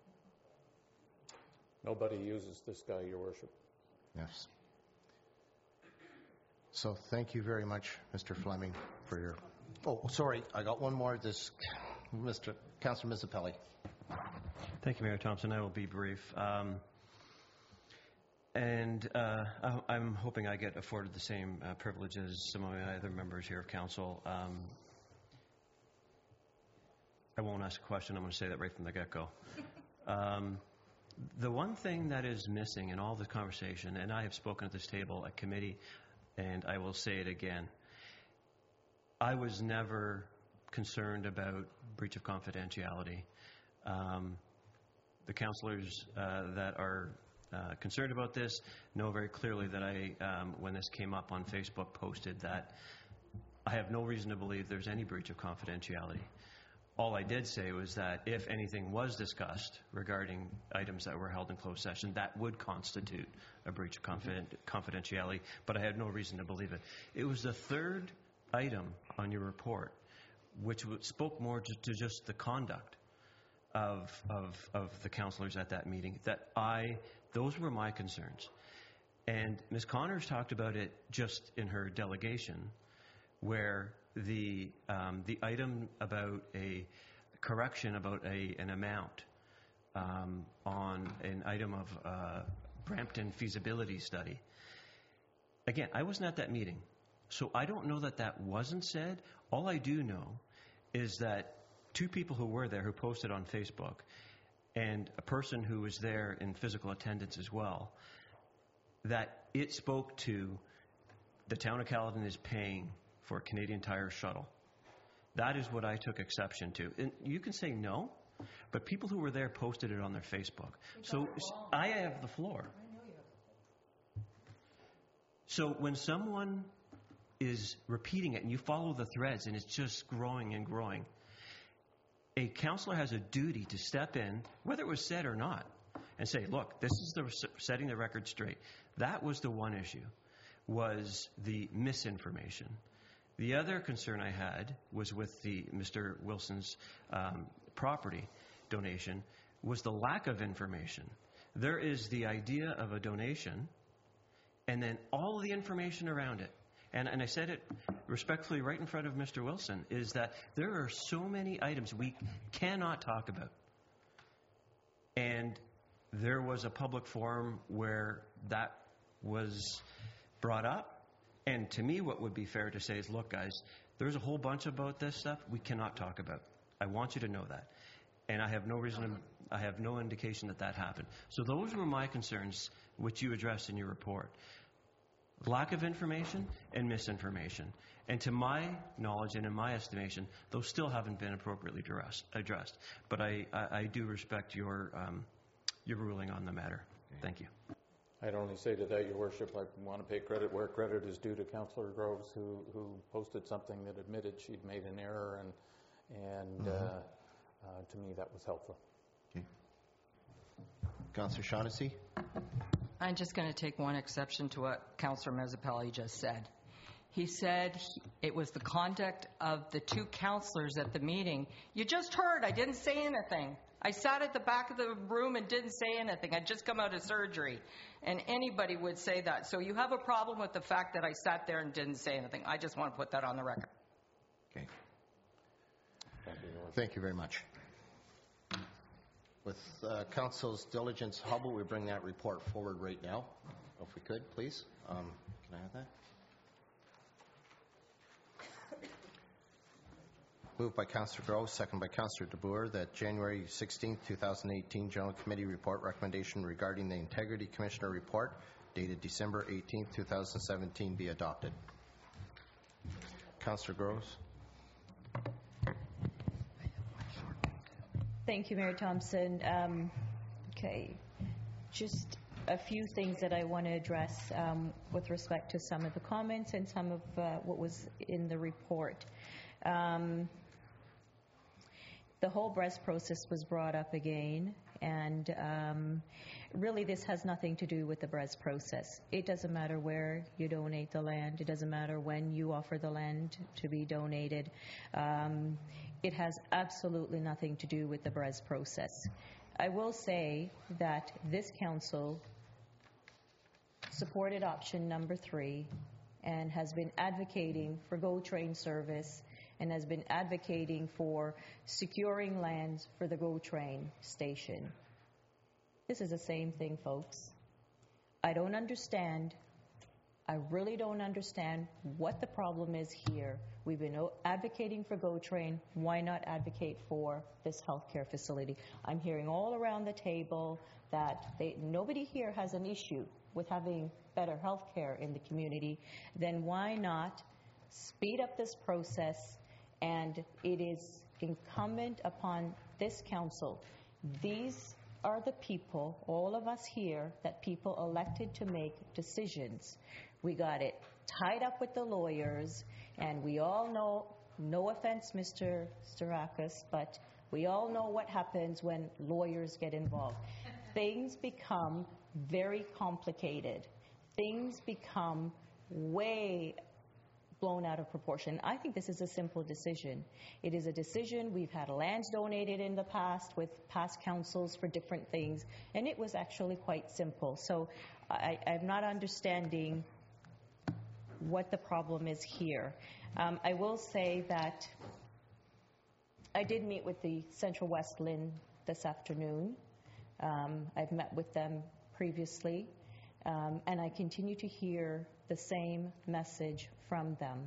Speaker 16: Nobody uses this guy, Your Worship.
Speaker 1: Yes. So thank you very much, Mr. Fleming, for your... Oh, sorry, I got one more. Councillor Mizzapelli.
Speaker 3: Thank you, Mayor Thompson. I will be brief. I'm hoping I get afforded the same privilege as some of my other members here of council. I won't ask a question. I'm going to say that right from the get-go. The one thing that is missing in all the conversation, and I have spoken at this table at committee, and I will say it again, I was never concerned about breach of confidentiality. the councillors that are concerned about this know very clearly that I, when this came up on Facebook, posted that I have no reason to believe there's any breach of confidentiality. All I did say was that if anything was discussed regarding items that were held in closed session, that would constitute a breach of confidentiality, but I had no reason to believe it. It was the third item on your report which spoke more to just the conduct of the councillors at that meeting, those were my concerns. And Ms. Connors talked about it just in her delegation, where the item about a correction about an amount on an item of Brampton feasibility study. Again, I wasn't at that meeting, so I don't know that that wasn't said. All I do know is that two people who were there, who posted on Facebook, and a person who was there in physical attendance as well, that it spoke to the town of Caledon is paying for a Canadian Tire shuttle. That is what I took exception to. And you can say no, but people who were there posted it on their Facebook. So I have the floor. So when someone is repeating it and you follow the threads and it's just growing and growing, a councillor has a duty to step in, whether it was said or not, and say, look, this is setting the record straight. That was the one issue, was the misinformation. The other concern I had was with Mr. Wilson's property donation, was the lack of information. There is the idea of a donation and then all the information around it. And I said it respectfully right in front of Mr. Wilson, is that there are so many items we cannot talk about. And there was a public forum where that was brought up. And to me, what would be fair to say is, look, guys, there's a whole bunch about this stuff we cannot talk about. I want you to know that. And I have no reason, I have no indication that that happened. So those were my concerns, which you addressed in your report. Lack of information and misinformation. And to my knowledge and in my estimation, those still haven't been appropriately addressed. But I do respect your ruling on the matter. Thank you.
Speaker 16: I'd only say to that, Your Worship, I want to pay credit where credit is due to Councillor Groves, who posted something that admitted she'd made an error, and to me that was helpful.
Speaker 1: Okay. Councillor Shaughnessy?
Speaker 6: I'm just going to take one exception to what Councillor Mazzapelli just said. He said it was the conduct of the two councillors at the meeting. You just heard, I didn't say anything. I sat at the back of the room and didn't say anything. I'd just come out of surgery. And anybody would say that. So you have a problem with the fact that I sat there and didn't say anything. I just want to put that on the record.
Speaker 1: Okay. Thank you very much. With Council's diligence, how about we bring that report forward right now, if we could, please? Can I have that? Moved by Councillor Groves, second by Councillor DeBoer, that January 16, 2018 General Committee report recommendation regarding the Integrity Commissioner report dated December 18, 2017 be adopted. Councillor Groves.
Speaker 4: Thank you, Mayor Thompson. Okay, just a few things that I want to address with respect to some of the comments and some of what was in the report. The whole BRES process was brought up again, and really this has nothing to do with the BRES process. It doesn't matter where you donate the land. It doesn't matter when you offer the land to be donated. It has absolutely nothing to do with the BRES process. I will say that this council supported option number 3 and has been advocating for GO Train service and has been advocating for securing lands for the GO Train station. This is the same thing, folks. I don't understand. I really don't understand what the problem is here. We've been advocating for GO Train. Why not advocate for this healthcare facility? I'm hearing all around the table that nobody here has an issue with having better healthcare in the community. Then why not speed up this process? And it is incumbent upon this council, these are the people, all of us here, that people elected to make decisions. We got it tied up with the lawyers, and we all know, no offense, Mr. Starakis, but we all know what happens when lawyers get involved. Things become very complicated. Things become way blown out of proportion. I think this is a simple decision. It is a decision. We've had lands donated in the past with past councils for different things, and it was actually quite simple. So I'm not understanding what the problem is here. I will say that I did meet with the Central West LHIN this afternoon. I've met with them previously, and I continue to hear the same message from them.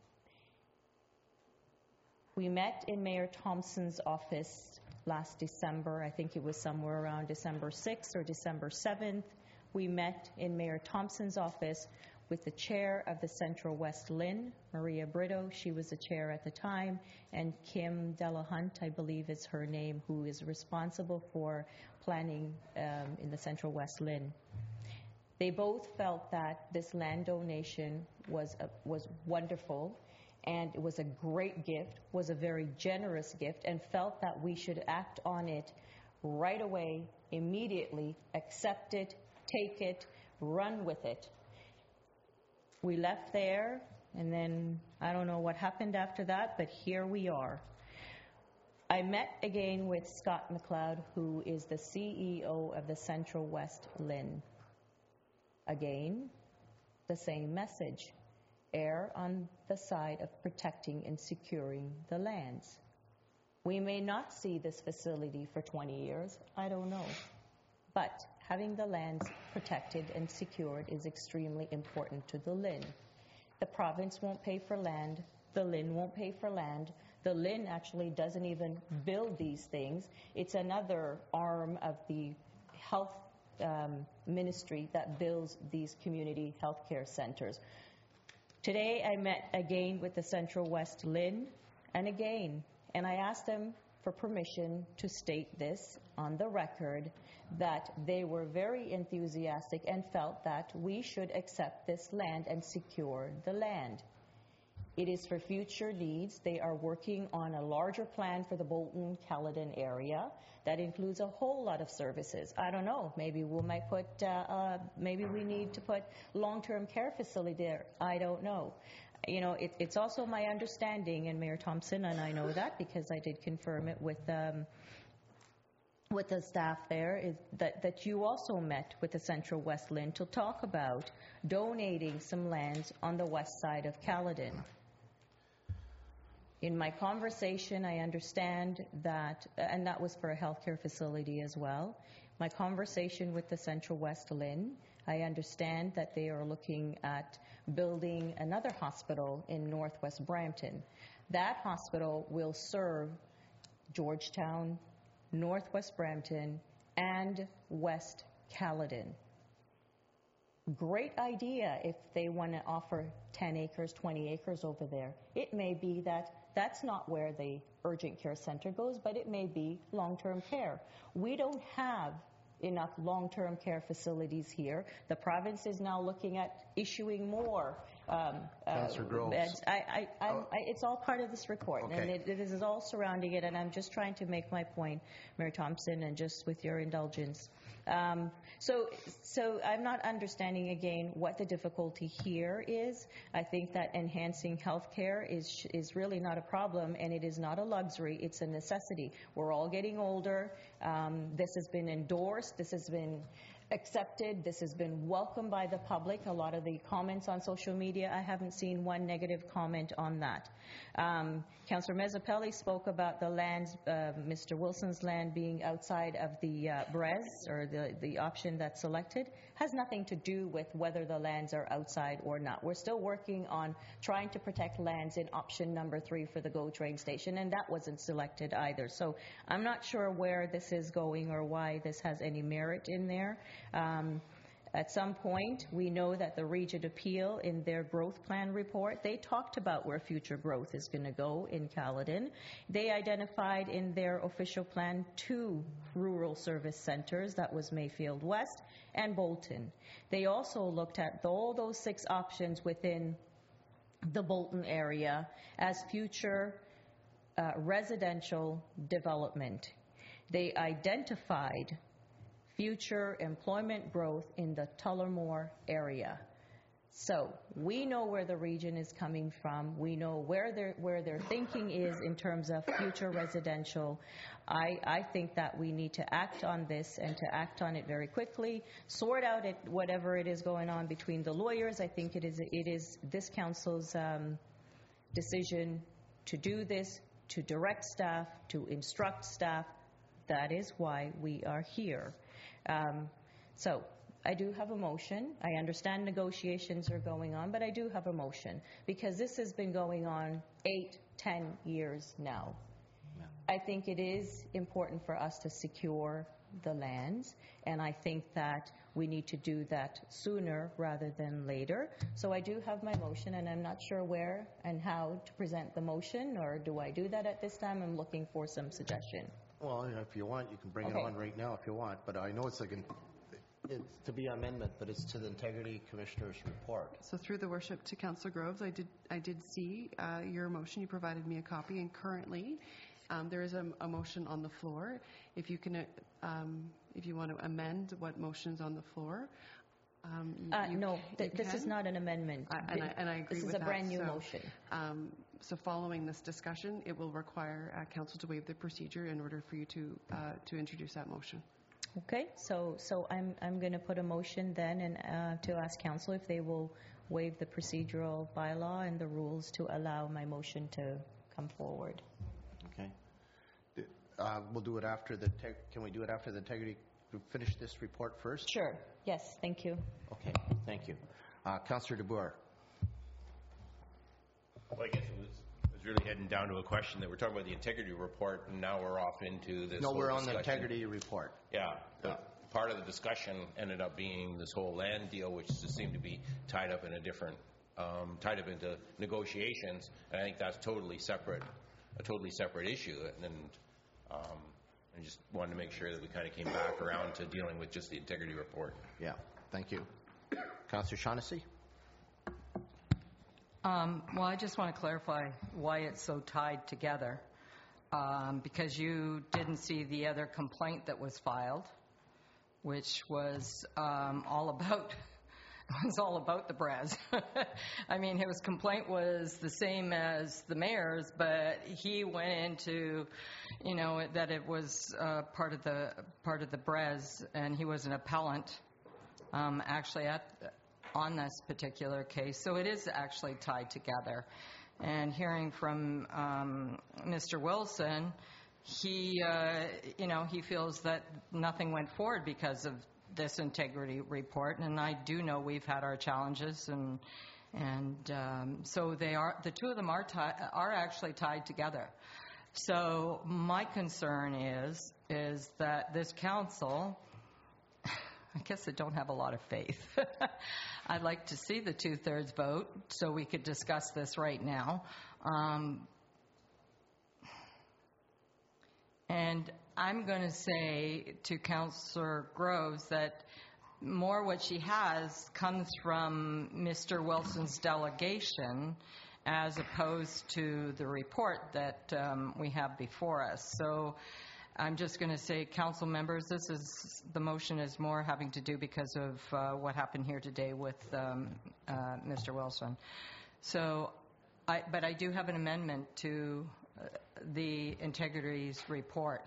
Speaker 4: We met in Mayor Thompson's office last December. I think it was somewhere around December 6th or December 7th. We met in Mayor Thompson's office with the chair of the Central West LHIN, Maria Brito. She was the chair at the time, and Kim Delahunt, I believe is her name, who is responsible for planning in the Central West LHIN. They both felt that this land donation was wonderful, and it was a great gift, was a very generous gift, and felt that we should act on it right away, immediately, accept it, take it, run with it. We left there, and then I don't know what happened after that, but here we are. I met again with Scott McLeod, who is the CEO of the Central West LHIN. Again, the same message. Err on the side of protecting and securing the lands. We may not see this facility for 20 years, I don't know. But having the lands protected and secured is extremely important to the LHIN. The province won't pay for land, the LHIN won't pay for land. The LHIN actually doesn't even build these things. It's another arm of the health ministry that builds these community health care centers. Today I met again with the Central West LHIN, and I asked them for permission to state this on the record, that they were very enthusiastic and felt that we should accept this land and secure the land. It is for future needs. They are working on a larger plan for the Bolton-Caledon area that includes a whole lot of services. I don't know, maybe we might put, maybe we need to put long-term care facility there. I don't know. You know, it's also my understanding, and Mayor Thompson, and I know that because I did confirm it with the staff there, is that you also met with the Central West LHIN to talk about donating some lands on the west side of Caledon. In my conversation, I understand that, and that was for a healthcare facility as well. My conversation with the Central West LHIN, I understand that they are looking at building another hospital in Northwest Brampton. That hospital will serve Georgetown, Northwest Brampton, and West Caledon. Great idea if they want to offer 10 acres, 20 acres over there. It may be that that's not where the urgent care center goes, but it may be long-term care. We don't have enough long-term care facilities here. The province is now looking at issuing more
Speaker 1: Councillor Groves.
Speaker 4: beds. It's all part of this report,
Speaker 1: Okay.
Speaker 4: and it is all surrounding it, and I'm just trying to make my point, Mayor Thompson, and just with your indulgence. So I'm not understanding again what the difficulty here is. I think that enhancing health care is really not a problem, and it is not a luxury, it's a necessity. We're all getting older. This has been endorsed, this has been accepted, this has been welcomed by the public. A lot of the comments on social media, I haven't seen one negative comment on that. Councillor Mezzapelli spoke about the lands, Mr. Wilson's land being outside of the BREZ, or the option that's selected. Has nothing to do with whether the lands are outside or not. We're still working on trying to protect lands in option number 3 for the GO train station, and that wasn't selected either. So I'm not sure where this is going or why this has any merit in there. At some point, we know that the Region of Peel, in their growth plan report, they talked about where future growth is going to go in Caledon. They identified in their official plan 2 rural service centers, that was Mayfield West and Bolton. They also looked at all those 6 options within the Bolton area as future residential development. They identified future employment growth in the Tullamore area. So we know where the region is coming from. We know where their thinking is in terms of future residential. I think that we need to act on this and to act on it very quickly, sort out whatever it is going on between the lawyers. I think it is this council's decision to do this, to direct staff, to instruct staff. That is why we are here. So I do have a motion. I understand negotiations are going on, but I do have a motion because this has been going on 8-10 years now. Yeah. I think it is important for us to secure the lands, and I think that we need to do that sooner rather than later. So I do have my motion, and I'm not sure where and how to present the motion, or do I do that at this time? I'm looking for some suggestion.
Speaker 1: Well, if you want, you can bring it on right now if you want, but I know it's to be amendment, but it's to the Integrity Commissioner's report.
Speaker 12: So through the worship to Councillor Groves, I did see your motion. You provided me a copy, and currently there is a motion on the floor. If you can, if you want to amend what motion's on the floor.
Speaker 4: No, this is not an amendment.
Speaker 12: And I agree with that.
Speaker 4: This is a brand new motion.
Speaker 12: So following this discussion, it will require council to waive the procedure in order for you to introduce that motion.
Speaker 4: Okay, so I'm going to put a motion then and to ask council if they will waive the procedural bylaw and the rules to allow my motion to come forward.
Speaker 1: Okay. We'll do it after can we do it after the integrity, finish this report first?
Speaker 4: Sure, yes, thank you.
Speaker 1: Okay, thank you. Councillor DeBoer.
Speaker 13: Well, I guess it was really heading down to a question that we're talking about the integrity report, and now we're off into this.
Speaker 1: No, we're on
Speaker 13: discussion.
Speaker 1: the integrity report.
Speaker 13: Yeah. Part of the discussion ended up being this whole land deal, which just seemed to be tied up in tied up into negotiations, and I think that's a totally separate issue. And I just wanted to make sure that we kind of came back around to dealing with just the integrity report.
Speaker 1: Yeah. Thank you. Councillor Shaughnessy.
Speaker 6: Well, I just want to clarify why it's so tied together, because you didn't see the other complaint that was filed, which was all about the Braz. I mean, his complaint was the same as the mayor's, but he went into, that it was part of the Braz, and he was an appellant, actually on this particular case. So it is actually tied together. And hearing from Mr. Wilson, he feels that nothing went forward because of this integrity report. And I do know we've had our challenges, and so the two of them are actually tied together. So my concern is that this council, I guess I don't have a lot of faith. I'd like to see the 2/3 vote so we could discuss this right now. And I'm going to say to Councillor Groves that more what she has comes from Mr. Wilson's delegation as opposed to the report that we have before us. So I'm just going to say, council members, the motion is more having to do because of what happened here today with Mr. Wilson. So, but I do have an amendment to the integrity's report.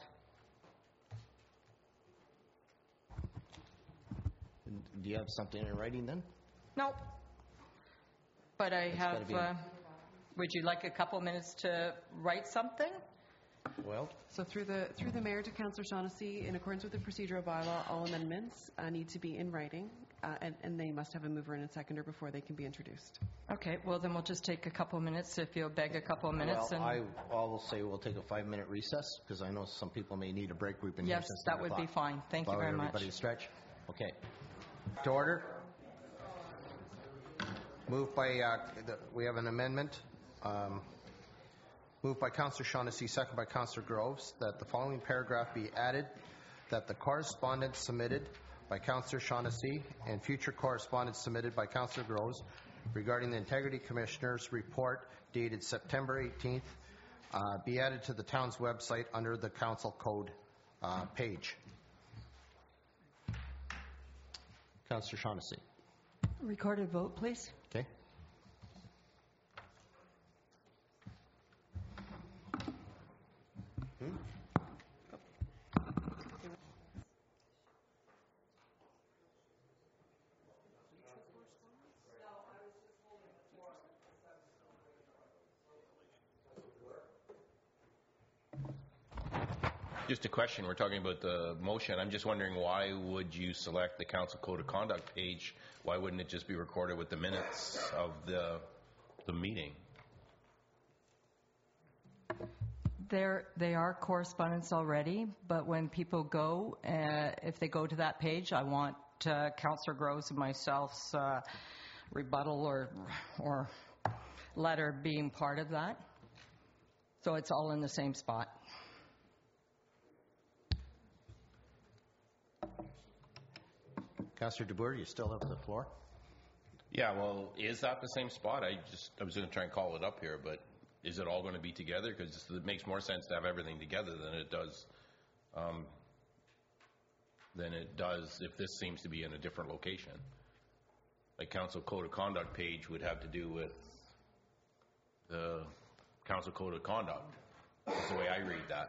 Speaker 1: Do you have something in writing then?
Speaker 6: Nope. But I have, would you like a couple minutes to write something?
Speaker 1: Well,
Speaker 12: so through the mayor to Councillor Shaughnessy, in accordance with the procedural bylaw, all amendments need to be in writing, and they must have a mover and a seconder before they can be introduced.
Speaker 6: Okay, well then we'll just take a couple of minutes if you'll beg a couple of minutes.
Speaker 1: Well, I will say we'll take a 5-minute recess because I know some people may need a break. We've been here since 10 o'clock.
Speaker 6: Yes, that would be fine. Thank you very much.
Speaker 1: Everybody stretch. Okay. To order. Moved by, we have an amendment. Moved by Councillor Shaughnessy, second by Councillor Groves, that the following paragraph be added, that the correspondence submitted by Councillor Shaughnessy and future correspondence submitted by Councillor Groves regarding the Integrity Commissioner's report dated September 18th be added to the town's website under the Council Code page. Councillor Shaughnessy.
Speaker 6: Recorded vote, please.
Speaker 1: Okay.
Speaker 13: Just a question. We're talking about the motion. I'm just wondering, why would you select the Council Code of Conduct page? Why wouldn't it just be recorded with the minutes of the meeting?
Speaker 6: They are correspondence already, but when people go, if they go to that page, I want Councillor Groves and myself's rebuttal or letter being part of that. So it's all in the same spot.
Speaker 1: Councillor DeBoer, you still have the floor.
Speaker 13: Yeah, well, is that the same spot? I was going to try and call it up here, but is it all going to be together? Because it makes more sense to have everything together than it does if this seems to be in a different location. Like Council Code of Conduct page would have to do with the Council Code of Conduct. That's the way I read that.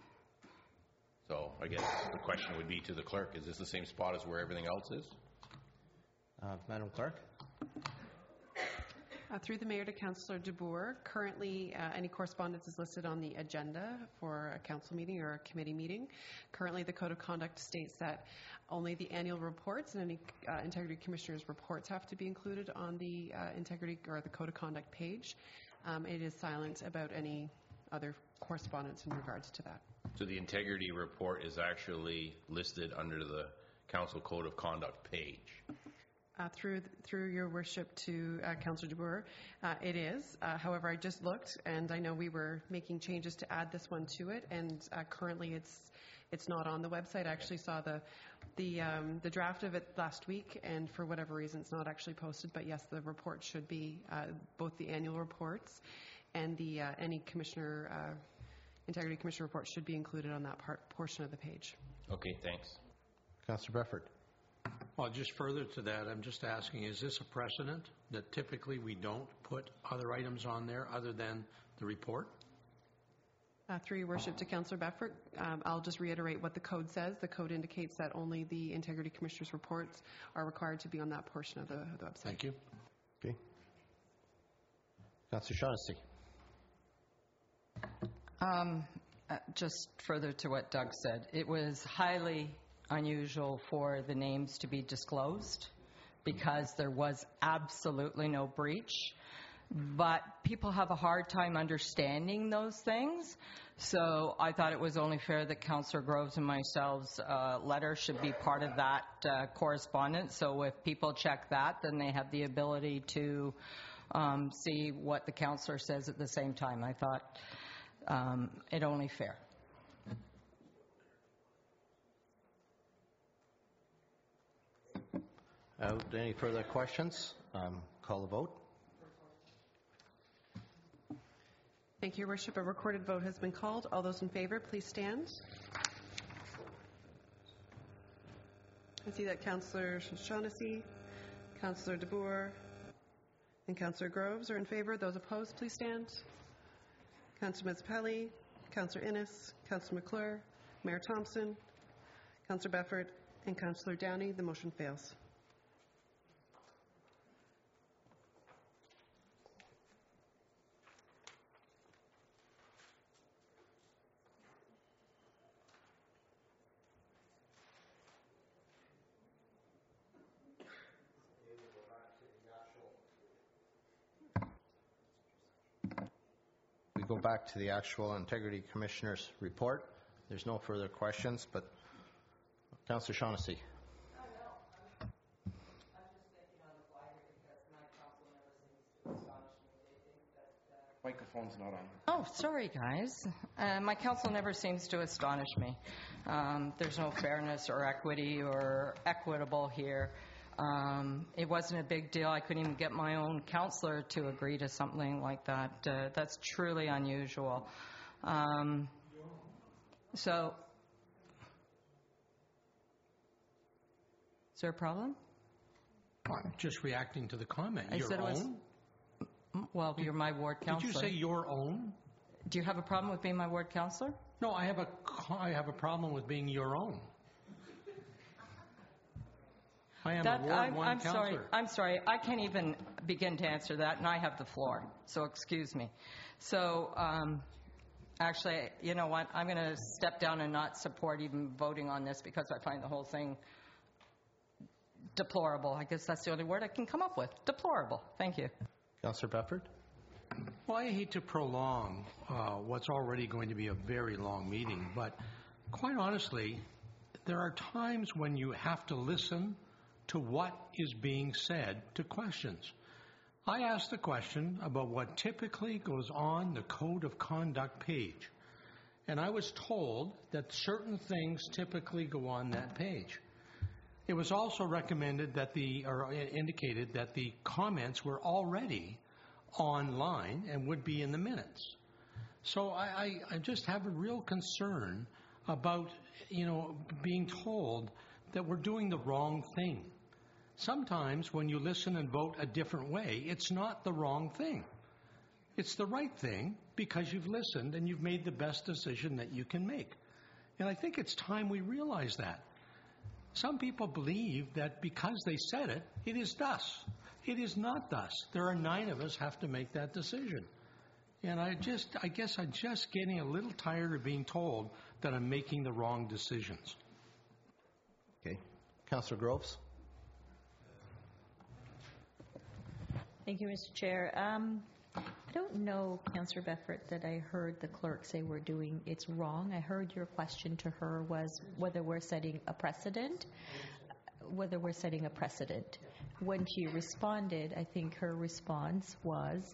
Speaker 13: So I guess the question would be to the clerk, is this the same spot as where everything else is?
Speaker 1: Madam Clerk?
Speaker 12: Through the Mayor to Councillor DeBoer, currently any correspondence is listed on the agenda for a council meeting or a committee meeting. Currently the Code of Conduct states that only the annual reports and any Integrity Commissioner's reports have to be included on the Integrity or the Code of Conduct page. It is silent about any other correspondence in regards to that.
Speaker 13: So the integrity report is actually listed under the Council Code of Conduct page.
Speaker 12: Through your worship to Councillor DeBoer, it is. However, I just looked, and I know we were making changes to add this one to it, and currently it's not on the website. I actually saw the draft of it last week, and for whatever reason, it's not actually posted. But yes, the report should be both the annual reports and the any commissioner. Integrity Commissioner report should be included on that portion of the page.
Speaker 13: Okay, thanks.
Speaker 1: Councillor Befford.
Speaker 7: Well, just further to that, I'm just asking, is this a precedent that typically we don't put other items on there other than the report?
Speaker 12: Through your worship to Councillor Befford, I'll just reiterate what the code says. The code indicates that only the Integrity Commissioner's reports are required to be on that portion of the website.
Speaker 7: Thank you.
Speaker 1: Okay. Councillor Shaughnessy.
Speaker 6: Just further to what Doug said, it was highly unusual for the names to be disclosed because there was absolutely no breach. But people have a hard time understanding those things. So I thought it was only fair that Councillor Groves and myself's letter should be part of that correspondence. So if people check that, then they have the ability to see what the councillor says at the same time. I thought it only fair.
Speaker 1: Any further questions? Call the vote.
Speaker 12: Thank you, Your Worship. A recorded vote has been called. All those in favor, please stand. I see that Councillor Shaughnessy, Councillor DeBoer, and Councillor Groves are in favor. Those opposed, please stand. Councillor Mazzapelli, Councillor Innes, Councillor McClure, Mayor Thompson, Councillor Befford, and Councillor Downey. The motion fails.
Speaker 1: We go back to the actual Integrity Commissioner's report. There's no further questions, but Councillor Shaughnessy.
Speaker 14: Microphone's not on.
Speaker 6: Oh, sorry, guys. My council never seems to astonish me. There's no fairness or equity or equitable here. It wasn't a big deal. I couldn't even get my own councillor to agree to something like that. That's truly unusual. So, is there a problem?
Speaker 7: I'm just reacting to the comment.
Speaker 6: I
Speaker 7: Your
Speaker 6: said it was-
Speaker 7: own?
Speaker 6: Well, you're my ward councillor.
Speaker 7: Did you say your own?
Speaker 6: Do you have a problem with being my ward councillor?
Speaker 7: No, I have a problem with being your own. I am a Ward 1 councillor.
Speaker 6: I'm sorry. I can't even begin to answer that, and I have the floor. So excuse me. So actually, you know what? I'm going to step down and not support even voting on this because I find the whole thing deplorable. I guess that's the only word I can come up with. Deplorable. Thank you.
Speaker 1: Councillor Bedford?
Speaker 7: Well, I hate to prolong what's already going to be a very long meeting, but quite honestly, there are times when you have to listen to what is being said to questions. I asked a question about what typically goes on the Code of Conduct page, and I was told that certain things typically go on that page. It was also recommended that indicated that the comments were already online and would be in the minutes. So I just have a real concern about, being told that we're doing the wrong thing. Sometimes when you listen and vote a different way, it's not the wrong thing. It's the right thing because you've listened and you've made the best decision that you can make. And I think it's time we realize that. Some people believe that because they said it, it is thus. It is not thus. There are 9 of us have to make that decision. And I guess I'm just getting a little tired of being told that I'm making the wrong decisions.
Speaker 1: Okay. Councillor Groves?
Speaker 4: Thank you, Mr. Chair. I don't know, Councillor Bedford, that I heard the clerk say it's wrong. I heard your question to her was whether we're setting a precedent. When she responded, I think her response was,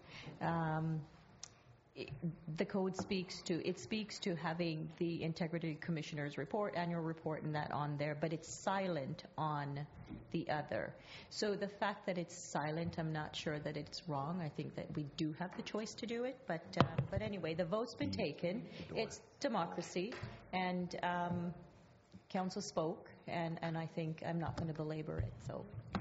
Speaker 4: the code speaks to having the Integrity Commissioner's report, annual report, and that on there, but it's silent on the other. So the fact that it's silent, I'm not sure that it's wrong. I think that we do have the choice to do it, but anyway, the vote's been taken. It's democracy, and council spoke, and I think I'm not going to belabor it. So.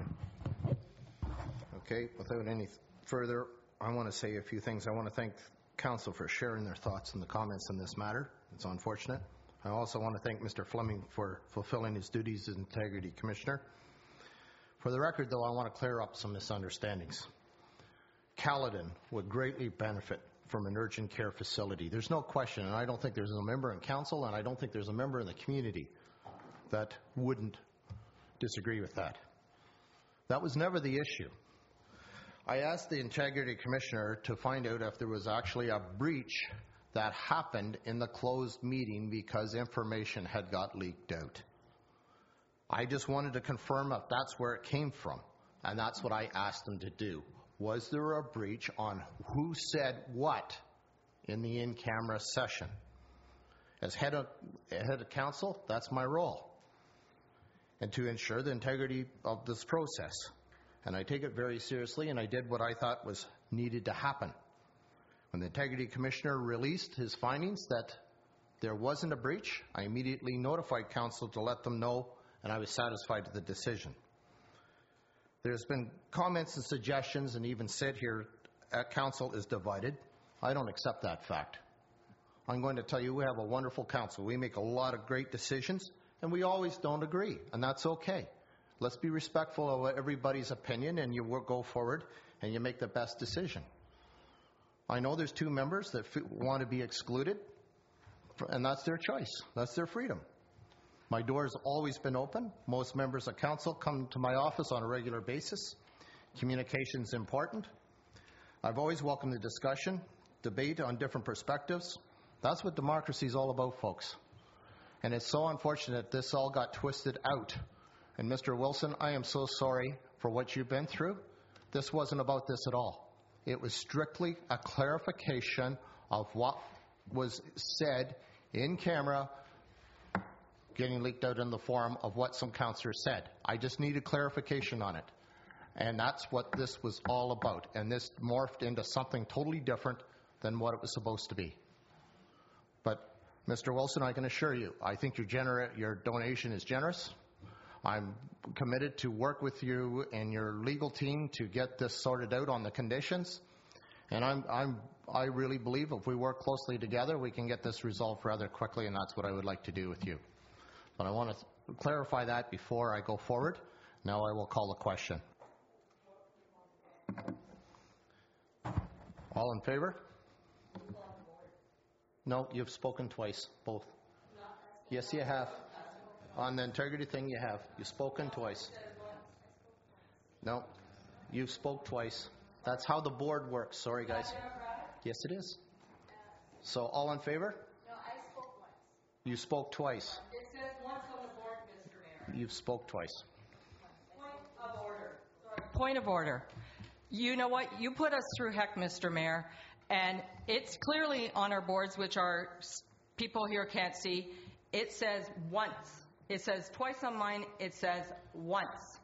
Speaker 1: Okay, without any further, I want to say a few things. I want to thank Council for sharing their thoughts and the comments on this matter. It's unfortunate. I also want to thank Mr. Fleming for fulfilling his duties as Integrity Commissioner. For the record, though, I want to clear up some misunderstandings. Caledon would greatly benefit from an urgent care facility. There's no question, and I don't think there's a member in Council, and I don't think there's a member in the community that wouldn't disagree with that. That was never the issue. I asked the Integrity Commissioner to find out if there was actually a breach that happened in the closed meeting because information had got leaked out. I just wanted to confirm if that's where it came from, and that's what I asked him to do. Was there a breach on who said what in the in-camera session? As head of Council, that's my role, and to ensure the integrity of this process. And I take it very seriously, and I did what I thought was needed to happen. When the Integrity Commissioner released his findings that there wasn't a breach, I immediately notified Council to let them know, and I was satisfied with the decision. There's been comments and suggestions, and even said here, Council is divided. I don't accept that fact. I'm going to tell you, we have a wonderful Council. We make a lot of great decisions, and we always don't agree, and that's okay. Let's be respectful of everybody's opinion, and you go forward and you make the best decision. I know there's 2 members that want to be excluded, and that's their choice. That's their freedom. My door has always been open. Most members of Council come to my office on a regular basis. Communication is important. I've always welcomed the discussion, debate on different perspectives. That's what democracy is all about, folks. And it's so unfortunate this all got twisted out. And Mr. Wilson, I am so sorry for what you've been through. This wasn't about this at all. It was strictly a clarification of what was said in camera, getting leaked out in the forum of what some councillors said. I just needed clarification on it. And that's what this was all about. And this morphed into something totally different than what it was supposed to be. But, Mr. Wilson, I can assure you, I think your donation is generous. I'm committed to work with you and your legal team to get this sorted out on the conditions. And I really believe if we work closely together, we can get this resolved rather quickly, and that's what I would like to do with you. But I want to clarify that before I go forward. Now I will call the question. All in favor? No, you've spoken twice, both. Yes, you have. On the integrity thing, you have. You've spoken twice. No, you've spoke twice. That's how the board works. Sorry, guys. Yes, it is. So, all in favor?
Speaker 17: No, I spoke once.
Speaker 1: You spoke twice.
Speaker 17: It says once on the board, Mr. Mayor.
Speaker 1: You've spoke twice.
Speaker 17: Point of order. Sorry.
Speaker 6: Point of order. You know what? You put us through heck, Mr. Mayor, and it's clearly on our boards, which our people here can't see. It says once. It says twice on mine. It says once.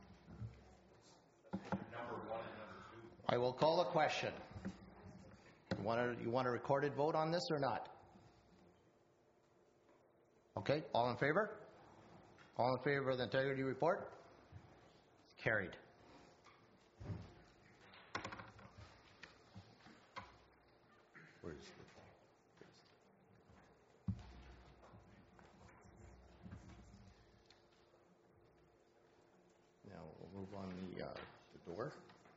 Speaker 1: I will call the question. You want a recorded vote on this or not? Okay, all in favor? All in favor of the integrity report? Carried. Where is it? Now we'll move on the door.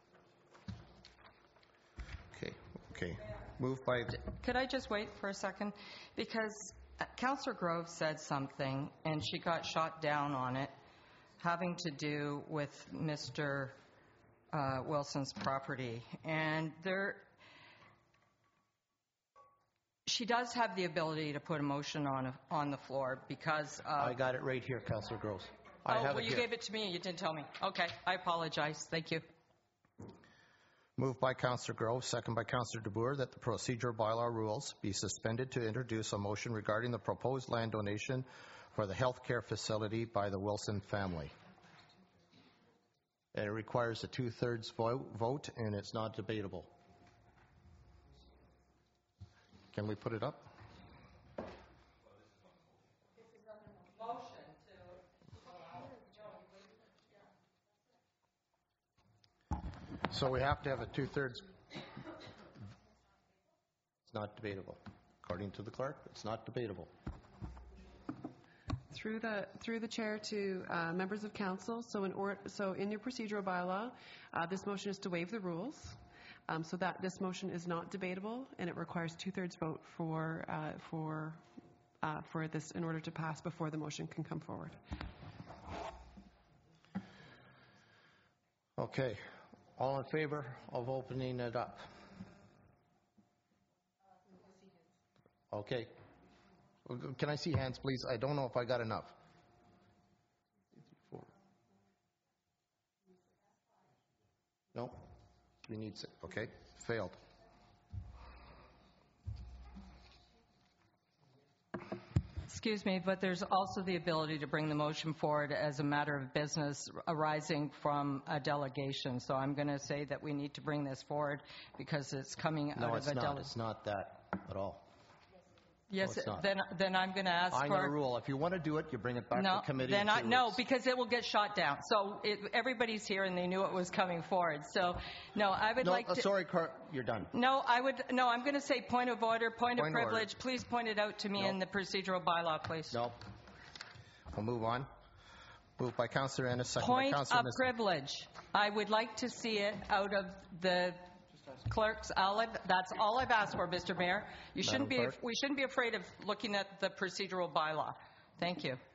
Speaker 1: Okay. Moved by...
Speaker 6: Could I just wait for a second? Because Councillor Grove said something, and she got shot down on it, having to do with Mr. Wilson's property. And she does have the ability to put a motion on the floor because...
Speaker 1: I got it right here, Councillor Groves.
Speaker 6: You gave it to me and you didn't tell me. Okay, I apologize. Thank you.
Speaker 1: Moved by Councillor Grove, second by Councillor DeBoer, that the procedural bylaw rules be suspended to introduce a motion regarding the proposed land donation for the healthcare facility by the Wilson family. And it requires a 2/3 vote, and it's not debatable. Can we put it up? So we have to have a 2/3. It's not debatable. According to the clerk, it's not debatable.
Speaker 12: Through the chair to members of council. So in your procedural bylaw, this motion is to waive the rules. So that this motion is not debatable, and it requires 2/3 vote for this in order to pass before the motion can come forward.
Speaker 1: Okay. All in favor of opening it up? Okay. Can I see hands, please? I don't know if I got enough. No? We need six. Okay. Failed.
Speaker 6: Excuse me, but there's also the ability to bring the motion forward as a matter of business arising from a delegation. So I'm going to say that we need to bring this forward because it's coming out of a delegation.
Speaker 1: No, it's not that at all.
Speaker 6: Yes,
Speaker 1: no,
Speaker 6: then I'm going to ask
Speaker 1: I'm going to rule. If you want to do it, you bring it back to committee.
Speaker 6: No, because it will get shot down. So everybody's here and they knew it was coming forward. So, no, I would like to...
Speaker 1: Sorry, you're done.
Speaker 6: I'm going to say point of order, point of privilege. Please point it out to me in the procedural bylaw, please.
Speaker 1: No. We'll move on. Moved by Councillor Ennis, second by Councillor...
Speaker 6: Point of privilege. I would like to see it out of the... Clerks, that's all I've asked for, Mr. Mayor. We shouldn't be afraid of looking at the procedural bylaw. Thank you.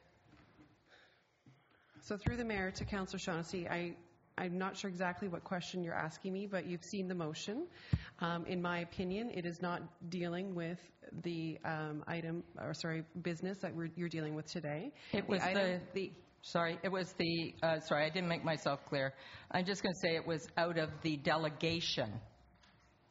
Speaker 12: So through the mayor to Councillor Shaughnessy, I'm not sure exactly what question you're asking me, but you've seen the motion. In my opinion, it is not dealing with the business that you're dealing with today.
Speaker 6: Sorry, I didn't make myself clear. I'm just going to say it was out of the delegation.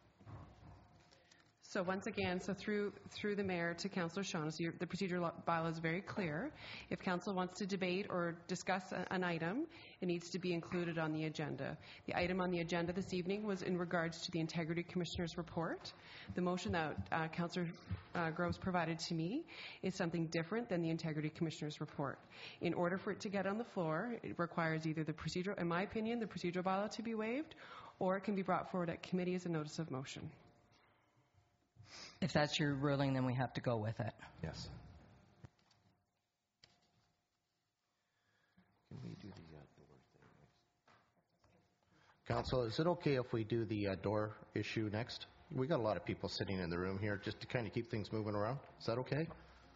Speaker 12: So once again, through the mayor to Councillor Shaughnessy, the procedural bylaw is very clear. If council wants to debate or discuss an item, it needs to be included on the agenda. The item on the agenda this evening was in regards to the Integrity Commissioner's report. The motion that Councillor Groves provided to me is something different than the Integrity Commissioner's report. In order for it to get on the floor, it requires either the procedural, in my opinion, the procedural bylaw to be waived, or it can be brought forward at committee as a notice of motion.
Speaker 6: If that's your ruling, then we have to go with it.
Speaker 14: Yes.
Speaker 1: Can we do the door thing next? Council, is it okay if we do the door issue next? We got a lot of people sitting in the room here just to kind of keep things moving around. Is that okay?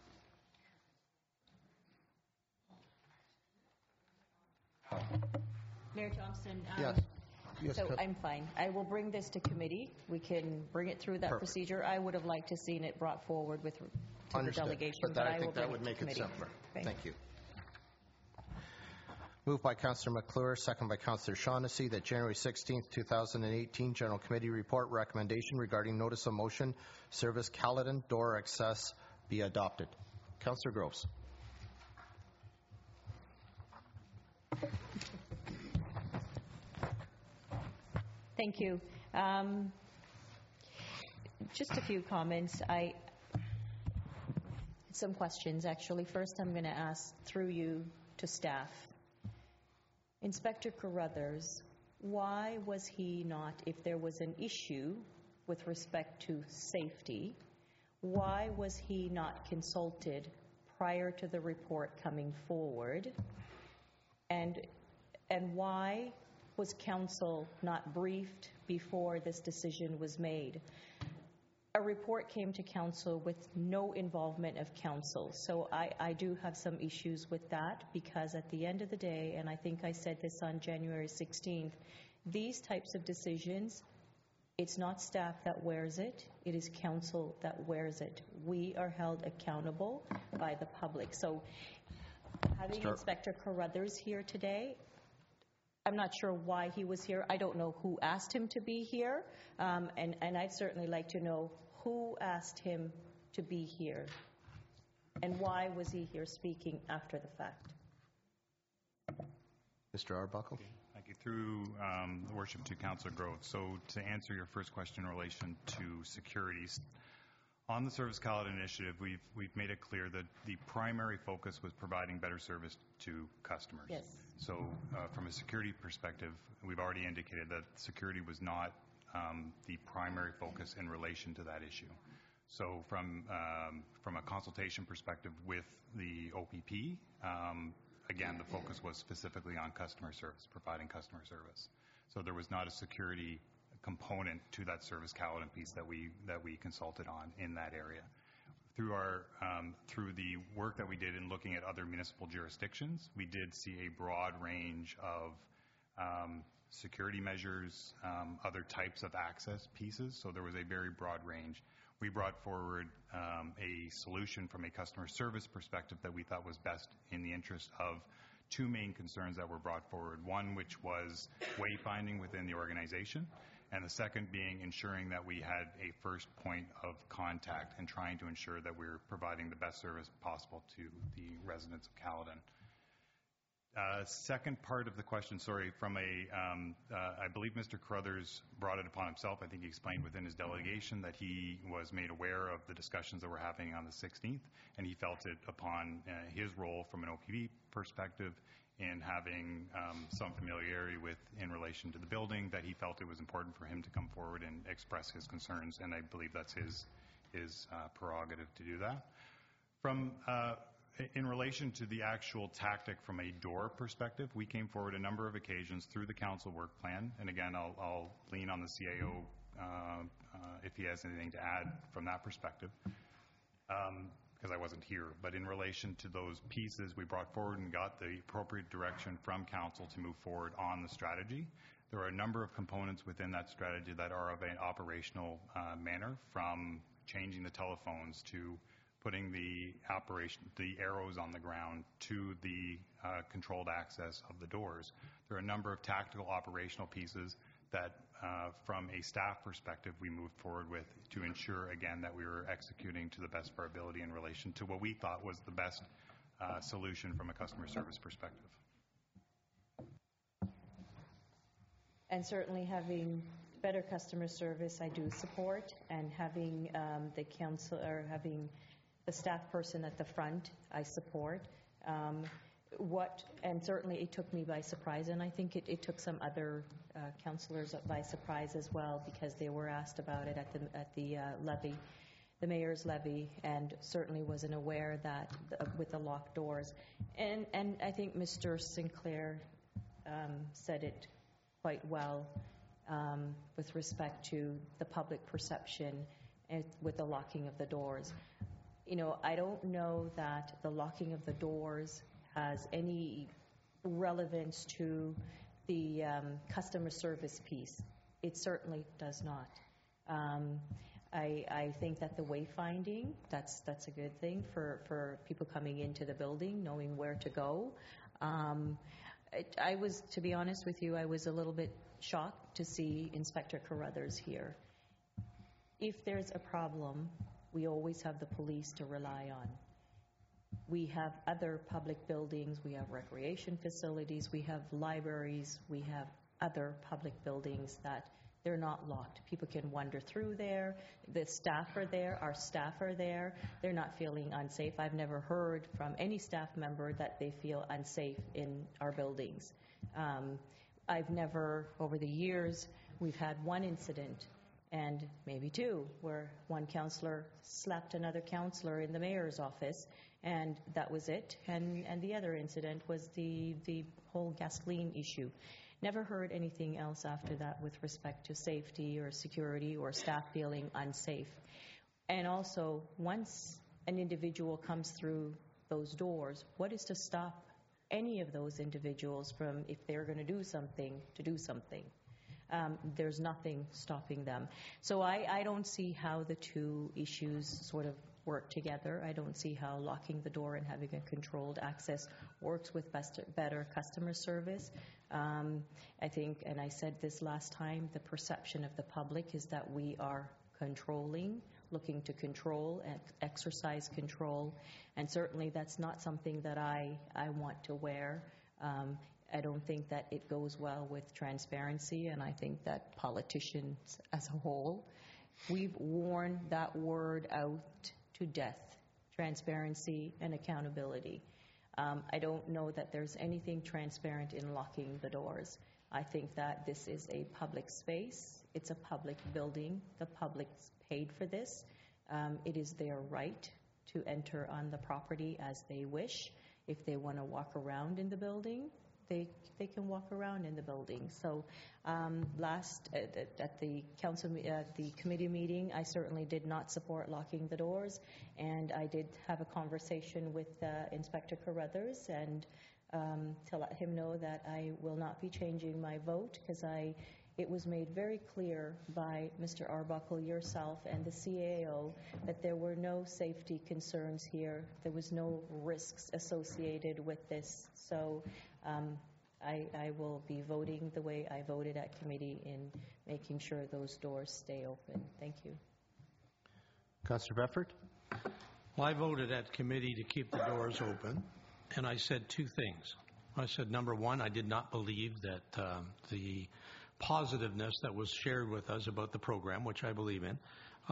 Speaker 4: Mayor Thompson.
Speaker 1: Yes. Yes,
Speaker 4: So I'm fine. I will bring this to committee. We can bring it through that
Speaker 1: Perfect.
Speaker 4: procedure. I would have liked to seen it brought forward with to the
Speaker 1: Understood.
Speaker 4: delegation,
Speaker 1: But that,
Speaker 4: I
Speaker 1: I
Speaker 4: will
Speaker 1: think
Speaker 4: bring
Speaker 1: that would
Speaker 4: to
Speaker 1: make it
Speaker 4: committee.
Speaker 1: simpler.
Speaker 4: Thank
Speaker 1: Thank you. Moved by Councillor McClure, second by Councillor Shaughnessy, that January 16th, 2018 General Committee Report recommendation regarding notice of motion service Caledon door access be adopted. Councillor Groves.
Speaker 4: Thank you. Just a few comments. Some questions, actually. First, I'm going to ask through you to staff. Inspector Carruthers, why was he not, if there was an issue with respect to safety, why was he not consulted prior to the report coming forward? And why was council not briefed before this decision was made? A report came to council with no involvement of council, so I do have some issues with that, because at the end of the day, and I think I said this on January 16th, these types of decisions, it's not staff that wears it, it is council that wears it. We are held accountable by the public. So having Inspector Carruthers here today, I'm not sure why he was here. I don't know who asked him to be here, and I'd certainly like to know who asked him to be here, and why was he here speaking after the fact?
Speaker 1: Mr. Arbuckle.
Speaker 18: Thank you. Through the worship to Councillor Grove. So to answer your first question in relation to securities, on the Service Caledon initiative, we've made it clear that the primary focus was providing better service to customers.
Speaker 4: Yes.
Speaker 18: So from a security perspective, we've already indicated that security was not the primary focus in relation to that issue. So from a consultation perspective with the OPP, again, the focus was specifically on customer service, providing customer service. So there was not a security component to that Service Caledon piece that we consulted on in that area. Through the work that we did in looking at other municipal jurisdictions, we did see a broad range of security measures, other types of access pieces, so there was a very broad range. We brought forward a solution from a customer service perspective that we thought was best in the interest of two main concerns that were brought forward. One, which was wayfinding within the organization, and the second being ensuring that we had a first point of contact and trying to ensure that we're providing the best service possible to the residents of Caledon. Second part of the question, sorry, from I believe Mr. Carruthers brought it upon himself. I think he explained within his delegation that he was made aware of the discussions that we're having on the 16th, and he felt it upon his role from an OPP perspective in having some familiarity with in relation to the building, that he felt it was important for him to come forward and express his concerns, and I believe that's his prerogative to do that. In relation to the actual tactic from a door perspective, we came forward a number of occasions through the council work plan, and again, I'll lean on the CAO if he has anything to add from that perspective, because I wasn't here. But in relation to those pieces, we brought forward and got the appropriate direction from council to move forward on the strategy. There are a number of components within that strategy that are of an operational manner, from changing the telephones to putting the arrows on the ground to the controlled access of the doors. There are a number of tactical operational pieces that from a staff perspective, we moved forward with to ensure, again, that we were executing to the best of our ability in relation to what we thought was the best solution from a customer service perspective.
Speaker 4: And certainly having better customer service, I do support, and having the council or having the staff person at the front, I support. And certainly it took me by surprise, and I think it took some other councillors by surprise as well, because they were asked about it at the levy, the mayor's levy, and certainly wasn't aware that with the locked doors. And I think Mr. Sinclair said it quite well with respect to the public perception and with the locking of the doors. You know, I don't know that the locking of the doors has any relevance to the customer service piece. It certainly does not. I think that the wayfinding, that's a good thing for people coming into the building, knowing where to go. I was, to be honest with you, I was a little bit shocked to see Inspector Carruthers here. If there's a problem, we always have the police to rely on. We have other public buildings, we have recreation facilities, we have libraries, we have other public buildings that they're not locked. People can wander through there. The staff are there. Our staff are there. They're not feeling unsafe. I've never heard from any staff member that they feel unsafe in our buildings. I've never, over the years, we've had one incident, and maybe two, where one councillor slapped another councillor in the mayor's office, and that was it. And the other incident was the whole gasoline issue. Never heard anything else after that with respect to safety or security or staff feeling unsafe. And also, once an individual comes through those doors, what is to stop any of those individuals from, if they're going to do something, to do something? There's nothing stopping them. So I don't see how the two issues sort of work together. I don't see how locking the door and having a controlled access works with better customer service. I think, and I said this last time, the perception of the public is that we are controlling, looking to control and exercise control, and certainly that's not something that I want to wear. I don't think that it goes well with transparency, and I think that politicians as a whole, we've worn that word out to death, transparency and accountability. I don't know that there's anything transparent in locking the doors. I think that this is a public space. It's a public building. The public's paid for this. It is their right to enter on the property as they wish. If they want to walk around in the building, they can walk around in the building. So last at the council, the committee meeting, I certainly did not support locking the doors, and I did have a conversation with Inspector Carruthers and to let him know that I will not be changing my vote, because it was made very clear by Mr. Arbuckle, yourself, and the CAO that there were no safety concerns here. There was no risks associated with this. So I will be voting the way I voted at committee in making sure those doors stay open. Thank you.
Speaker 1: Councillor Bedford?
Speaker 7: Well, I voted at committee to keep the doors open, and I said two things. I said, number one, I did not believe that the positiveness that was shared with us about the program, which I believe in,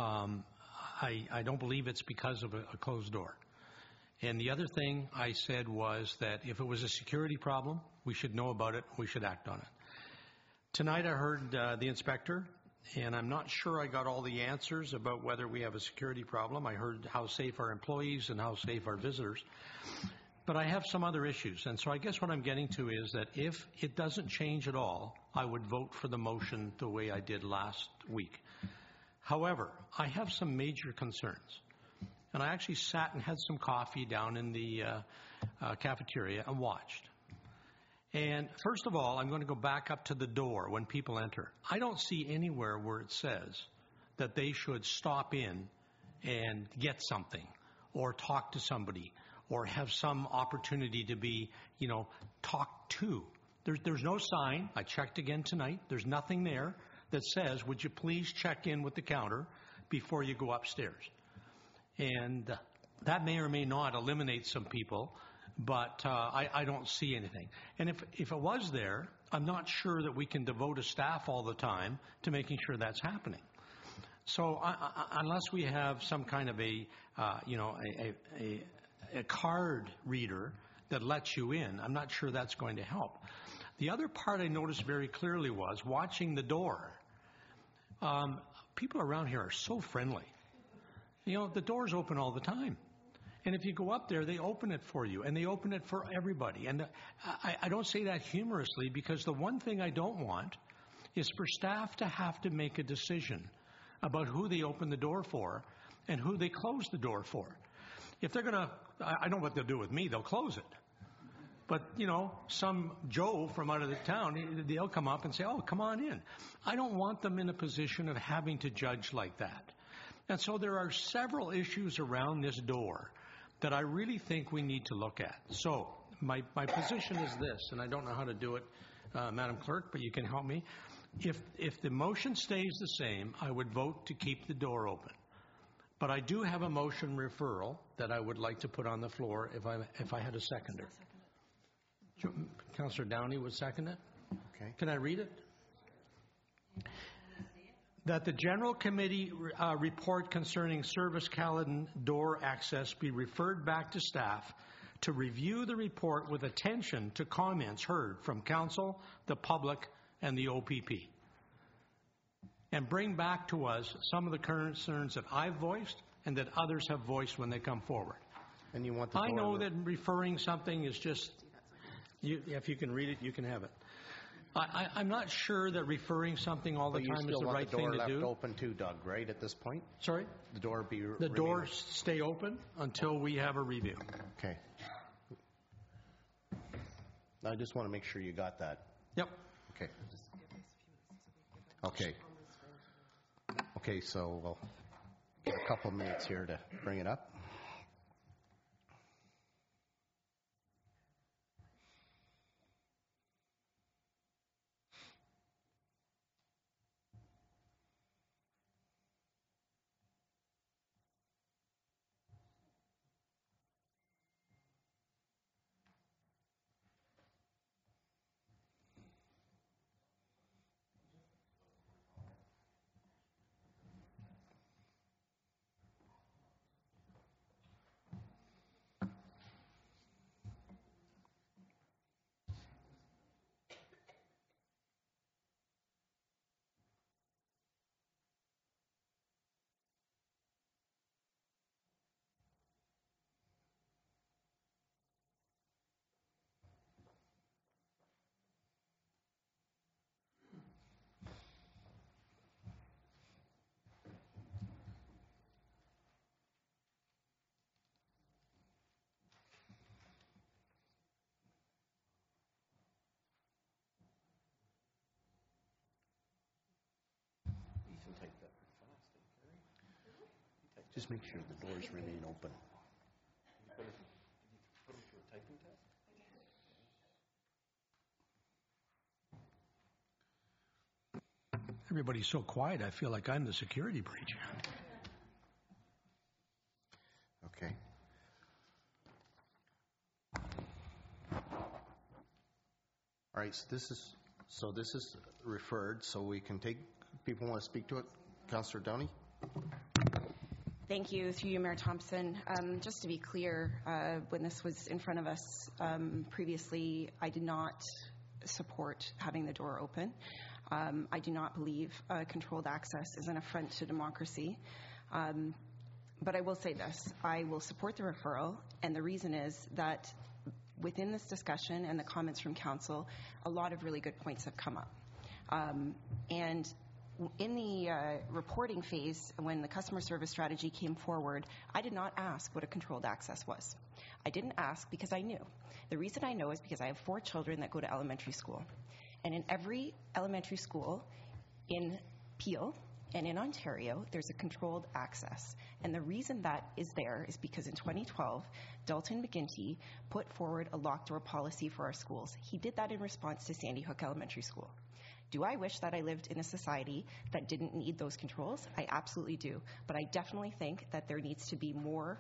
Speaker 7: I don't believe it's because of a closed door. And the other thing I said was that if it was a security problem, we should know about it, we should act on it. Tonight I heard the inspector, and I'm not sure I got all the answers about whether we have a security problem. I heard how safe our employees and how safe our visitors. But I have some other issues, and so I guess what I'm getting to is that if it doesn't change at all, I would vote for the motion the way I did last week. However, I have some major concerns. And I actually sat and had some coffee down in the cafeteria and watched. And first of all, I'm going to go back up to the door when people enter. I don't see anywhere where it says that they should stop in and get something or talk to somebody or have some opportunity to be, talked to. There's no sign. I checked again tonight. There's nothing there that says, would you please check in with the counter before you go upstairs? And that may or may not eliminate some people, but I don't see anything. And if it was there, I'm not sure that we can devote a staff all the time to making sure that's happening. So unless we have some kind of a card reader that lets you in, I'm not sure that's going to help. The other part I noticed very clearly was watching the door. People around here are so friendly. You know, the door's open all the time. And if you go up there, they open it for you, and they open it for everybody. And I don't say that humorously, because the one thing I don't want is for staff to have to make a decision about who they open the door for and who they close the door for. If they're going to, I know what they'll do with me, they'll close it. But, you know, some Joe from out of the town, they'll come up and say, oh, come on in. I don't want them in a position of having to judge like that. And so there are several issues around this door that I really think we need to look at. So my position is this, and I don't know how to do it, Madam Clerk, but you can help me. If the motion stays the same, I would vote to keep the door open. But I do have a motion referral that I would like to put on the floor if I had a seconder. Councillor Downey would second it.
Speaker 1: Okay.
Speaker 7: Can I read it? That the General Committee report concerning Service Caledon door access be referred back to staff to review the report with attention to comments heard from Council, the public, and the OPP. And bring back to us some of the concerns that I've voiced and that others have voiced when they come forward.
Speaker 1: And you want the
Speaker 7: I
Speaker 1: door
Speaker 7: know that referring something is just, if you can read it, you can have it. I'm not sure that referring something all the time is the right thing to do.
Speaker 1: You still want the door left open too, Doug, right, at this point?
Speaker 7: Sorry?
Speaker 1: The door be...
Speaker 7: The doors stay open until we have a review.
Speaker 1: Okay. I just want to make sure you got that.
Speaker 7: Yep.
Speaker 1: Okay. Okay. Okay, so we'll get a couple minutes here to bring it up. Just make sure the doors remain open.
Speaker 7: Everybody's so quiet, I feel like I'm the security breach.
Speaker 1: Okay. All right, so this is referred, so we can take, people want to speak to it? Councillor Downey?
Speaker 9: Thank you. Through you, Mayor Thompson. Just to be clear, when this was in front of us previously, I did not support having the door open. I do not believe controlled access is an affront to democracy. But I will say this, I will support the referral, and the reason is that within this discussion and the comments from Council, a lot of really good points have come up. And in the reporting phase, when the customer service strategy came forward, I did not ask what a controlled access was. I didn't ask because I knew. The reason I know is because I have 4 children that go to elementary school. And in every elementary school in Peel and in Ontario, there's a controlled access. And the reason that is there is because in 2012, Dalton McGuinty put forward a locked door policy for our schools. He did that in response to Sandy Hook Elementary School. Do I wish that I lived in a society that didn't need those controls? I absolutely do. But I definitely think that there needs to be more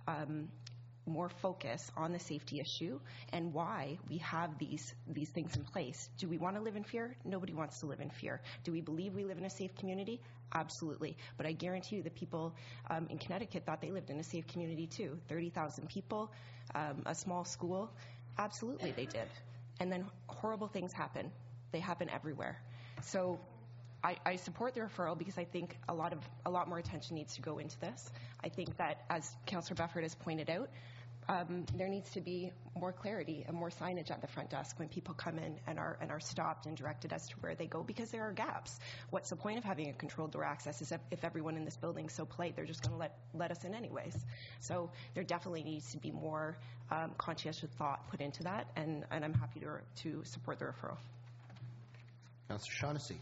Speaker 9: focus on the safety issue and why we have these things in place. Do we want to live in fear? Nobody wants to live in fear. Do we believe we live in a safe community? Absolutely. But I guarantee you the people in Connecticut thought they lived in a safe community too. 30,000 people, a small school. Absolutely they did. And then horrible things happen. They happen everywhere. So I support the referral because I think a lot more attention needs to go into this. I think that, as Councillor Bufford has pointed out, there needs to be more clarity and more signage at the front desk when people come in and are stopped and directed as to where they go, because there are gaps. What's the point of having a controlled door access is if everyone in this building is so polite, they're just going to let us in anyways. So there definitely needs to be more conscientious thought put into that, and I'm happy to support the referral.
Speaker 1: Councillor Shaughnessy.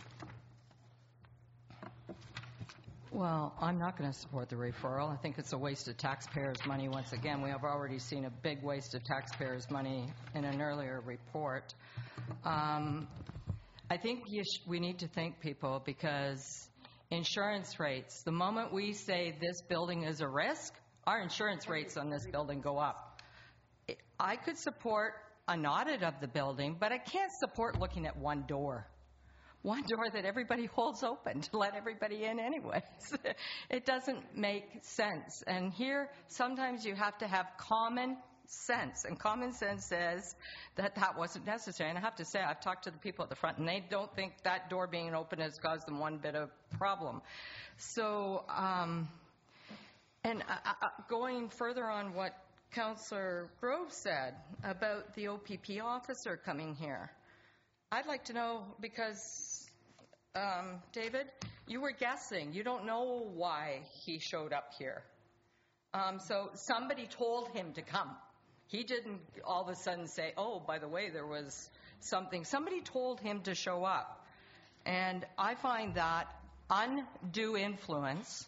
Speaker 6: Well, I'm not going to support the referral. I think it's a waste of taxpayers' money. Once again, we have already seen a big waste of taxpayers' money in an earlier report. I think we need to think, people, because insurance rates, the moment we say this building is a risk, our insurance rates on this building go up. I could support an audit of the building, but I can't support looking at one door that everybody holds open to let everybody in anyways. It doesn't make sense. And here, sometimes you have to have common sense. And common sense says that wasn't necessary. And I have to say, I've talked to the people at the front, and they don't think that door being open has caused them one bit of problem. So, going further on what Councillor Grove said about the OPP officer coming here, I'd like to know, because, David, you were guessing. You don't know why he showed up here. So somebody told him to come. He didn't all of a sudden say, oh, by the way, there was something. Somebody told him to show up. And I find that undue influence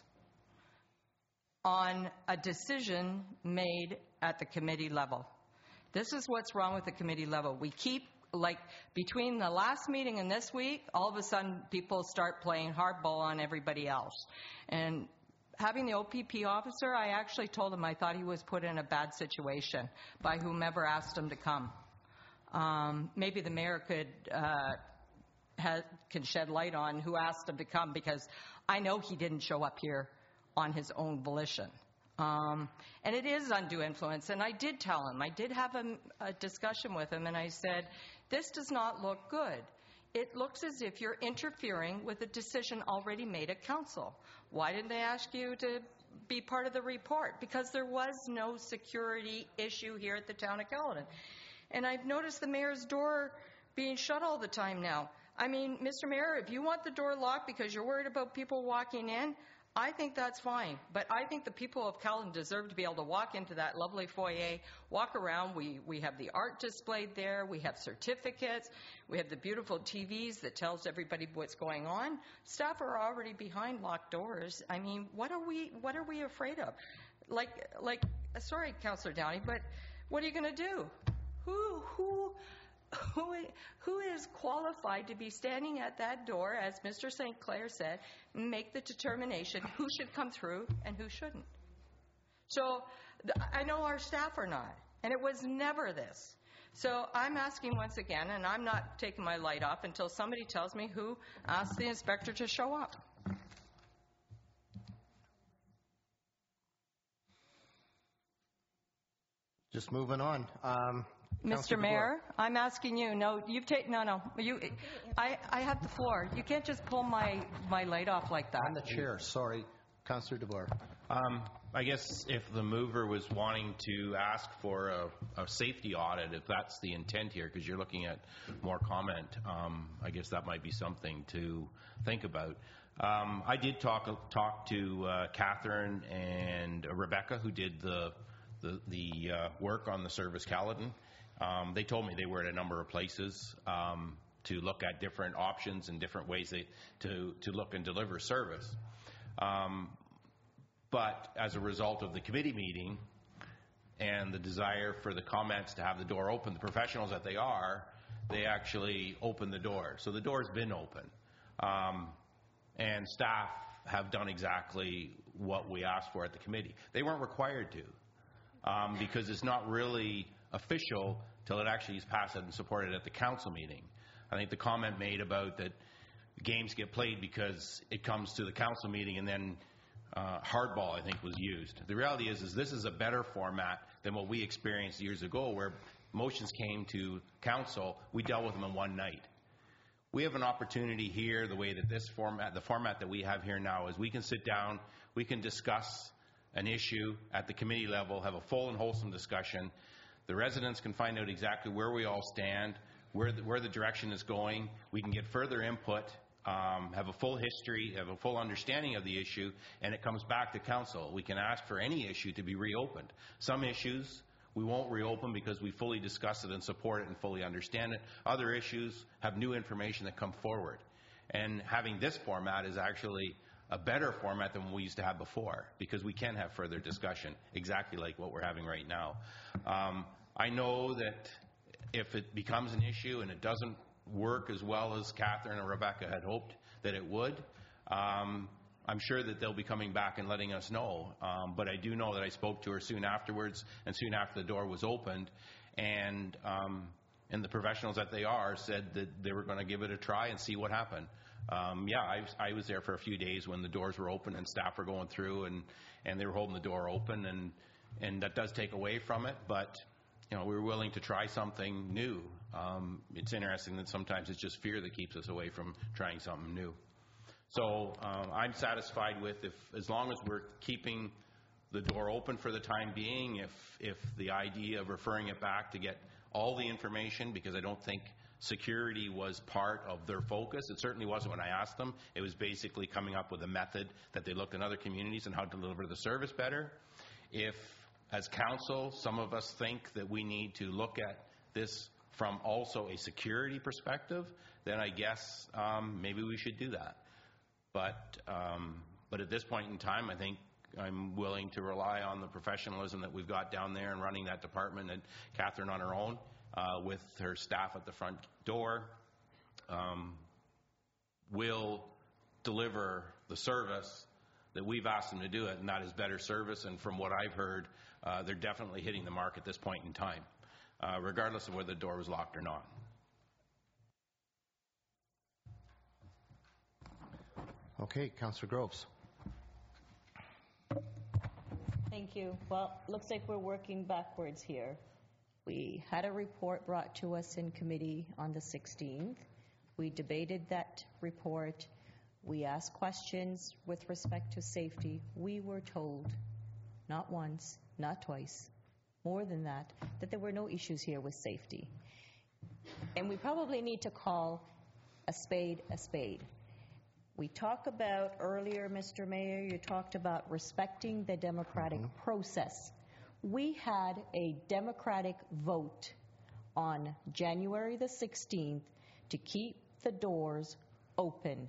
Speaker 6: on a decision made at the committee level. This is what's wrong with the committee level. We keep, between the last meeting and this week, all of a sudden people start playing hardball on everybody else. And having the OPP officer, I actually told him I thought he was put in a bad situation by whomever asked him to come. Maybe the mayor can shed light on who asked him to come, because I know he didn't show up here on his own volition. And it is undue influence. And I did tell him, I did have a discussion with him, and I said, this does not look good. It looks as if you're interfering with a decision already made at council. Why didn't they ask you to be part of the report? Because there was no security issue here at the town of Caledon. And I've noticed the mayor's door being shut all the time now. I mean, Mr. Mayor, if you want the door locked because you're worried about people walking in, I think that's fine. But I think the people of Caledon deserve to be able to walk into that lovely foyer, walk around. We have the art displayed there. We have certificates. We have the beautiful TVs that tells everybody what's going on. Staff are already behind locked doors. I mean, what are we afraid of? Sorry, Councillor Downey, but what are you going to do? Who is qualified to be standing at that door, as Mr. St. Clair said, and make the determination who should come through and who shouldn't? So I know our staff are not, and it was never this. So I'm asking once again, and I'm not taking my light off until somebody tells me who asked the inspector to show up.
Speaker 1: Just moving on.
Speaker 6: Mr. Mayor, I'm asking you. No, you've taken. No. I have the floor. You can't just pull my light off like that.
Speaker 1: I'm the chair. Sorry, Councillor DeBoer.
Speaker 13: I guess if the mover was wanting to ask for a safety audit, if that's the intent here, because you're looking at more comment, I guess that might be something to think about. I did talk to Catherine and Rebecca, who did the work on the Service Caledon. They told me they were at a number of places to look at different options and different ways to look and deliver service. But as a result of the committee meeting and the desire for the comments to have the door open, the professionals that they are, they actually opened the door. So the door's been open. And staff have done exactly what we asked for at the committee. They weren't required to, because it's not really official till it actually is passed and supported at the council meeting. I think the comment made about that games get played because it comes to the council meeting and then hardball, I think, was used. The reality is this is a better format than what we experienced years ago, where motions came to council, we dealt with them in one night. We have an opportunity here, the way that this format, the format that we have here now, is we can sit down, we can discuss an issue at the committee level, have a full and wholesome discussion. The residents can find out exactly where we all stand, where the direction is going. We can get further input, have a full history, have a full understanding of the issue, and it comes back to council. We can ask for any issue to be reopened. Some issues we won't reopen because we fully discuss it and support it and fully understand it. Other issues have new information that come forward. And having this format is actually a better format than we used to have before, because we can have further discussion, exactly like what we're having right now. I know that if it becomes an issue and it doesn't work as well as Catherine or Rebecca had hoped that it would, I'm sure that they'll be coming back and letting us know. But I do know that I spoke to her soon afterwards and soon after the door was opened, and the professionals that they are said that they were going to give it a try and see what happened. I was there for a few days when the doors were open and staff were going through and they were holding the door open, and that does take away from it, but we were willing to try something new. It's interesting that sometimes it's just fear that keeps us away from trying something new. So I'm satisfied with as long as we're keeping the door open for the time being, if the idea of referring it back to get all the information, because I don't think security was part of their focus. It certainly wasn't when I asked them. It was basically coming up with a method that they looked in other communities and how to deliver the service better. If, as council, some of us think that we need to look at this from also a security perspective, then I guess maybe we should do that. But at this point in time, I think I'm willing to rely on the professionalism that we've got down there and running that department, and Catherine on her own with her staff at the front door will deliver the service that we've asked them to do it, and that is better service. And from what I've heard, they're definitely hitting the mark at this point in time, regardless of whether the door was locked or not.
Speaker 1: Okay, Councillor Groves.
Speaker 4: Thank you. Well, looks like we're working backwards here. We had a report brought to us in committee on the 16th. We debated that report. We asked questions with respect to safety. We were told, not once, not twice, more than that there were no issues here with safety. And we probably need to call a spade a spade. We talk about earlier, Mr. Mayor, you talked about respecting the democratic process. We had a democratic vote on January the 16th to keep the doors open.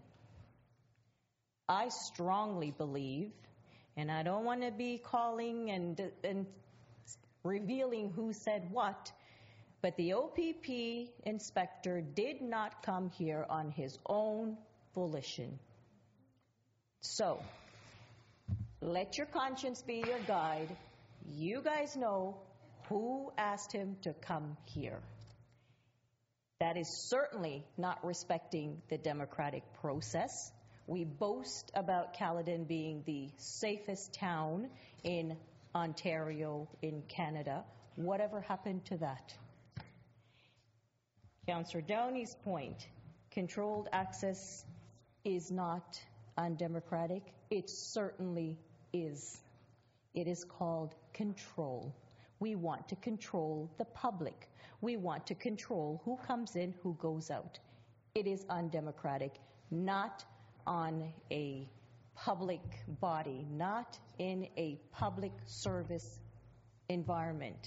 Speaker 4: I strongly believe, and I don't want to be calling and revealing who said what, but the OPP inspector did not come here on his own volition. So, let your conscience be your guide. You guys know who asked him to come here. That is certainly not respecting the democratic process. We boast about Caledon being the safest town in Ontario, in Canada. Whatever happened to that? Councillor Downey's point, controlled access is not undemocratic. It certainly is. It is called control. We want to control the public. We want to control who comes in, who goes out. It is undemocratic, not on a public body, not in a public service environment.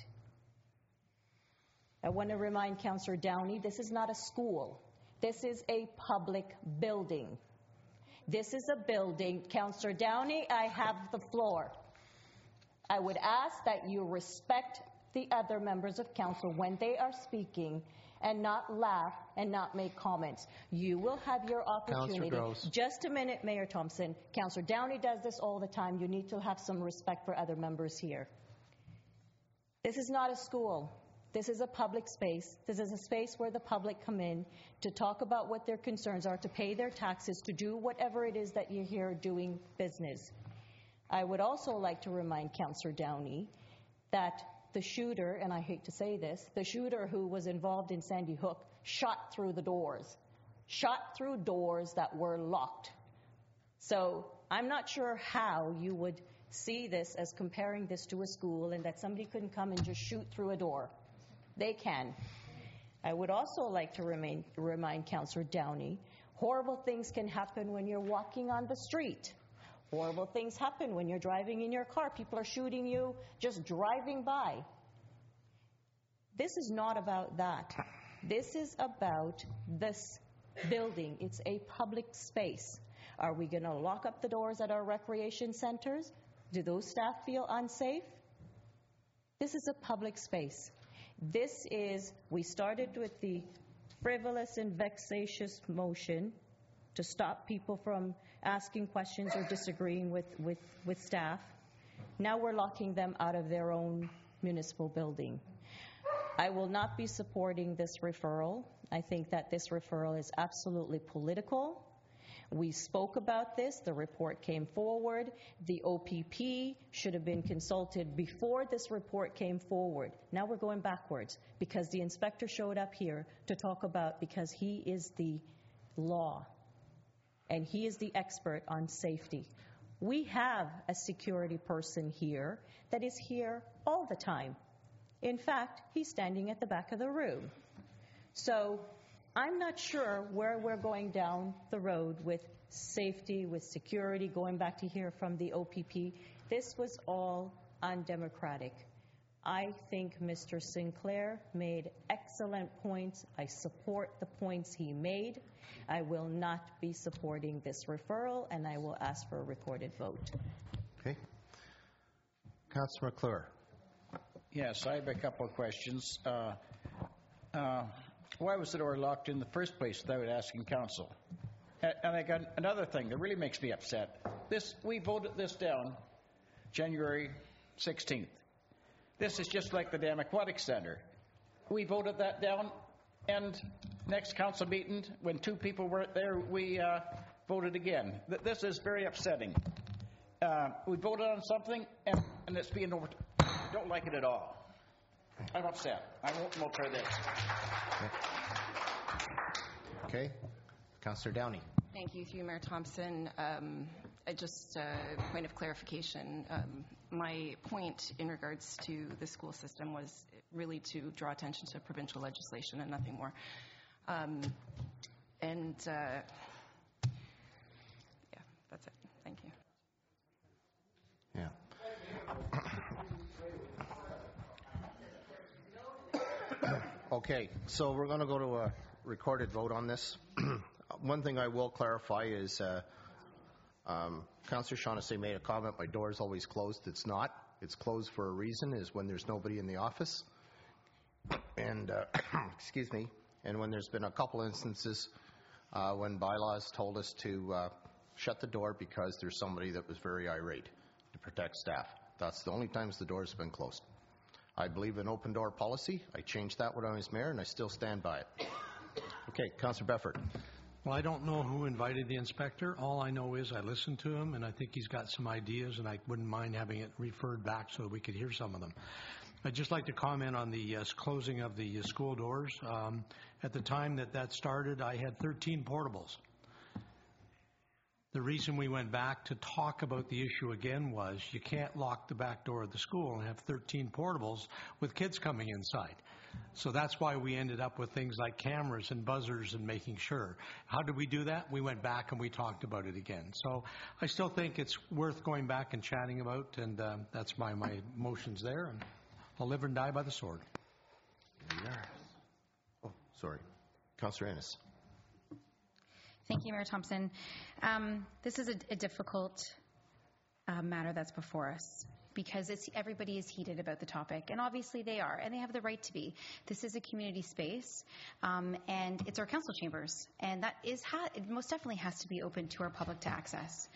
Speaker 4: I want to remind Councillor Downey, this is not a school. This is a public building. This is a building. Councillor Downey, I have the floor. I would ask that you respect the other members of council when they are speaking and not laugh and not make comments. You will have your opportunity.
Speaker 1: Groves.
Speaker 4: Just a minute, Mayor Thompson. Councillor Downey does this all the time. You need to have some respect for other members here. This is not a school. This is a public space. This is a space where the public come in to talk about what their concerns are, to pay their taxes, to do whatever it is that you're here doing business. I would also like to remind Councillor Downey that the shooter, and I hate to say this, the shooter who was involved in Sandy Hook shot through the doors. Shot through doors that were locked. So I'm not sure how you would see this as comparing this to a school and that somebody couldn't come and just shoot through a door. They can. I would also like to remind Councillor Downey, horrible things can happen when you're walking on the street. Horrible things happen when you're driving in your car. People are shooting you just driving by. This is not about that. This is about this building. It's a public space. Are we going to lock up the doors at our recreation centers? Do those staff feel unsafe? This is a public space. We started with the frivolous and vexatious motion to stop people from asking questions or disagreeing with staff. Now we're locking them out of their own municipal building. I will not be supporting this referral. I think that this referral is absolutely political. We spoke about this. The report came forward. The OPP should have been consulted before this report came forward. Now we're going backwards because the inspector showed up here to talk about, because he is the law and he is the expert on safety. We have a security person here that is here all the time. In fact, he's standing at the back of the room. So I'm not sure where we're going down the road with safety, with security, going back to hear from the OPP. This was all undemocratic. I think Mr. Sinclair made excellent points. I support the points he made. I will not be supporting this referral, and I will ask for a recorded vote.
Speaker 1: Okay. Councillor McClure.
Speaker 2: Yes, I have a couple of questions. Why was the door locked in the first place without asking council? And I got another thing that really makes me upset. We voted this down January 16th. This is just like the Dam Aquatic Center. We voted that down, and next council meeting, when 2 people weren't there, we voted again. This is very upsetting. We voted on something, and it's being over. Don't like it at all. I'm upset. I won't vote for this.
Speaker 1: Okay. Councillor Downey.
Speaker 9: Thank you, through Mayor Thompson. Just a point of clarification. My point in regards to the school system was really to draw attention to provincial legislation and nothing more. Yeah, that's it. Thank you.
Speaker 1: Yeah. Okay, so we're going to go to a recorded vote on this. One thing I will clarify is Councillor Shaughnessy made a comment, my door is always closed. It's not. It's closed for a reason, is when there's nobody in the office. And, excuse me, and when there's been a couple instances when bylaws told us to shut the door because there's somebody that was very irate to protect staff. That's the only times the doors have been closed. I believe in open door policy. I changed that when I was mayor, and I still stand by it. Okay, Councillor Befford.
Speaker 7: Well, I don't know who invited the inspector. All I know is I listened to him, and I think he's got some ideas, and I wouldn't mind having it referred back so we could hear some of them. I'd just like to comment on the closing of the school doors. At the time that started, I had 13 portables. The reason we went back to talk about the issue again was you can't lock the back door of the school and have 13 portables with kids coming inside. So that's why we ended up with things like cameras and buzzers and making sure. How did we do that? We went back and we talked about it again. So I still think it's worth going back and chatting about, and that's my motions there. And I'll live and die by the sword.
Speaker 1: Oh, sorry. Councillor Ennis.
Speaker 19: Thank you, Mayor Thompson. This is a difficult matter that's before us.
Speaker 20: because everybody is heated about the topic, and obviously they are, and they have the right to be. This is a community space, and it's our council chambers, and that it most definitely has to be open to our public to access.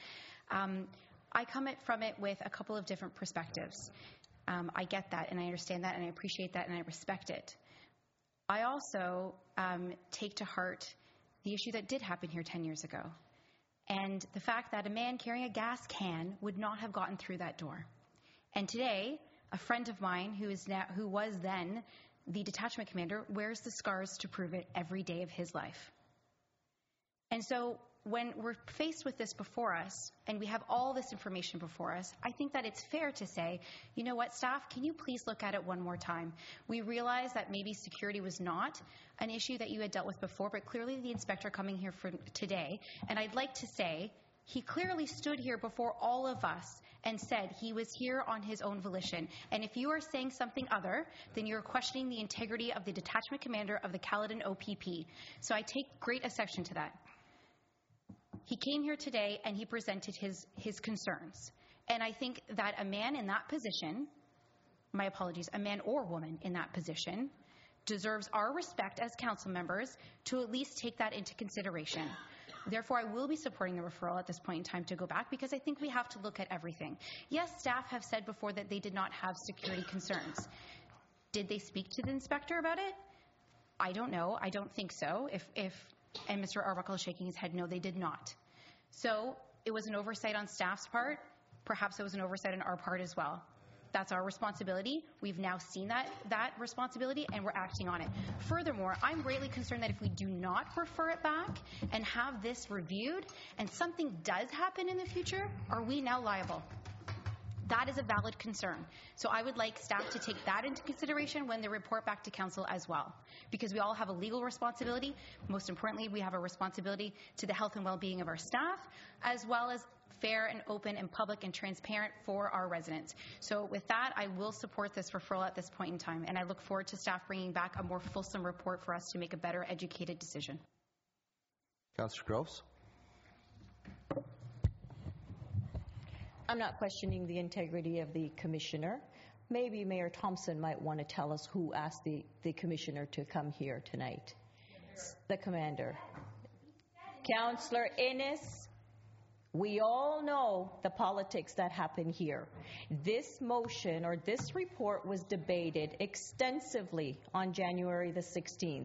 Speaker 20: I come from it with a couple of different perspectives. I get that, and I understand that, and I appreciate that, and I respect it. I also take to heart the issue that did happen here 10 years ago, and the fact that a man carrying a gas can would not have gotten through that door. And today, a friend of mine who was then the detachment commander wears the scars to prove it every day of his life. And so when we're faced with this before us, and we have all this information before us, I think that it's fair to say, you know what, staff, can you please look at it one more time? We realize that maybe security was not an issue that you had dealt with before, but clearly the inspector coming here for today, and I'd like to say, he clearly stood here before all of us and said he was here on his own volition. And if you are saying something other, then you're questioning the integrity of the detachment commander of the Caledon OPP. So I take great exception to that. He came here today and he presented his concerns. And I think that a man in that position, my apologies, a man or woman in that position, deserves our respect as council members to at least take that into consideration. Therefore, I will be supporting the referral at this point in time to go back, because I think we have to look at everything. Yes, staff have said before that they did not have security concerns. Did they speak to the inspector about it? I don't know. I don't think so. And Mr. Arbuckle is shaking his head, no, they did not. So it was an oversight on staff's part. Perhaps it was an oversight on our part as well. That's our responsibility. We've now seen that responsibility, and we're acting on it. Furthermore, I'm greatly concerned that if we do not refer it back and have this reviewed, and something does happen in the future, are we now liable? That is a valid concern. So I would like staff to take that into consideration when they report back to council as well, because we all have a legal responsibility. Most importantly, we have a responsibility to the health and well-being of our staff, as well as fair and open and public and transparent for our residents. So with that, I will support this referral at this point in time, and I look forward to staff bringing back a more fulsome report for us to make a better educated decision.
Speaker 1: Councillor Groves?
Speaker 4: I'm not questioning the integrity of the commissioner. Maybe Mayor Thompson might want to tell us who asked the commissioner to come here tonight. The commander. Councillor Innes, we all know the politics that happen here. This motion or this report was debated extensively on January the 16th.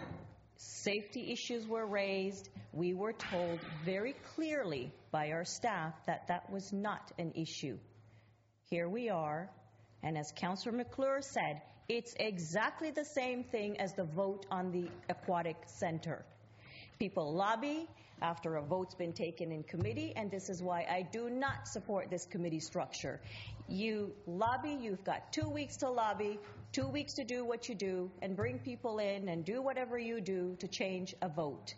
Speaker 4: Safety issues were raised. We were told very clearly by our staff that that was not an issue. Here we are, and as Councillor McClure said, it's exactly the same thing as the vote on the aquatic center. People lobby after a vote's been taken in committee, and this is why I do not support this committee structure. You lobby, you've got 2 weeks to lobby, 2 weeks to do what you do, and bring people in and do whatever you do to change a vote.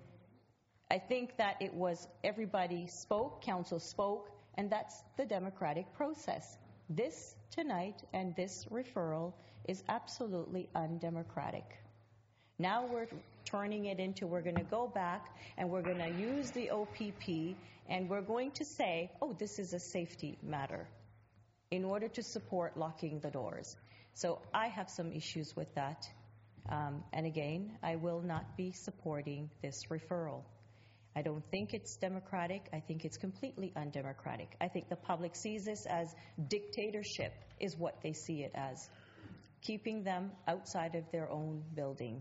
Speaker 4: I think that it was everybody spoke, council spoke, and that's the democratic process. This tonight and this referral is absolutely undemocratic. Now we're turning it into, we're going to go back and we're going to use the OPP and we're going to say, oh, this is a safety matter in order to support locking the doors. So I have some issues with that. And again, I will not be supporting this referral. I don't think it's democratic. I think it's completely undemocratic. I think the public sees this as dictatorship is what they see it as, keeping them outside of their own building.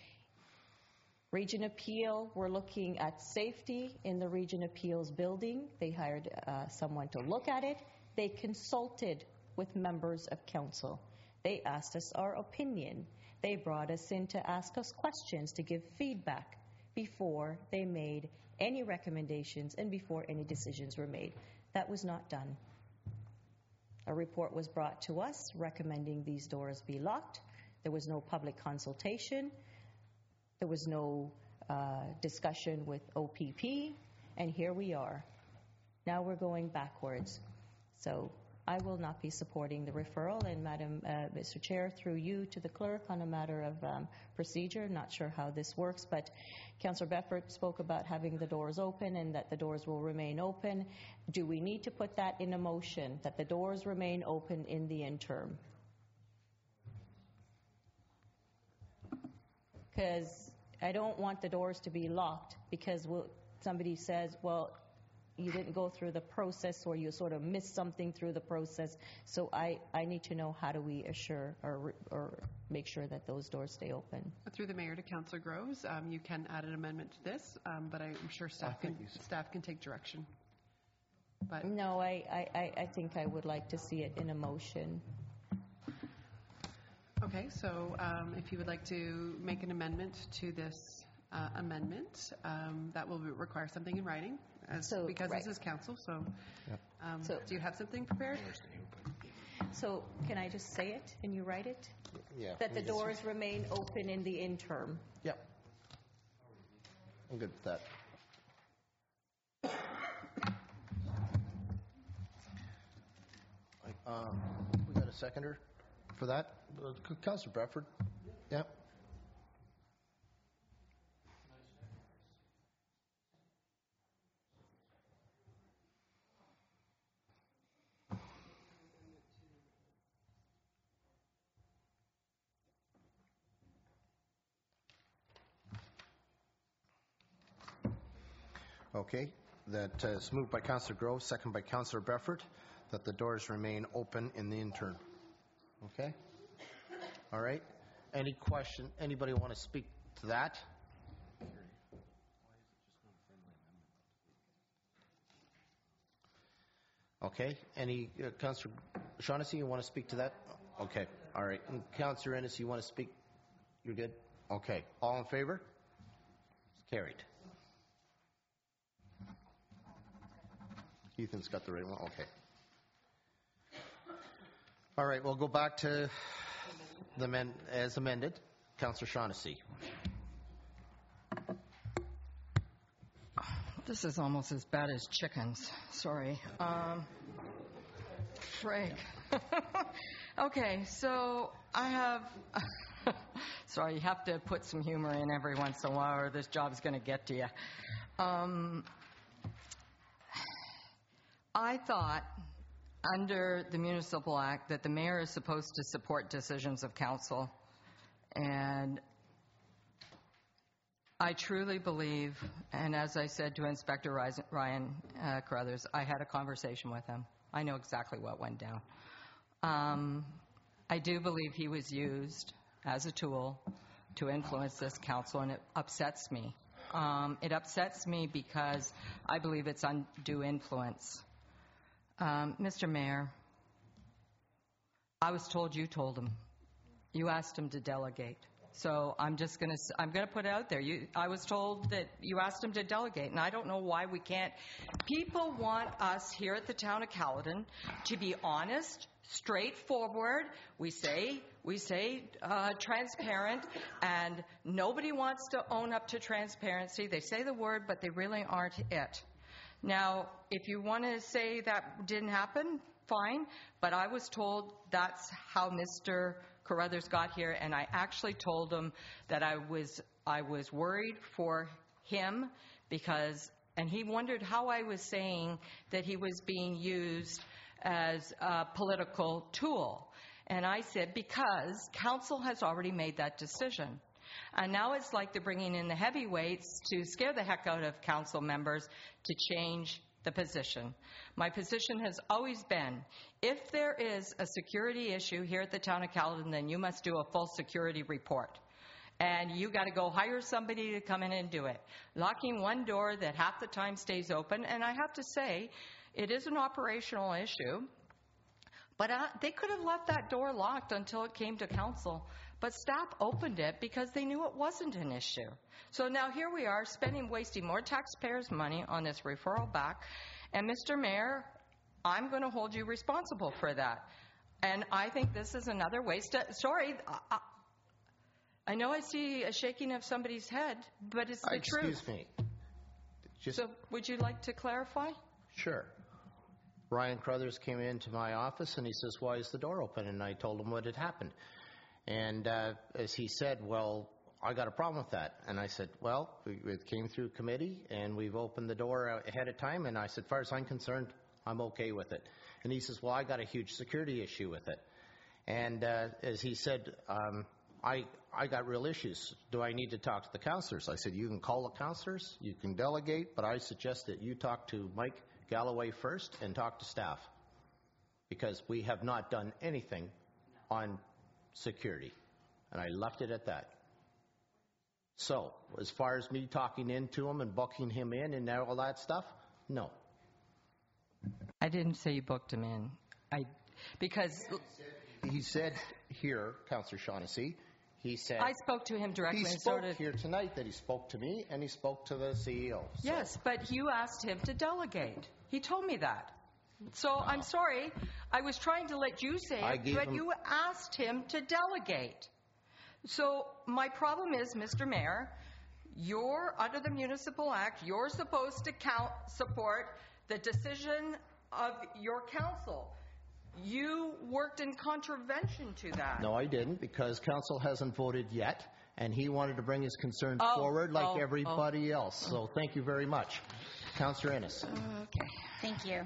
Speaker 4: Region Appeal, we're looking at safety in the Region Appeals building. They hired someone to look at it. They consulted with members of council. They asked us our opinion. They brought us in to ask us questions, to give feedback before they made any recommendations and before any decisions were made. That was not done. A report was brought to us recommending these doors be locked. There was no public consultation. There was no discussion with OPP, and here we are. Now we're going backwards. So I will not be supporting the referral. And Madam, Mr. Chair, through you to the clerk on a matter of procedure, not sure how this works, but Councillor Beffert spoke about having the doors open and that the doors will remain open. Do we need to put that in a motion, that the doors remain open in the interim? Because I don't want the doors to be locked because somebody says, well, you didn't go through the process or you sort of missed something through the process. So I need to know, how do we assure or make sure that those doors stay open?
Speaker 12: Through the Mayor to Councillor Groves, you can add an amendment to this, but I'm sure staff can take direction. But
Speaker 4: no, I think I would like to see it in a motion.
Speaker 12: Okay, so if you would like to make an amendment to this amendment, that will require something in writing, because this is council. So, do you have something prepared?
Speaker 4: So, can I just say it and you write it?
Speaker 1: Yeah.
Speaker 4: That the doors remain open in the interim.
Speaker 1: Yep. I'm good with that. We got a seconder for that? Councillor Bradford? Yep. Okay, that is moved by Councillor Grove, second by Councillor Beffert, that the doors remain open in the interim. Okay? All right. Any question? Anybody want to speak to that? Okay. Any Councillor Shaughnessy, you want to speak to that? Okay. All right. And Councillor Ennis, you want to speak? You're good? Okay. All in favor? It's carried. Ethan's got the right one. Okay. All right, we'll go back to the as amended. Councillor Shaughnessy.
Speaker 6: This is almost as bad as chickens. Sorry. Frig. Okay, so I have... Sorry, you have to put some humor in every once in a while or this job's going to get to you. I thought under the Municipal Act that the mayor is supposed to support decisions of council, and I truly believe, and as I said to Inspector Ryan Carruthers, I had a conversation with him. I know exactly what went down. I do believe he was used as a tool to influence this council, and it upsets me. It upsets me because I believe it's undue influence. Mr. Mayor, I was told you told him. You asked him to delegate. So I'm going to put it out there. I was told that you asked him to delegate, and I don't know why we can't. People want us here at the town of Caledon to be honest, straightforward. We say transparent, and nobody wants to own up to transparency. They say the word, but they really aren't it. Now, if you want to say that didn't happen, fine, but I was told that's how Mr. Carruthers got here, and I actually told him that I was worried for him because, and he wondered how I was saying that he was being used as a political tool. And I said, because council has already made that decision. And now it's like they're bringing in the heavyweights to scare the heck out of council members to change the position. My position has always been, if there is a security issue here at the town of Caledon, then you must do a full security report. And you got to go hire somebody to come in and do it. Locking one door that half the time stays open, and I have to say, it is an operational issue, but they could have left that door locked until it came to council. But staff opened it because they knew it wasn't an issue. So now here we are wasting more taxpayers' money on this referral back. And Mr. Mayor, I'm going to hold you responsible for that. And I think this is another waste. Sorry, I know I see a shaking of somebody's head, but it's the truth.
Speaker 1: Excuse me.
Speaker 6: So would you like to clarify?
Speaker 1: Sure. Ryan Crothers came into my office and he says, why is the door open? And I told him what had happened. And as he said, well, I got a problem with that. And I said, well, it came through committee and we've opened the door ahead of time. And I said, as far as I'm concerned, I'm okay with it. And he says, well, I got a huge security issue with it. And as he said, I got real issues. Do I need to talk to the councillors? I said, you can call the councillors, you can delegate, but I suggest that you talk to Mike Galloway first and talk to staff, because we have not done anything on security. And I left it at that. So, as far as me talking into him and booking him in and all that stuff, no.
Speaker 6: I didn't say you booked him in. Because
Speaker 1: he said here, Councillor Shaughnessy, he said
Speaker 6: I spoke to him directly.
Speaker 1: He
Speaker 6: and
Speaker 1: spoke
Speaker 6: so did,
Speaker 1: here tonight that he spoke to me and he spoke to the CEO. So.
Speaker 6: Yes, but you asked him to delegate. He told me that. So I'm sorry. I was trying to let you say it, but you asked him to delegate. So my problem is, Mr. Mayor, you're under the Municipal Act. You're supposed to support the decision of your council. You worked in contravention to that.
Speaker 1: No, I didn't, because council hasn't voted yet, and he wanted to bring his concerns forward like everybody else. So thank you very much. Councillor Ennis.
Speaker 20: Okay. Thank you.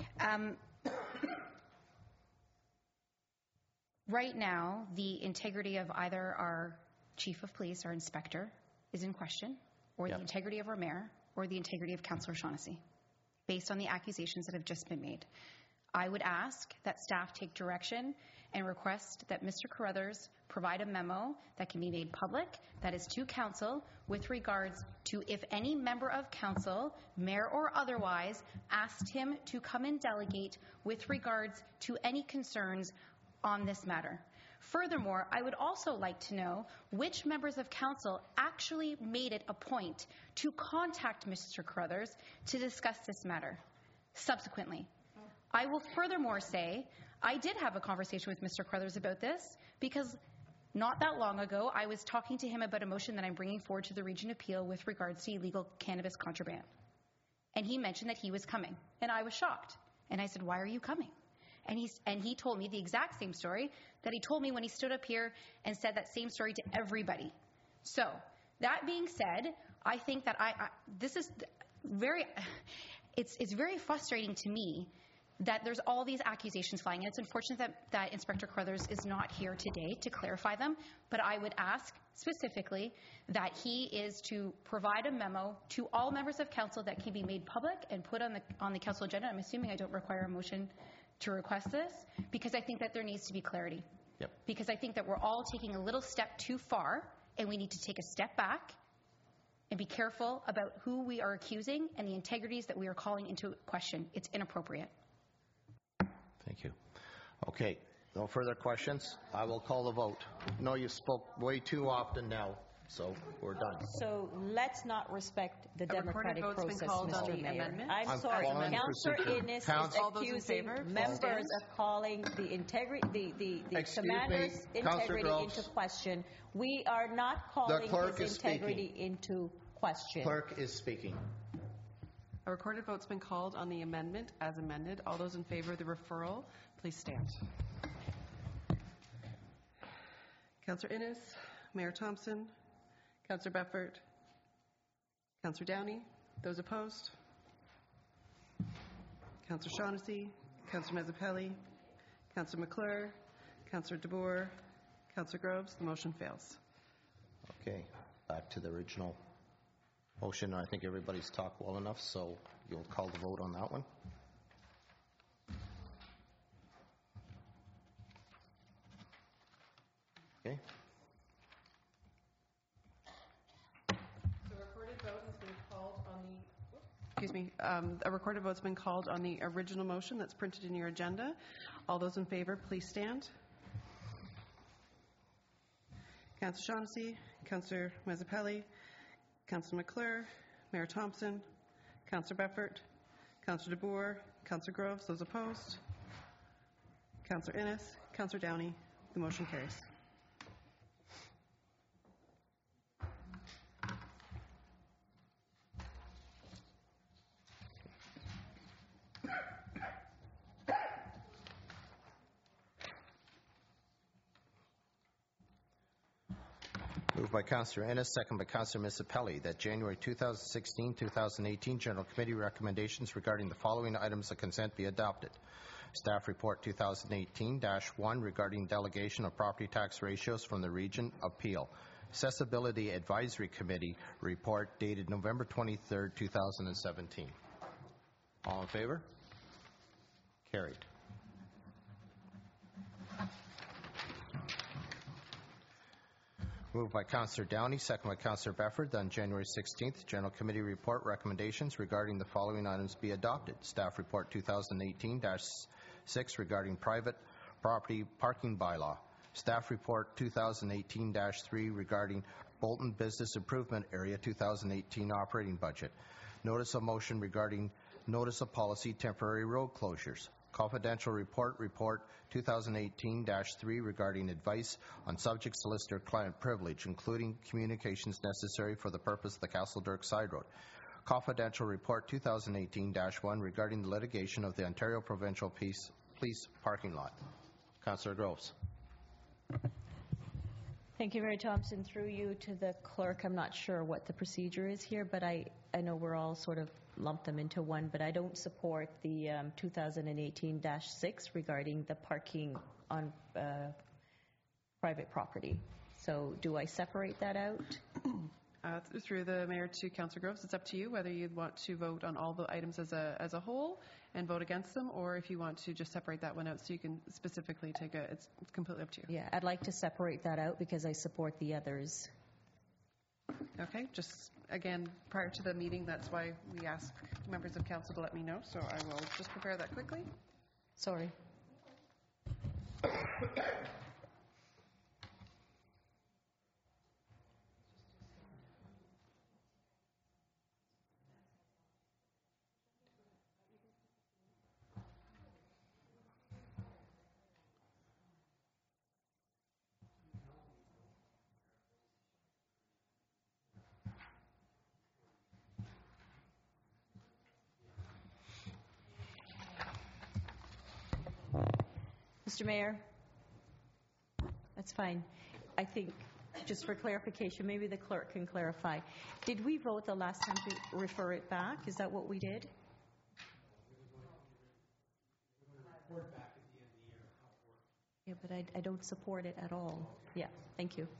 Speaker 20: Right now, the integrity of either our chief of police or inspector is in question, or the integrity of our mayor, or the integrity of Councillor Shaughnessy, based on the accusations that have just been made. I would ask that staff take direction and request that Mr. Carruthers provide a memo that can be made public, that is to council, with regards to if any member of council, mayor or otherwise, asked him to come and delegate with regards to any concerns on this matter. Furthermore, I would also like to know which members of council actually made it a point to contact Mr. Carruthers to discuss this matter subsequently. I will furthermore say I did have a conversation with Mr. Carruthers about this, because not that long ago I was talking to him about a motion that I'm bringing forward to the Region Appeal with regards to illegal cannabis contraband. And he mentioned that he was coming, and I was shocked. And I said, why are you coming? And he told me the exact same story that he told me when he stood up here and said that same story to everybody. So, that being said, I think that this is very, it's very frustrating to me that there's all these accusations flying. And it's unfortunate that Inspector Carruthers is not here today to clarify them, but I would ask specifically that he is to provide a memo to all members of council that can be made public and put on the council agenda. I'm assuming I don't require a motion to request this, because I think that there needs to be clarity.
Speaker 1: Yep.
Speaker 20: Because I think that we're all taking a little step too far, and we need to take a step back and be careful about who we are accusing and the integrities that we are calling into question. It's inappropriate.
Speaker 1: Thank you. Okay, no further questions. I will call the vote. No, you spoke way too often now, so we're done.
Speaker 4: So let's not respect the democratic process, Mr. Mayor. I'm
Speaker 1: sorry,
Speaker 4: sorry. Councillor Innes is accusing members of calling the integrity, the commander's integrity into question. We are not calling his integrity into question.
Speaker 1: Clerk is speaking.
Speaker 12: A recorded vote's been called on the amendment as amended. All those in favor of the referral, please stand. Councillor Innes, Mayor Thompson, Councillor Beffert, Councillor Downey. Those opposed? Councillor Shaughnessy, Councillor Mazzapelli, Councillor McClure, Councillor DeBoer, Councillor Groves. The motion fails.
Speaker 1: Okay, back to the original motion. I think everybody's talked well enough, so you'll call the vote on that one. Okay.
Speaker 12: A recorded vote has been called on a recorded vote's been called on the original motion that's printed in your agenda. All those in favor, please stand. Councillor Shaughnessy, Councillor Mazzapelli, Councillor McClure, Mayor Thompson, Councillor Beffert, Councillor DeBoer, Councillor Groves. Those opposed? Councillor Innes, Councillor Downey. The motion carries.
Speaker 1: Moved by Councillor Ennis, second by Councillor Misipelli, that January 2016-2018 General Committee recommendations regarding the following items of consent be adopted. Staff Report 2018-1 regarding delegation of property tax ratios from the Region of Peel. Accessibility Advisory Committee report dated November 23, 2017. All in favor? Carried. Moved by Councillor Downey, second by Councillor Befford, on January 16th, General Committee report recommendations regarding the following items be adopted. Staff Report 2018-6 regarding private property parking bylaw. Staff Report 2018-3 regarding Bolton Business Improvement Area 2018 operating budget. Notice of motion regarding notice of policy temporary road closures. Confidential report 2018-3 regarding advice on subject solicitor client privilege, including communications necessary for the purpose of the Castle Dirk Side Road. Confidential report 2018-1 regarding the litigation of the Ontario Provincial Police parking lot. Councillor Groves.
Speaker 4: Thank you, Mayor Thompson. Through you to the clerk, I'm not sure what the procedure is here, but I know we're all sort of lumped them into one, but I don't support the 2018-6 regarding the parking on private property. So do I separate that out?
Speaker 12: Through the Mayor to Councillor Groves, it's up to you whether you'd want to vote on all the items as a whole and vote against them, or if you want to just separate that one out so you can specifically take it's completely up to you.
Speaker 4: Yeah, I'd like to separate that out because I support the others.
Speaker 12: Okay, just again, prior to the meeting, that's why we ask members of council to let me know, so I will just prepare that quickly.
Speaker 4: Sorry. Mr. Mayor, that's fine. I think, just for clarification, maybe the clerk can clarify. Did we vote the last time to refer it back? Is that what we did? Yeah, but I don't support it at all. Yeah, thank you.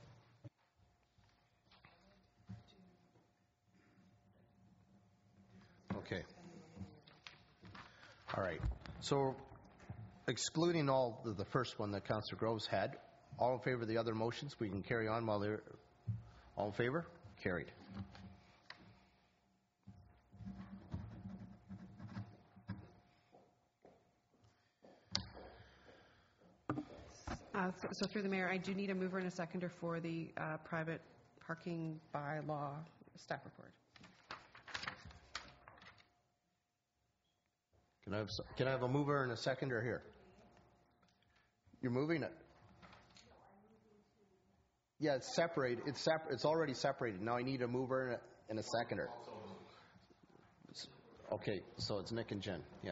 Speaker 1: Okay. All right. So, excluding all the first one that Councillor Groves had, all in favor of the other motions, we can carry on while they're all in favor? Carried.
Speaker 12: So through the Mayor, I do need a mover and a seconder for the private parking bylaw staff report.
Speaker 1: Can I have a mover and a seconder here? You're moving it? Yeah, it's separated. It's already separated. Now I need a mover and a seconder. Okay, so it's Nick and Jen. Yeah.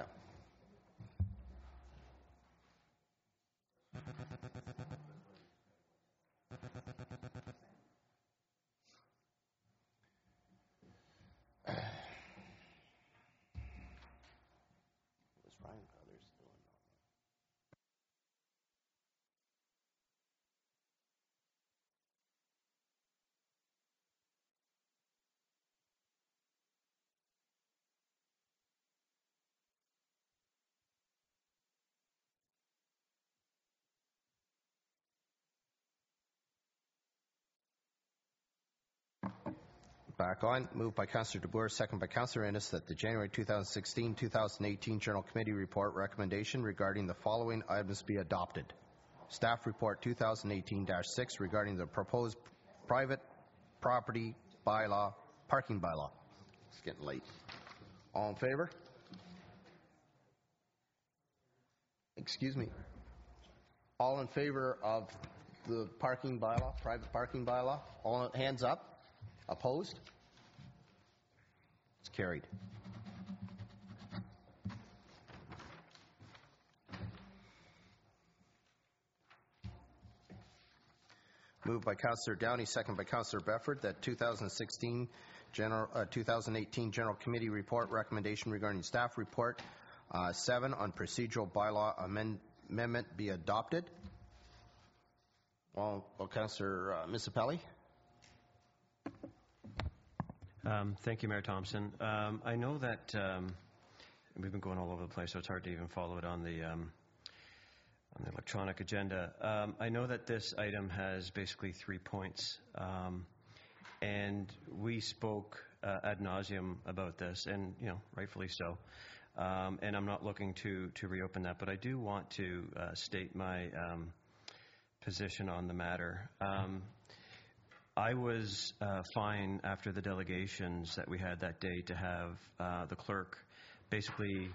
Speaker 1: Back on. Moved by Councillor DeBoer, second by Councillor Ennis, that the January 2016-2018 General Committee report recommendation regarding the following items be adopted. Staff Report 2018-6 regarding the proposed private property bylaw, parking bylaw. It's getting late. All in favor? Excuse me. All in favor of the parking bylaw, private parking bylaw? All hands up. Opposed? It's carried. Moved by Councillor Downey, second by Councillor Befford, that 2018 General Committee Report recommendation regarding staff report 7 on procedural bylaw amendment be adopted. Well, Councillor Misipelli.
Speaker 3: Thank you, Mayor Thompson. I know that we've been going all over the place, so it's hard to even follow it on the electronic agenda. I know that this item has basically 3 points, and we spoke ad nauseum about this, and rightfully so. And I'm not looking to reopen that, but I do want to state my position on the matter. I was fine after the delegations that we had that day to have the clerk basically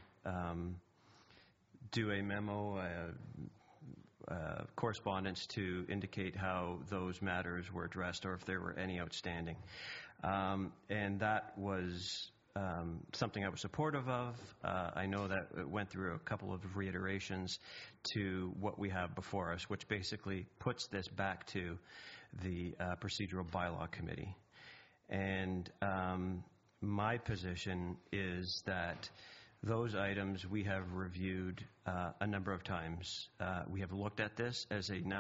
Speaker 3: do a memo, correspondence to indicate how those matters were addressed or if there were any outstanding. And that was something I was supportive of. I know that it went through a couple of reiterations to what we have before us, which basically puts this back to the Procedural Bylaw Committee. And my position is that those items we have reviewed a number of times. We have looked at this as a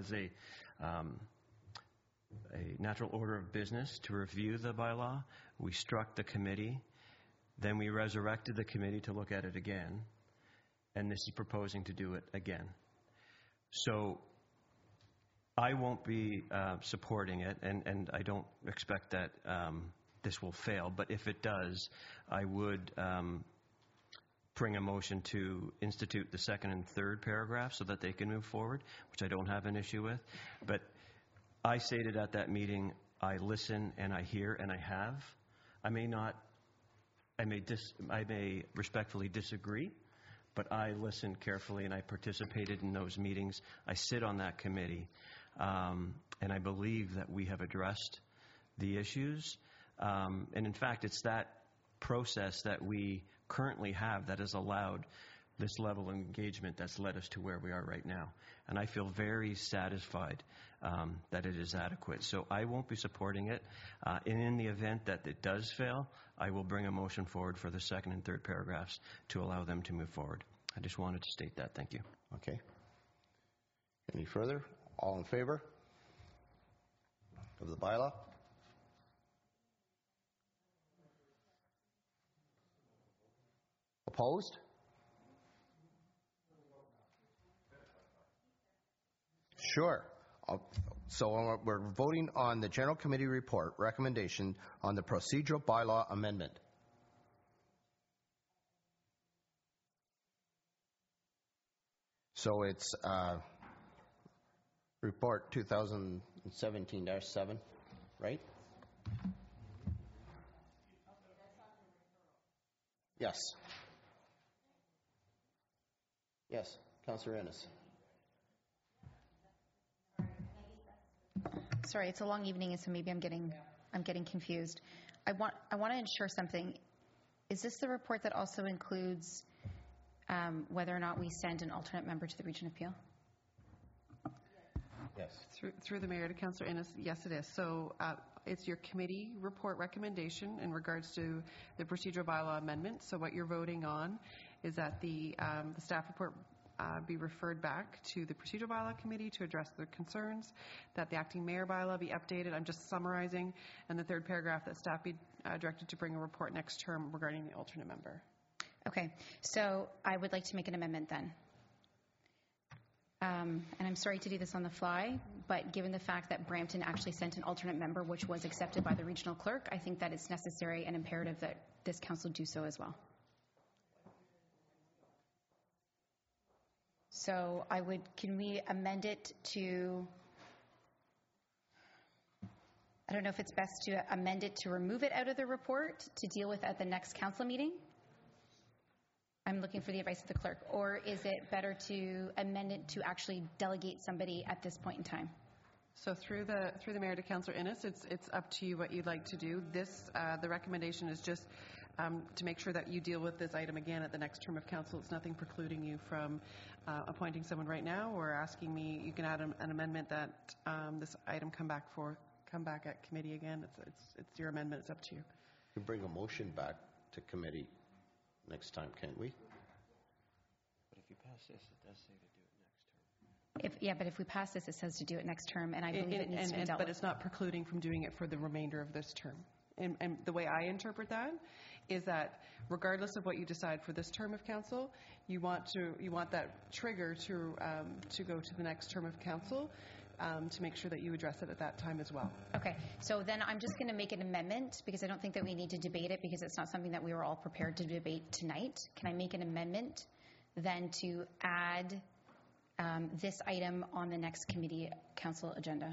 Speaker 3: natural order of business to review the bylaw. We struck the committee. Then we resurrected the committee to look at it again. And this is proposing to do it again. So I won't be supporting it, and I don't expect that this will fail. But if it does, I would bring a motion to institute the second and third paragraph so that they can move forward, which I don't have an issue with. But I stated at that meeting, I listen and I hear and I have. I may respectfully disagree, but I listened carefully and I participated in those meetings. I sit on that committee, and I believe that we have addressed the issues. And in fact, it's that process that we currently have that has allowed this level of engagement that's led us to where we are right now. And I feel very satisfied that it is adequate. So I won't be supporting it. And in the event that it does fail, I will bring a motion forward for the second and third paragraphs to allow them to move forward. I just wanted to state that. Thank you.
Speaker 1: Okay. Any further? All in favor of the bylaw? Opposed? Sure. So we're voting on the General Committee report recommendation on the procedural bylaw amendment. So it's report 2017-7, right? Yes. Yes, Councillor Ennis.
Speaker 20: Sorry, it's a long evening, and so maybe I'm getting confused. I want to ensure something. Is this the report that also includes whether or not we send an alternate member to the Region of Peel?
Speaker 1: Yes.
Speaker 12: Through the Mayor to Councillor Ennis, yes it is. So it's your committee report recommendation in regards to the procedural bylaw amendment. So what you're voting on is that the staff report be referred back to the procedural bylaw committee to address their concerns, that the acting mayor bylaw be updated. I'm just summarizing. And the third paragraph, that staff be directed to bring a report next term regarding the alternate member.
Speaker 20: Okay, so I would like to make an amendment then. And I'm sorry to do this on the fly, but given the fact that Brampton actually sent an alternate member, which was accepted by the regional clerk, I think that it's necessary and imperative that this council do so as well. So can we amend it to, I don't know if it's best to amend it to remove it out of the report to deal with at the next council meeting? I'm looking for the advice of the clerk. Or is it better to amend it to actually delegate somebody at this point in time?
Speaker 12: So through the Mayor to Councillor Ennis, it's up to you what you'd like to do. This, the recommendation is just to make sure that you deal with this item again at the next term of council. It's nothing precluding you from appointing someone right now or asking me. You can add an amendment that this item come back at committee again. It's your amendment. It's up to you.
Speaker 1: We bring a motion back to committee next time, can't we?
Speaker 3: But if you pass this, it does say to do it next term.
Speaker 20: But if we pass this, it says to do it next term, and I believe it needs to be dealt
Speaker 12: But
Speaker 20: with.
Speaker 12: it's not precluding from doing it for the remainder of this term. And the way I interpret that is that regardless of what you decide for this term of council, you want that trigger to go to the next term of council to make sure that you address it at that time as well.
Speaker 20: Okay, so then I'm just going to make an amendment because I don't think that we need to debate it because it's not something that we were all prepared to debate tonight. Can I make an amendment then to add this item on the next committee council agenda?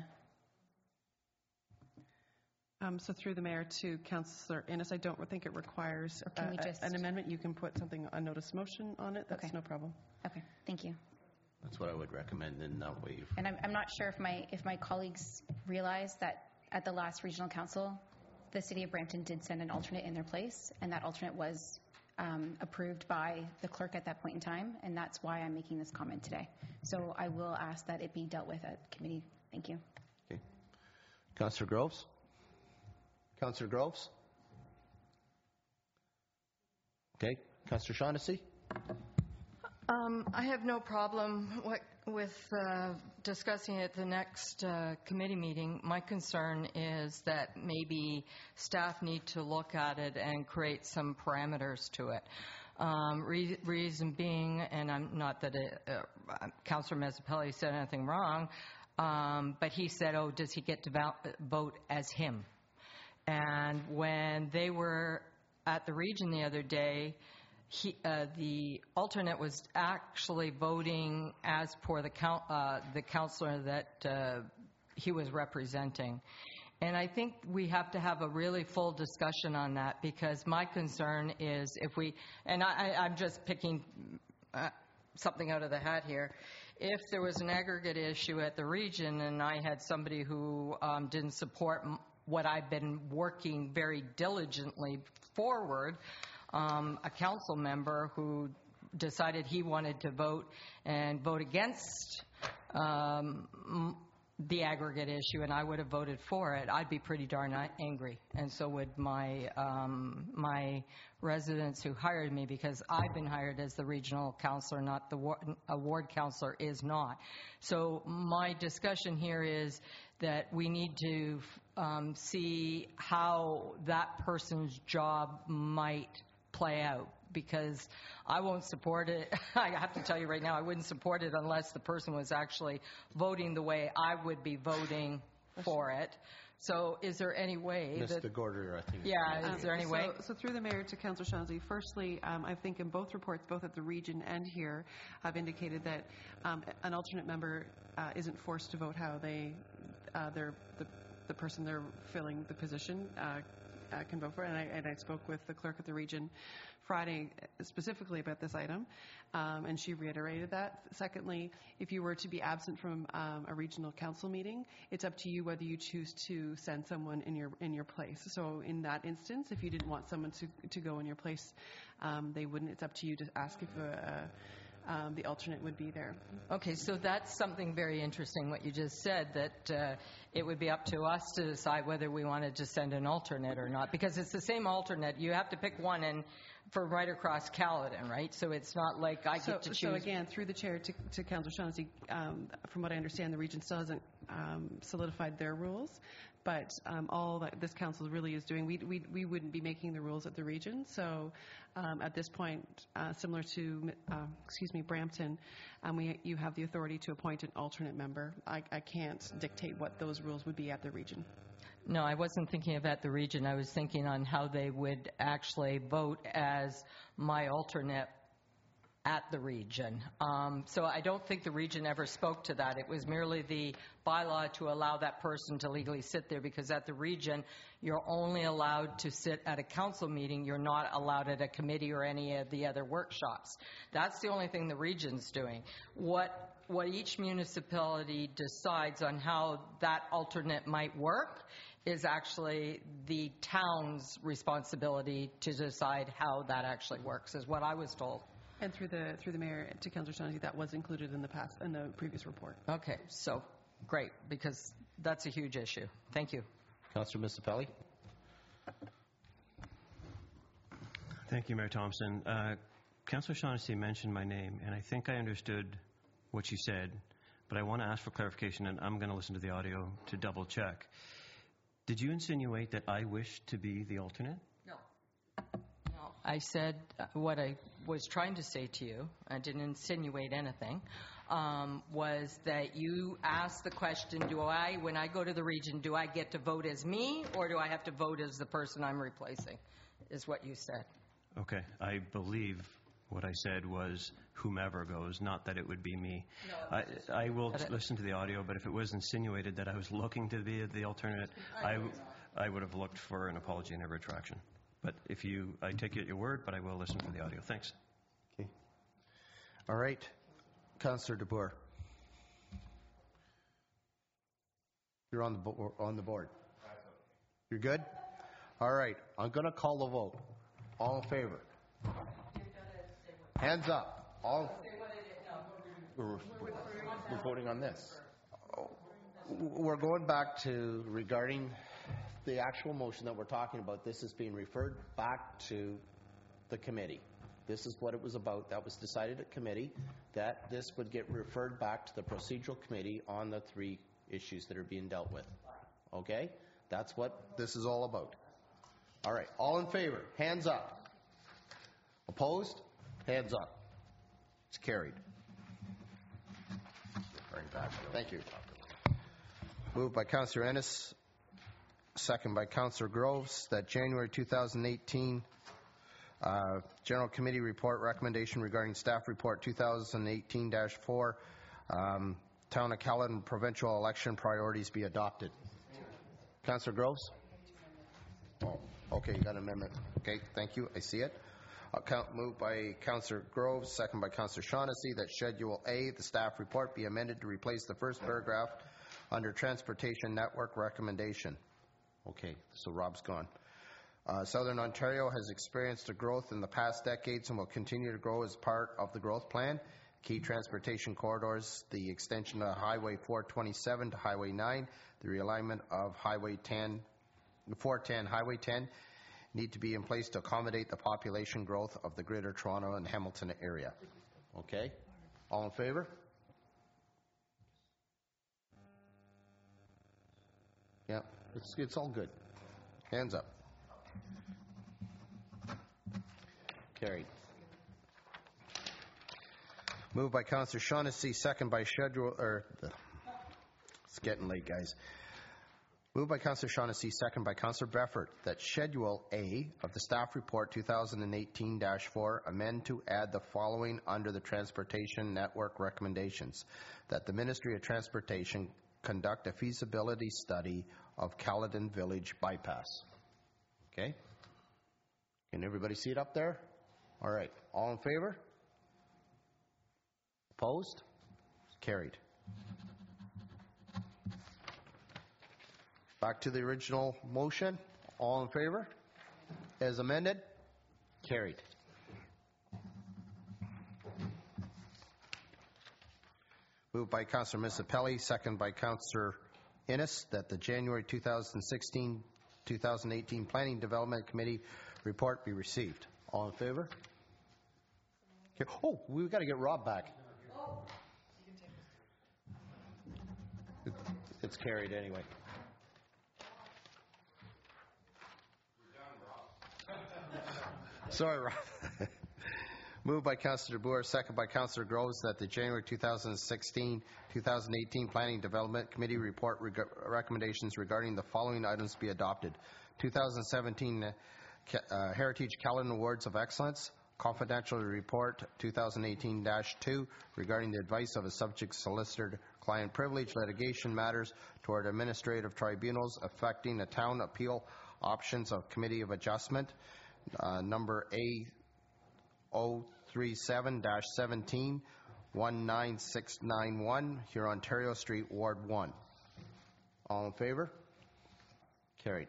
Speaker 12: So through the mayor to Councillor Innes, I don't think it requires an amendment. You can put something on notice motion on it. That's no problem.
Speaker 20: Okay, thank you.
Speaker 1: That's what I would recommend, and not waive.
Speaker 20: And I'm not sure if my colleagues realize that at the last regional council, the city of Brampton did send an alternate in their place, and that alternate was approved by the clerk at that point in time, and that's why I'm making this comment today. So I will ask that it be dealt with at committee. Thank you.
Speaker 1: Okay. Councillor Groves? Councillor Groves? Okay. Councillor Shaughnessy?
Speaker 6: I have no problem with discussing it at the next committee meeting. My concern is that maybe staff need to look at it and create some parameters to it. Reason being, and I'm not that Councillor Mezzapelli said anything wrong, but he said, oh, does he get to vote as him? And when they were at the region the other day, the alternate was actually voting as per the councillor that he was representing. And I think we have to have a really full discussion on that, because my concern is if we, and I'm just picking something out of the hat here, if there was an aggregate issue at the region and I had somebody who didn't support what I've been working very diligently forward, a council member who decided he wanted to vote against the aggregate issue, and I would have voted for it, I'd be pretty darn angry. And so would my residents who hired me, because I've been hired as the regional councillor, not a ward councillor is not. So my discussion here is that we need to see how that person's job might play out, because I won't support it. I have to tell you right now, I wouldn't support it unless the person was actually voting the way I would be voting for it. So is there any way that...
Speaker 1: Mr. Gorder, I think.
Speaker 6: Yeah, is there any way?
Speaker 12: So through the mayor to Councillor Shaughnessy, firstly, I think in both reports, both at the region and here, I've indicated that an alternate member isn't forced to vote how the person they're filling the position can vote for it. And I spoke with the clerk at the region Friday specifically about this item, and she reiterated that. Secondly, if you were to be absent from a regional council meeting, it's up to you whether you choose to send someone in your place. So in that instance, if you didn't want someone to go in your place, they wouldn't. It's up to you to ask if the alternate would be there.
Speaker 6: Okay, so that's something very interesting what you just said, that it would be up to us to decide whether we wanted to send an alternate or not, because it's the same alternate. You have to pick one and for right across Caledon, right? So it's not like I get to choose.
Speaker 12: So again, through the chair to Councillor Shaughnessy, from what I understand, the region still hasn't solidified their rules. But all that this council really is doing, we wouldn't be making the rules at the region. So at this point, similar to, Brampton, you have the authority to appoint an alternate member. I can't dictate what those rules would be at the region.
Speaker 6: No, I wasn't thinking of at the region. I was thinking on how they would actually vote as my alternate at the region. So I don't think the region ever spoke to that. It was merely the bylaw to allow that person to legally sit there, because at the region, you're only allowed to sit at a council meeting. You're not allowed at a committee or any of the other workshops. That's the only thing the region's doing. What each municipality decides on how that alternate might work, is actually the town's responsibility to decide how that actually works, is what I was told.
Speaker 12: And through the mayor to Councillor Shaughnessy, that was included in the previous report.
Speaker 6: Okay, so great, because that's a huge issue. Thank you.
Speaker 1: Councillor Missapelli.
Speaker 3: Thank you, Mayor Thompson. Councillor Shaughnessy mentioned my name, and I think I understood what she said, but I want to ask for clarification, and I'm going to listen to the audio to double check. Did you insinuate that I wish to be the alternate?
Speaker 6: No. I said what I was trying to say to you, I didn't insinuate anything, was that you asked the question, when I go to the region, do I get to vote as me or do I have to vote as the person I'm replacing, is what you said.
Speaker 3: Okay. I believe what I said was whomever goes, not that it would be me.
Speaker 6: No,
Speaker 3: I will listen to the audio, but if it was insinuated that I was looking to be the alternate, I would have looked for an apology and a retraction. But I take you at your word, but I will listen for the audio. Thanks.
Speaker 1: Okay. All right. Councillor DeBoer. You're on the board. You're good? All right. I'm going to call the vote. All in favor? Hands up. All.
Speaker 13: We're voting on this.
Speaker 1: We're going back to regarding the actual motion that we're talking about. This is being referred back to the committee. This is what it was about. That was decided at committee, that this would get referred back to the procedural committee on the 3 issues that are being dealt with. Okay? That's what this is all about. All right. All in favor? Hands up. Opposed? Hands up. It's carried. Thank you. Moved by Councillor Ennis, second by Councillor Groves, that January 2018 General Committee Report recommendation regarding Staff Report 2018-4 Town of Caledon Provincial Election Priorities be adopted. Councillor Groves? Oh, okay, you got an amendment. Okay, thank you. I see it. Moved by Councillor Groves, second by Councillor Shaughnessy, that Schedule A, the staff report, be amended to replace the first paragraph under Transportation Network recommendation. Okay, so Rob's gone. Southern Ontario has experienced a growth in the past decades and will continue to grow as part of the growth plan. Key transportation corridors, the extension of Highway 427 to Highway 9, the realignment of Highway 10, 410, Highway 10, need to be in place to accommodate the population growth of the Greater Toronto and Hamilton area. Okay? All in favor? Yeah, it's all good. Hands up. Carried. Moved by Councillor Shaughnessy, second by it's getting late, guys. Moved by Councillor Shaughnessy, second by Councillor Breffert, that Schedule A of the Staff Report 2018-4 amend to add the following under the Transportation Network recommendations: that the Ministry of Transportation conduct a feasibility study of Caledon Village bypass. Okay? Can everybody see it up there? All right. All in favor? Opposed? Carried. Back to the original motion. All in favor? As amended? Carried. Moved by Councillor Missapelli, second by Councillor Innes, that the January 2016-2018 Planning Development Committee report be received. All in favor? Oh, we've got to get Rob back. It's carried anyway. Sorry, Rob. Moved by Councillor DeBoer, second by Councillor Groves, that the January 2016-2018 Planning Development Committee report recommendations regarding the following items be adopted: 2017 Heritage Caledon Awards of Excellence, Confidential Report 2018-2 regarding the advice of a subject solicitor client privilege litigation matters toward administrative tribunals affecting the town appeal options of Committee of Adjustment, number A037-17 19691, here Ontario Street, Ward 1. All in favor? Carried.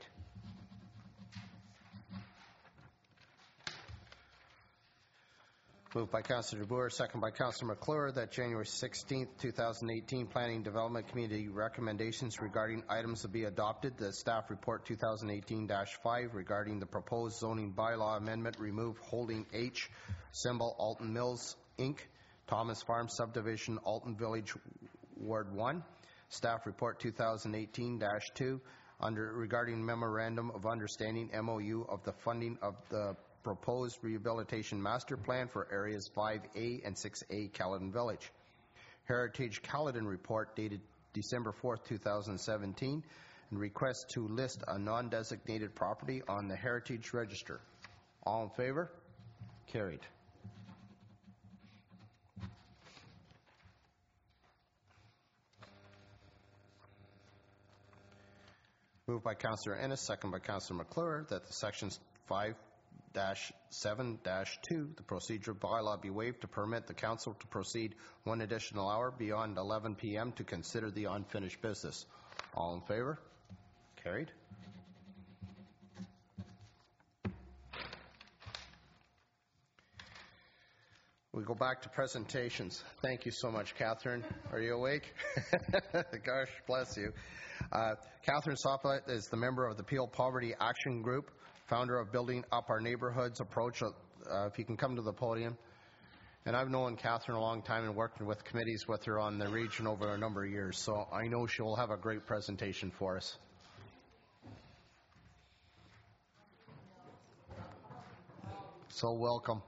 Speaker 1: Moved by Councillor DeBoer, second by Councillor McClure, that January 16th, 2018 Planning Development Committee recommendations regarding items to be adopted. The staff report 2018-5 regarding the proposed zoning bylaw amendment, remove holding H, symbol Alton Mills, Inc., Thomas Farm Subdivision, Alton Village, Ward 1. Staff report 2018-2 regarding memorandum of understanding, MOU, of the funding of the proposed rehabilitation master plan for areas 5A and 6A Caledon Village. Heritage Caledon report dated December 4th, 2017, and request to list a non-designated property on the Heritage Register. All in favor? Carried. Moved by Councillor Ennis, second by Councillor McClure, that the sections 5-7-2, the procedural bylaw be waived to permit the council to proceed one additional hour beyond 11 p.m. to consider the unfinished business. All in favor? Carried. We go back to presentations. Thank you so much, Catherine. Are you awake? Gosh, bless you. Catherine Soplet is the member of the Peel Poverty Action Group, founder of Building Up Our Neighborhoods approach. If you can come to the podium. And I've known Catherine a long time and worked with committees with her on the region over a number of years, so I know she will have a great presentation for us. So welcome.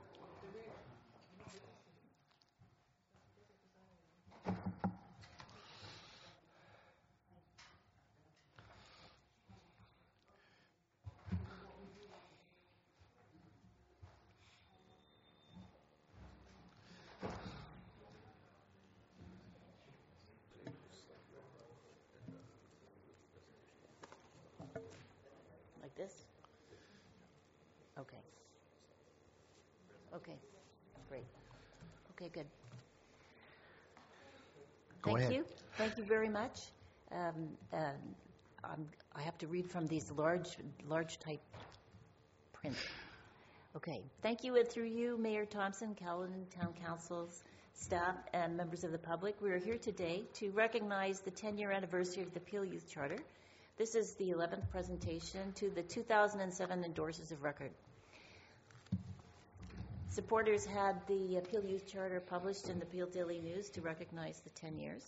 Speaker 21: This? Okay. Okay. Great. Okay, good.
Speaker 1: Go ahead.
Speaker 21: Thank you. Thank you very much. I have to read from these large type print. Okay. Thank you, and through you, Mayor Thompson, Caledon Town Council's staff, and members of the public. We are here today to recognize the 10-year anniversary of the Peel Youth Charter. This is the 11th presentation to the 2007 Endorsers of Record. Supporters had the Peel Youth Charter published in the Peel Daily News to recognize the 10 years.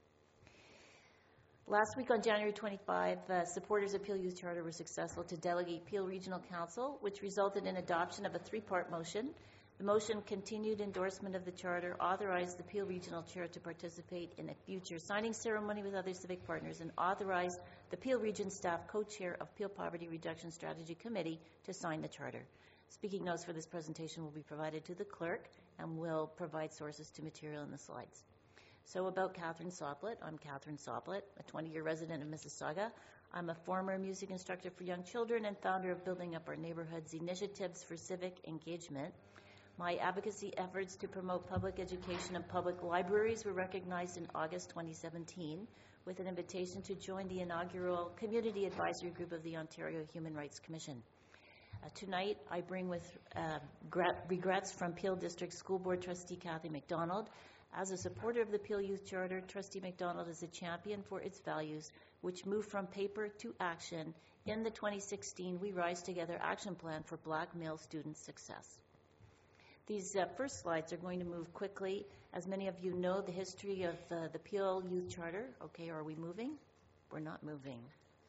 Speaker 21: Last week on January 25, supporters of Peel Youth Charter were successful to delegate Peel Regional Council, which resulted in adoption of a 3-part motion. The motion continued endorsement of the Charter, authorized the Peel Regional Chair to participate in a future signing ceremony with other civic partners, and authorized the Peel Region staff co-chair of Peel Poverty Reduction Strategy Committee to sign the Charter. Speaking notes for this presentation will be provided to the clerk and will provide sources to material in the slides. So about Catherine Soplet. I'm Catherine Soplet, a 20-year resident of Mississauga. I'm a former music instructor for young children and founder of Building Up Our Neighborhoods Initiatives for Civic Engagement. My advocacy efforts to promote public education and public libraries were recognized in August 2017 with an invitation to join the inaugural Community Advisory Group of the Ontario Human Rights Commission. Tonight, I bring with regrets from Peel District School Board Trustee Kathy McDonald. As a supporter of the Peel Youth Charter, Trustee McDonald is a champion for its values, which move from paper to action in the 2016 We Rise Together Action Plan for Black Male Student Success. These first slides are going to move quickly. As many of you know, the history of the Peel Youth Charter. Okay, are we moving? We're not moving.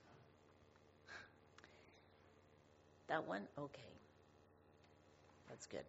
Speaker 21: That one? Okay. That's good.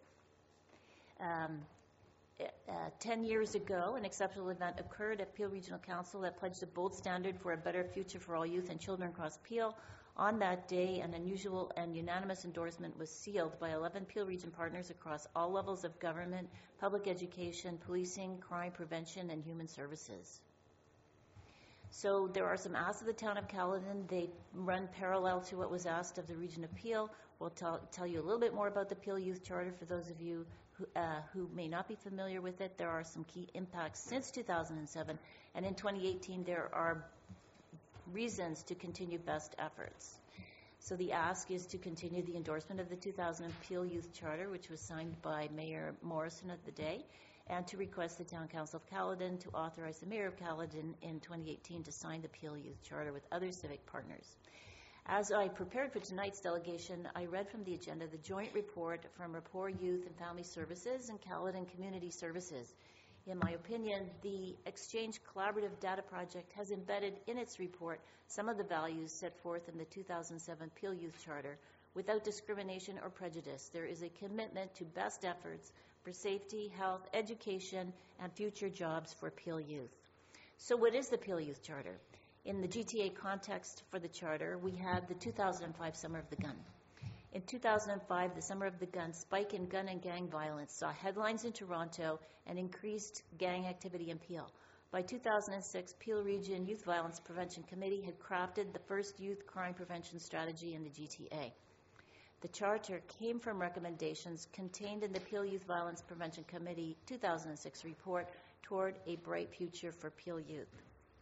Speaker 21: 10 years ago, an exceptional event occurred at Peel Regional Council that pledged a bold standard for a better future for all youth and children across Peel. On that day, an unusual and unanimous endorsement was sealed by 11 Peel Region partners across all levels of government, public education, policing, crime prevention, and human services. So there are some asks of the town of Caledon. They run parallel to what was asked of the region of Peel. We'll tell you a little bit more about the Peel Youth Charter for those of you who may not be familiar with it. There are some key impacts since 2007, and in 2018 there are reasons to continue best efforts. So the ask is to continue the endorsement of the 2000 Peel Youth Charter, which was signed by Mayor Morrison of the day, and to request the Town Council of Caledon to authorize the Mayor of Caledon in 2018 to sign the Peel Youth Charter with other civic partners. As I prepared for tonight's delegation, I read from the agenda the joint report from Rapport Youth and Family Services and Caledon Community Services. In my opinion, the Exchange Collaborative Data Project has embedded in its report some of the values set forth in the 2007 Peel Youth Charter without discrimination or prejudice. There is a commitment to best efforts for safety, health, education, and future jobs for Peel Youth. So what is the Peel Youth Charter? In the GTA context for the Charter, we had the 2005 Summer of the Gun. In 2005, the Summer of the Gun, spike in gun and gang violence saw headlines in Toronto and increased gang activity in Peel. By 2006, Peel Region Youth Violence Prevention Committee had crafted the first youth crime prevention strategy in the GTA. The Charter came from recommendations contained in the Peel Youth Violence Prevention Committee 2006 report, Toward a Bright Future for Peel Youth.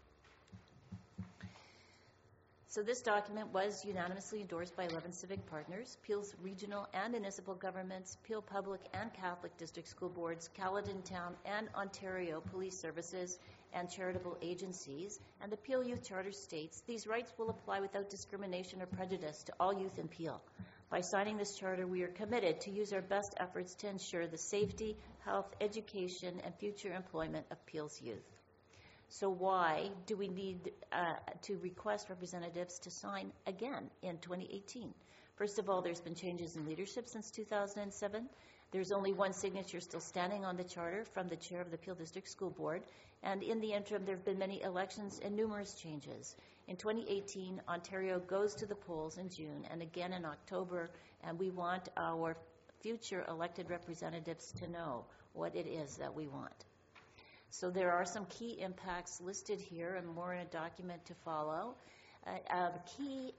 Speaker 21: So this document was unanimously endorsed by 11 civic partners, Peel's regional and municipal governments, Peel Public and Catholic District School Boards, Caledon Town and Ontario Police Services, and charitable agencies. And the Peel Youth Charter states, these rights will apply without discrimination or prejudice to all youth in Peel. By signing this charter, we are committed to use our best efforts to ensure the safety, health, education, and future employment of Peel's youth. So why do we need to request representatives to sign again in 2018? First of all, there's been changes in leadership since 2007. There's only one signature still standing on the charter from the chair of the Peel District School Board. And in the interim, there have been many elections and numerous changes. In 2018, Ontario goes to the polls in June and again in October, and we want our future elected representatives to know what it is that we want. So there are some key impacts listed here and more in a document to follow. The key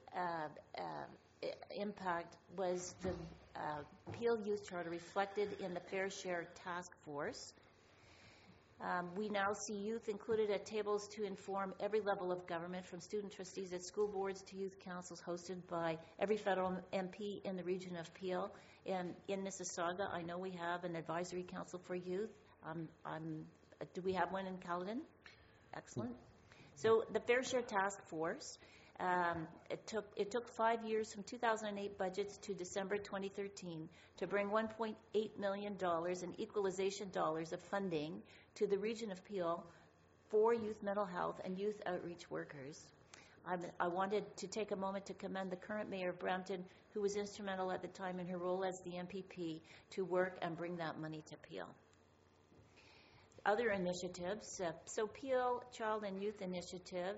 Speaker 21: impact was the Peel Youth Charter reflected in the Fair Share Task Force. We now see youth included at tables to inform every level of government, from student trustees at school boards to youth councils hosted by every federal MP in the region of Peel. In Mississauga, I know we have an advisory council for youth. Do we have one in Caledon? Excellent. So the Fair Share Task Force, it took 5 years from 2008 budgets to December 2013 to bring $1.8 million in equalization dollars of funding to the region of Peel for youth mental health and youth outreach workers. I wanted to take a moment to commend the current mayor of Brampton, who was instrumental at the time in her role as the MPP to work and bring that money to Peel. Other initiatives, so Peel Child and Youth Initiative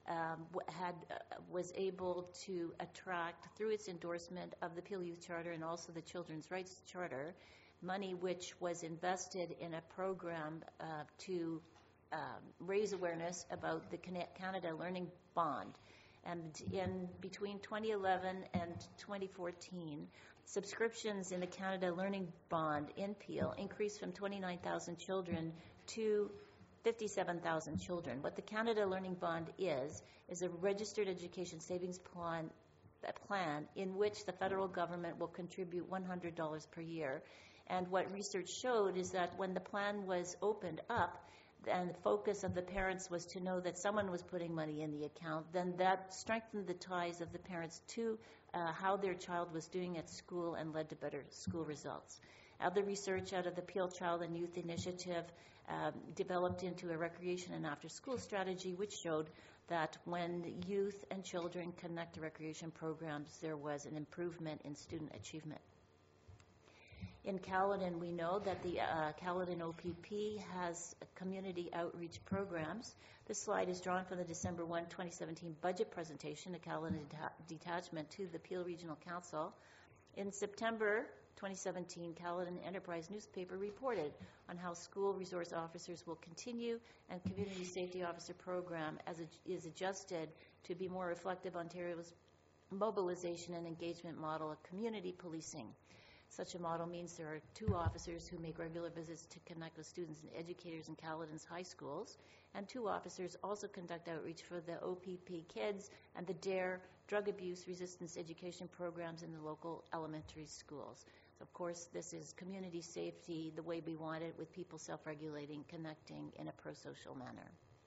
Speaker 21: was able to attract, through its endorsement of the Peel Youth Charter and also the Children's Rights Charter, money which was invested in a program to raise awareness about the Canada Learning Bond. And in between 2011 and 2014, subscriptions in the Canada Learning Bond in Peel increased from 29,000 children to 57,000 children. What the Canada Learning Bond is a registered education savings plan in which the federal government will contribute $100 per year. And what research showed is that when the plan was opened up, and the focus of the parents was to know that someone was putting money in the account, then that strengthened the ties of the parents to how their child was doing at school and led to better school results. Other research out of the Peel Child and Youth Initiative developed into a recreation and after-school strategy, which showed that when youth and children connect to recreation programs, there was an improvement in student achievement. In Caledon, we know that the Caledon OPP has community outreach programs. This slide is drawn from the December 1, 2017 budget presentation, a Caledon detachment to the Peel Regional Council. In September 2017, Caledon Enterprise newspaper reported on how school resource officers will continue and community safety officer program is adjusted to be more reflective of Ontario's mobilization and engagement model of community policing. Such a model means there are 2 officers who make regular visits to connect with students and educators in Caledon's high schools, and 2 officers also conduct outreach for the OPP Kids and the DARE drug abuse resistance education programs in the local elementary schools. So of course, this is community safety the way we want it, with people self-regulating, connecting in a pro-social manner.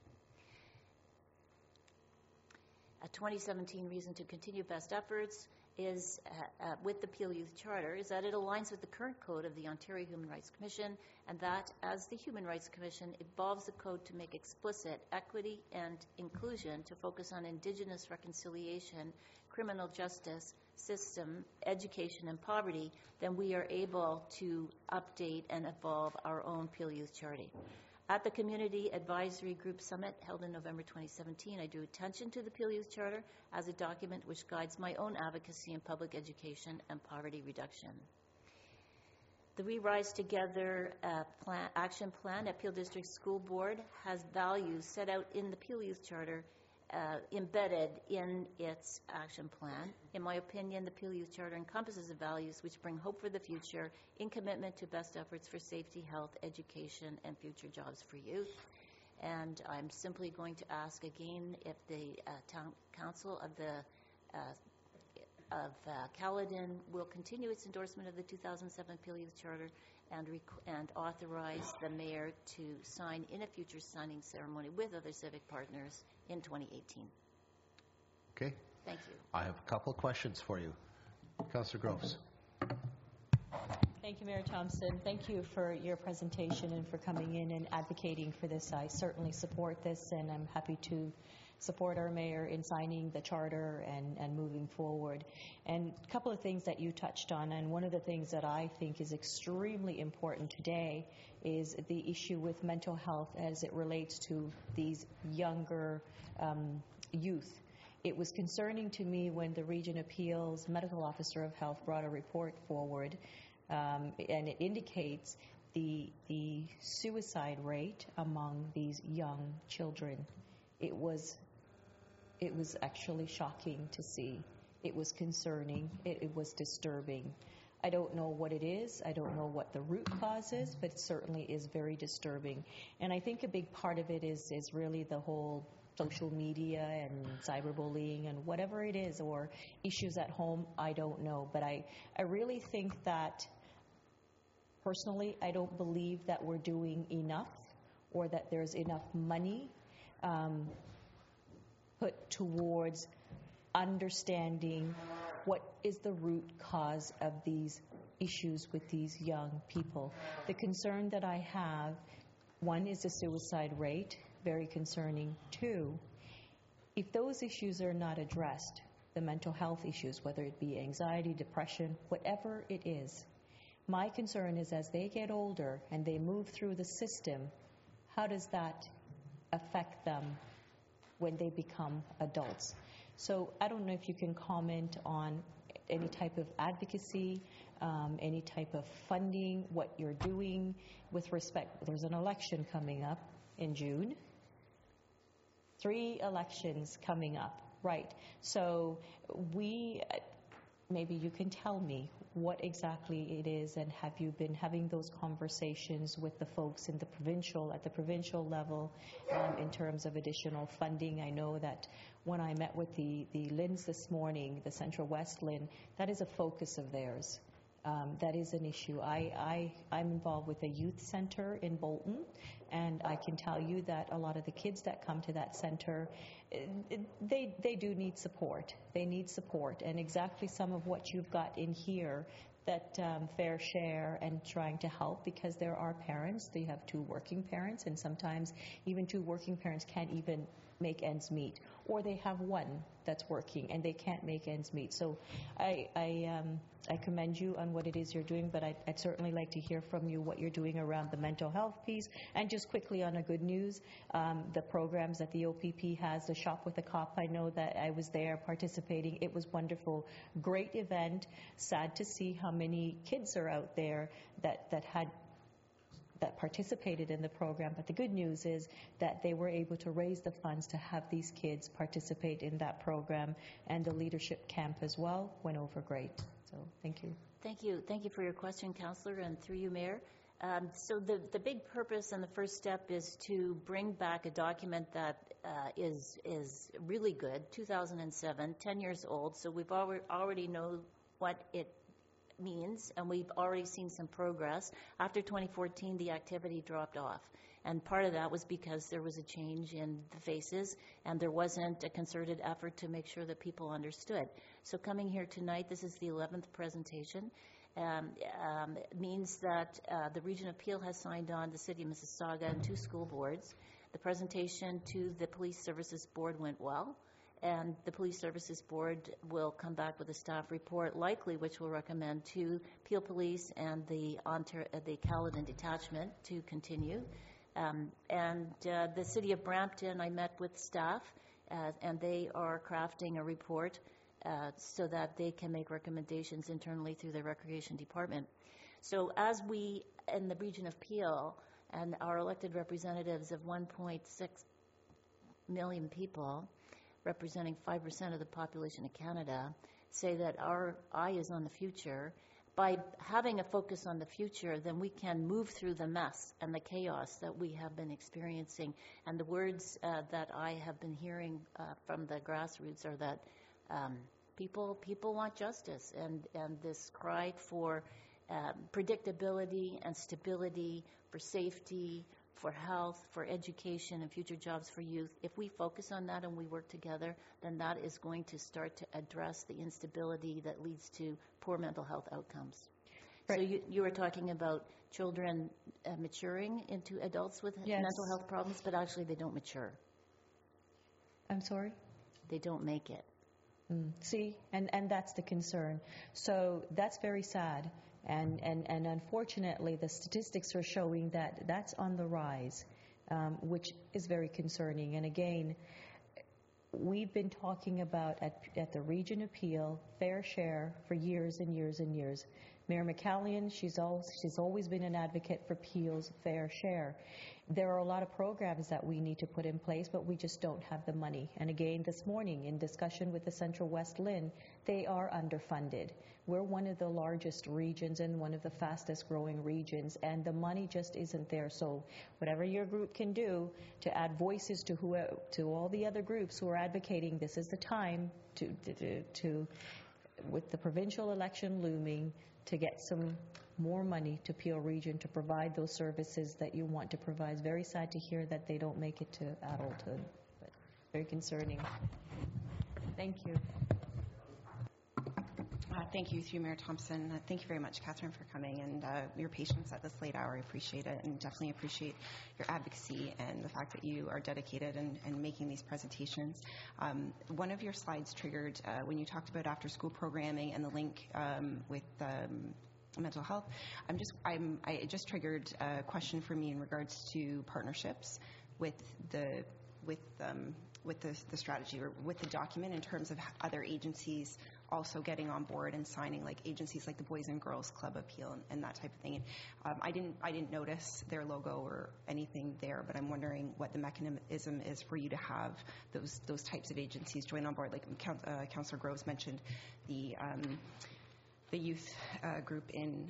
Speaker 21: A 2017 reason to continue best efforts is with the Peel Youth Charter is that it aligns with the current code of the Ontario Human Rights Commission, and that as the Human Rights Commission evolves the code to make explicit equity and inclusion, to focus on Indigenous reconciliation, criminal justice system, education, and poverty, then we are able to update and evolve our own Peel Youth Charter. At the Community Advisory Group Summit held in November 2017, I drew attention to the Peel Youth Charter as a document which guides my own advocacy in public education and poverty reduction. The We Rise Together action plan at Peel District School Board has values set out in the Peel Youth Charter embedded in its action plan. In my opinion, the Peel Youth Charter encompasses the values which bring hope for the future in commitment to best efforts for safety, health, education, and future jobs for youth. And I'm simply going to ask again if the Town Council of Caledon will continue its endorsement of the 2007 Peel Youth Charter and authorize the Mayor to sign in a future signing ceremony with other civic partners in 2018.
Speaker 1: Okay.
Speaker 21: Thank you.
Speaker 1: I have a couple of questions for you. Councillor Groves.
Speaker 4: Thank you, Mayor Thompson. Thank you for your presentation and for coming in and advocating for this. I certainly support this, and I'm happy to support our mayor in signing the charter and moving forward. And a couple of things that you touched on, and one of the things that I think is extremely important today is the issue with mental health as it relates to these younger youth. It was concerning to me when the Region Appeals Medical Officer of Health brought a report forward, and it indicates the suicide rate among these young children. It was actually shocking to see. It was concerning. It was disturbing. I don't know what it is. I don't know what the root cause is, but it certainly is very disturbing. And I think a big part of it is really the whole social media and cyberbullying and whatever it is, or issues at home, I don't know. But I really think that, personally, I don't believe that we're doing enough or that there's enough money put towards understanding what is the root cause of these issues with these young people. The concern that I have, one, is the suicide rate, very concerning. Two, if those issues are not addressed, the mental health issues, whether it be anxiety, depression, whatever it is, my concern is as they get older and they move through the system, how does that affect them when they become adults? So I don't know if you can comment on any type of advocacy, any type of funding, what you're doing with respect. There's an election coming up in June. 3 elections coming up, right? So maybe you can tell me what exactly it is, and have you been having those conversations with the folks in at the provincial level in terms of additional funding? I know that when I met with the LHINs this morning, the Central West LHIN, that is a focus of theirs. That is an issue. I'm involved with a youth center in Bolton, and I can tell you that a lot of the kids that come to that center, they do need support. They need support, and exactly some of what you've got in here, that fair share and trying to help, because there are parents, they have 2 working parents, and sometimes even 2 working parents can't even make ends meet, or they have one that's working and they can't make ends meet. So I commend you on what it is you're doing, but I'd certainly like to hear from you what you're doing around the mental health piece. And just quickly on a good news, the programs that the OPP has, the Shop with a Cop, I know that I was there participating. It was wonderful. Great event. Sad to see how many kids are out there that participated in the program, but the good news is that they were able to raise the funds to have these kids participate in that program, and the leadership camp as well went over great. So So thank you.
Speaker 21: Thank you. Thank you for your question, Councillor, and through you, Mayor. So the big purpose and the first step is to bring back a document that is really good, 2007, 10 years old. So we've already know what it means, and we've already seen some progress. After 2014, the activity dropped off. And part of that was because there was a change in the faces, and there wasn't a concerted effort to make sure that people understood. So coming here tonight, this is the 11th presentation. Means that the Region of Peel has signed on the City of Mississauga and 2 school boards. The presentation to the Police Services Board went well, and the Police Services Board will come back with a staff report, likely which will recommend to Peel Police and the Caledon Detachment to continue. The City of Brampton, I met with staff, and they are crafting a report so that they can make recommendations internally through the Recreation Department. So as we, in the Region of Peel, and our elected representatives of 1.6 million people, representing 5% of the population of Canada, say that our eye is on the future, by having a focus on the future, then we can move through the mess and the chaos that we have been experiencing. And the words that I have been hearing from the grassroots are that people want justice, and this cry for predictability and stability, for safety, for health, for education, and future jobs for youth. If we focus on that and we work together, then that is going to start to address the instability that leads to poor mental health outcomes. Right. So you were talking about children maturing into adults with mental health problems, but actually they don't mature.
Speaker 4: I'm sorry?
Speaker 21: They don't make it.
Speaker 4: See, and that's the concern. So that's very sad. And unfortunately, the statistics are showing that that's on the rise, which is very concerning. And again, we've been talking about at the Region of Peel, fair share for years and years and years. Mayor McCallion, she's always been an advocate for Peel's fair share. There are a lot of programs that we need to put in place, but we just don't have the money. And again, this morning, in discussion with the Central West LHIN, they are underfunded. We're one of the largest regions and one of the fastest growing regions, and the money just isn't there. So whatever your group can do to add voices to all the other groups who are advocating, this is the time to with the provincial election looming, to get some more money to Peel Region to provide those services that you want to provide. It's very sad to hear that they don't make it to adulthood, but very concerning. Thank you.
Speaker 9: Thank you, through Mayor Thompson. Thank you very much, Catherine, for coming, and your patience at this late hour. I appreciate it, and definitely appreciate your advocacy and the fact that you are dedicated and making these presentations. One of your slides triggered when you talked about after-school programming and the link with mental health. It just triggered a question for me in regards to partnerships with the strategy or with the document, in terms of other agencies also getting on board and signing, like agencies like the Boys and Girls Club of Peel and that type of thing. I didn't notice their logo or anything there, but I'm wondering what the mechanism is for you to have those types of agencies join on board. Like Councillor Groves mentioned the youth group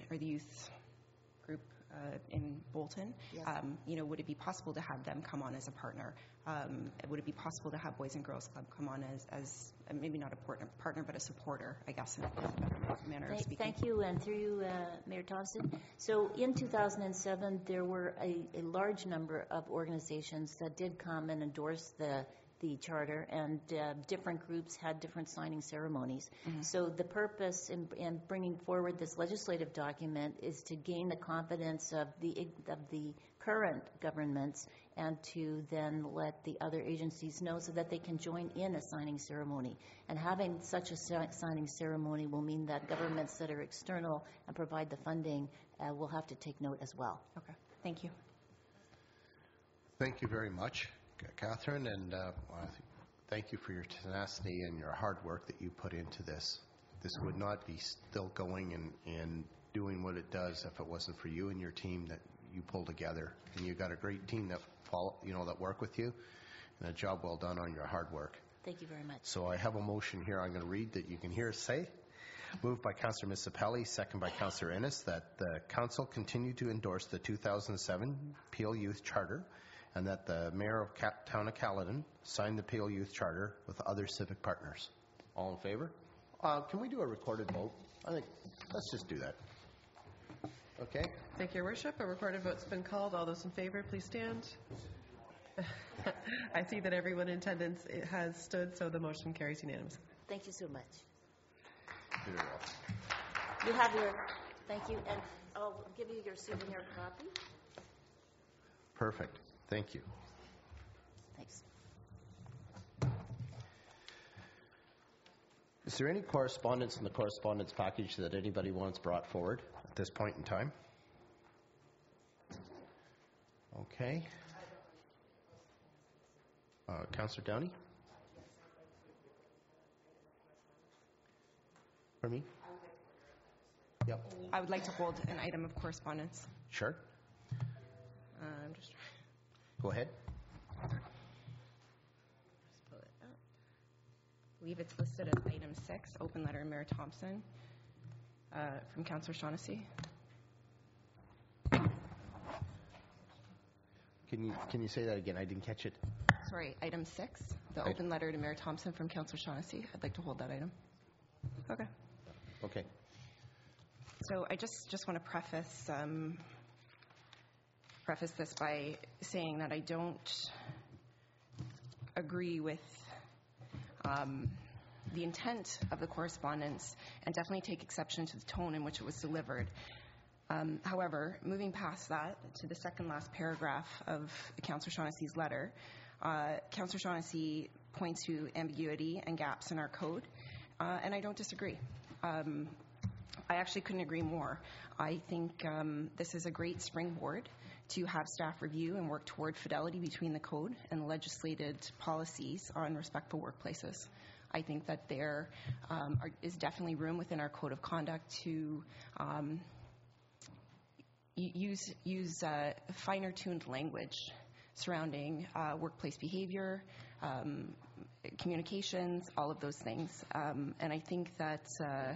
Speaker 9: in Bolton.
Speaker 21: Yes.
Speaker 9: Would it be possible to have them come on as a partner? Would it be possible to have Boys and Girls Club come on as maybe not a partner, but a supporter, I guess, in a better manner of speaking?
Speaker 21: Thank you, and through you, Mayor Thompson. So in 2007, there were a large number of organizations that did come and endorse the charter, and different groups had different signing ceremonies. Mm-hmm. So the purpose in bringing forward this legislative document is to gain the confidence of the current governments, and to then let the other agencies know so that they can join in a signing ceremony. And having such a signing ceremony will mean that governments that are external and provide the funding will have to take note as well.
Speaker 9: Okay, thank you.
Speaker 1: Thank you very much, Catherine, and thank you for your tenacity and your hard work that you put into this. This would not be still going and doing what it does if it wasn't for you and your team that you pull together. And you've got a great team that that work with you, and a job well done on your hard work.
Speaker 21: Thank you very much.
Speaker 1: So I have a motion here I'm going to read that you can hear us say. Moved by Councillor Misipelli, second by Councillor Ennis, that the council continue to endorse the 2007 Peel Youth Charter and that the Mayor of Town of Caledon sign the Peel Youth Charter with other civic partners. All in favor? Can we do a recorded vote? I think, let's just do that. Okay.
Speaker 12: Thank you, Your Worship. A recorded vote's been called. All those in favor, please stand. I see that everyone in attendance has stood, so the motion carries unanimously.
Speaker 21: Thank you so much. You have your, thank you, and I'll give you your souvenir copy.
Speaker 1: Perfect. Thank you.
Speaker 21: Thanks.
Speaker 1: Is there any correspondence in the correspondence package that anybody wants brought forward at this point in time? Okay. Councillor Downey? For me? Yep.
Speaker 5: I would like to hold an item of correspondence.
Speaker 1: Sure.
Speaker 5: I'm just trying.
Speaker 1: Go ahead.
Speaker 5: Just pull it up. I believe it's listed as item 6, open letter of Mayor Thompson, from Councillor Shaughnessy.
Speaker 1: Can you say that again? I didn't catch it.
Speaker 5: Sorry, item 6, the
Speaker 1: Right.
Speaker 5: open letter to Mayor Thompson from Councillor Shaughnessy. I'd like to hold that item. Okay.
Speaker 1: Okay.
Speaker 5: So I just want to preface this by saying that I don't agree with the intent of the correspondence and definitely take exception to the tone in which it was delivered. However, moving past that to the second last paragraph of Councillor Shaughnessy's letter, Councillor Shaughnessy points to ambiguity and gaps in our code, and I don't disagree. I actually couldn't agree more. I think this is a great springboard to have staff review and work toward fidelity between the code and the legislated policies on respectful workplaces. I think that there is definitely room within our code of conduct to use finer-tuned language surrounding workplace behavior, communications, all of those things. And I think that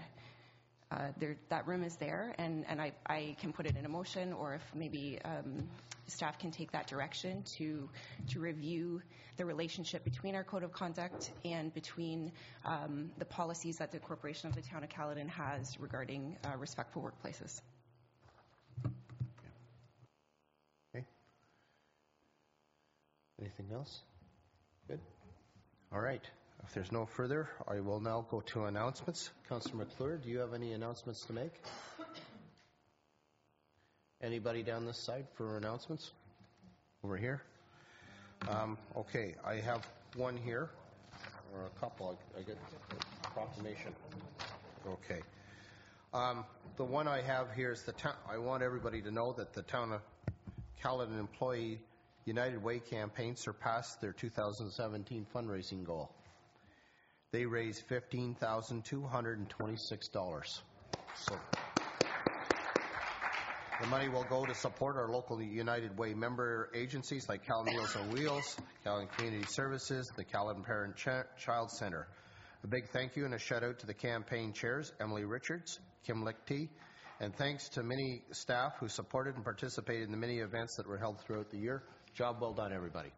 Speaker 5: that room is there, and I can put it in a motion, or if maybe staff can take that direction to review the relationship between our code of conduct and between the policies that the Corporation of the Town of Caledon has regarding respectful workplaces.
Speaker 1: Okay. Anything else? Good. All right. If there's no further, I will now go to announcements. Councillor McClure, do you have any announcements to make? Anybody down this side for announcements? Over here? Okay, I have one here, or a couple. I get a proclamation. Okay. The one I have here is the town. I want everybody to know that the Town of Caledon Employee United Way campaign surpassed their 2017 fundraising goal. They raised $15,226. So the money will go to support our local United Way member agencies like Caledon Meals on Wheels, Caledon Community Services, the Caledon Parent Child Center. A big thank you and a shout out to the campaign chairs, Emily Richards, Kim Lichty, and thanks to many staff who supported and participated in the many events that were held throughout the year. Job well done, everybody.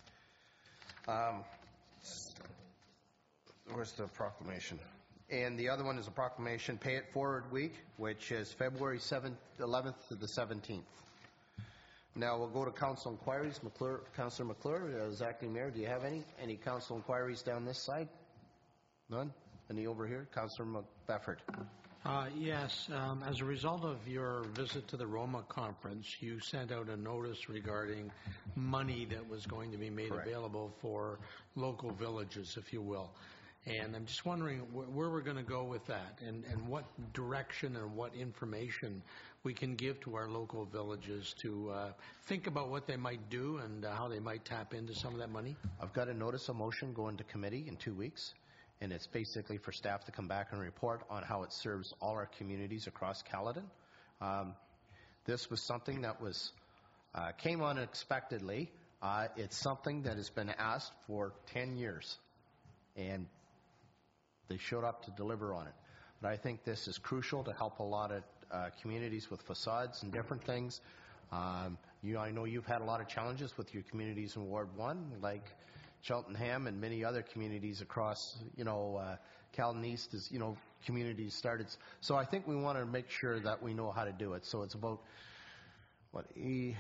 Speaker 1: Where's the proclamation? And the other one is a proclamation, Pay It Forward Week, which is February 11th to the 17th. Now we'll go to council inquiries. Councillor McClure, as acting mayor, do you have any? Any council inquiries down this side? None? Any over here? Councillor McBefford.
Speaker 7: Yes. As a result of your visit to the Roma conference, you sent out a notice regarding money that was going to be made available for local villages, if you will. And I'm just wondering where we're going to go with that, and what direction and what information we can give to our local villages to think about what they might do and how they might tap into some of that money.
Speaker 1: I've got a notice of motion going to committee in 2 weeks, and it's basically for staff to come back and report on how it serves all our communities across Caledon. This was something that was came unexpectedly. It's something that has been asked for 10 years, and they showed up to deliver on it. But But I think this is crucial to help a lot of communities with facades and different things. I know you've had a lot of challenges with your communities in Ward 1, like Cheltenham and many other communities across, Caledon East is, communities started. So I think we want to make sure that we know how to do it. So it's about, it's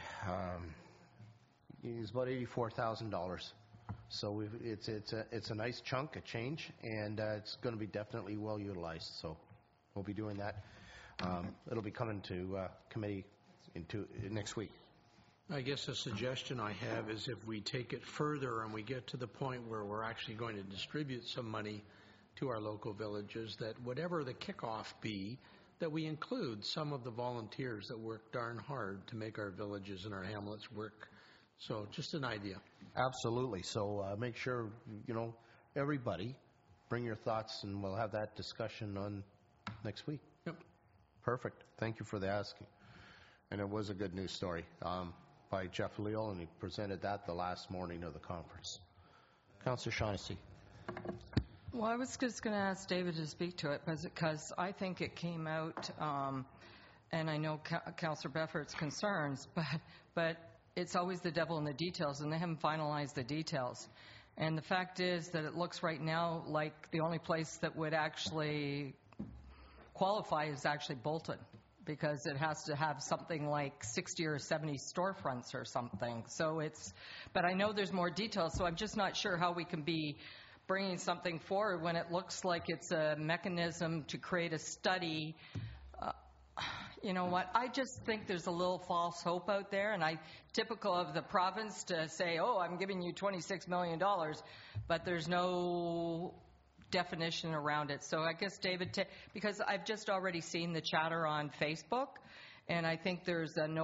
Speaker 1: about $84,000. So it's a nice chunk, a change, and it's going to be definitely well utilized. So we'll be doing that. It'll be coming to committee next week.
Speaker 7: I guess a suggestion I have is if we take it further and we get to the point where we're actually going to distribute some money to our local villages, that whatever the kickoff be, that we include some of the volunteers that work darn hard to make our villages and our hamlets work. So just an idea.
Speaker 1: Absolutely. So make sure, everybody bring your thoughts, and we'll have that discussion on next week.
Speaker 7: Yep.
Speaker 1: Perfect. Thank you for the asking. And it was a good news story by Jeff Leal, and he presented that the last morning of the conference. Councillor Shaughnessy.
Speaker 6: Well, I was just going to ask David to speak to it because I think it came out, and I know Councillor Beffert's concerns, but it's always the devil in the details, and they haven't finalized the details. And the fact is that it looks right now like the only place that would actually qualify is actually Bolton, because it has to have something like 60 or 70 storefronts or something. So but I know there's more details, so I'm just not sure how we can be bringing something forward when it looks like it's a mechanism to create a study. You know what? I just think there's a little false hope out there, and typical of the province to say, oh, I'm giving you $26 million, but there's no definition around it. So I guess, David, because I've just already seen the chatter on Facebook, and I think there's an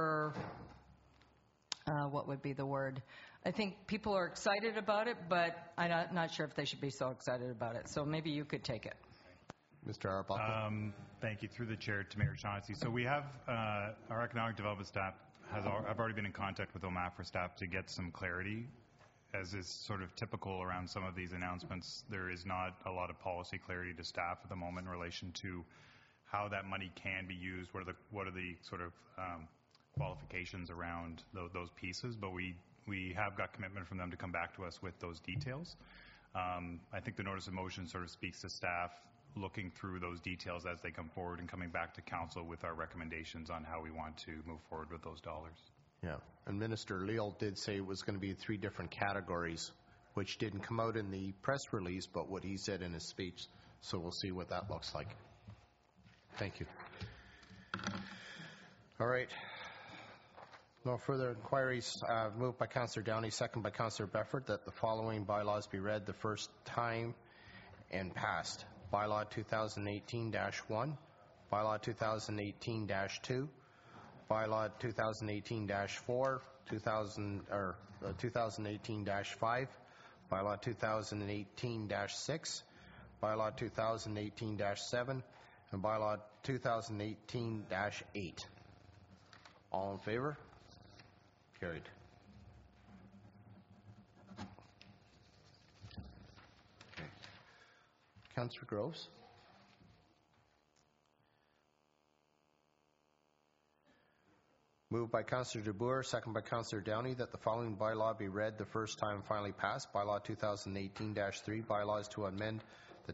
Speaker 6: what would be the word? I think people are excited about it, but I'm not sure if they should be so excited about it. So maybe you could take it.
Speaker 1: Mr. Arbuckle.
Speaker 18: Thank you. Through the chair to Mayor Shaughnessy. So we have our economic development staff I've already been in contact with OMAFRA staff to get some clarity. As is sort of typical around some of these announcements, there is not a lot of policy clarity to staff at the moment in relation to how that money can be used. What are the sort of qualifications around those pieces? But we have got commitment from them to come back to us with those details. I think the notice of motion sort of speaks to staff looking through those details as they come forward and coming back to council with our recommendations on how we want to move forward with those dollars.
Speaker 1: Yeah, and Minister Leal did say it was going to be 3 different categories, which didn't come out in the press release, but what he said in his speech. So we'll see what that looks like. Thank you. All right. No further inquiries. Moved by Councillor Downey, second by Councillor Befford, that the following bylaws be read the first time and passed. Bylaw 2018-1, Bylaw 2018-2, Bylaw 2018-4, 2018-5, Bylaw 2018-6, Bylaw 2018-7, and Bylaw 2018-8. All in favor? Carried. Okay. Councillor Groves. Moved by Councillor DeBoer, second by Councillor Downey, that the following bylaw be read the first time and finally passed. Bylaw 2018-3, bylaws to amend the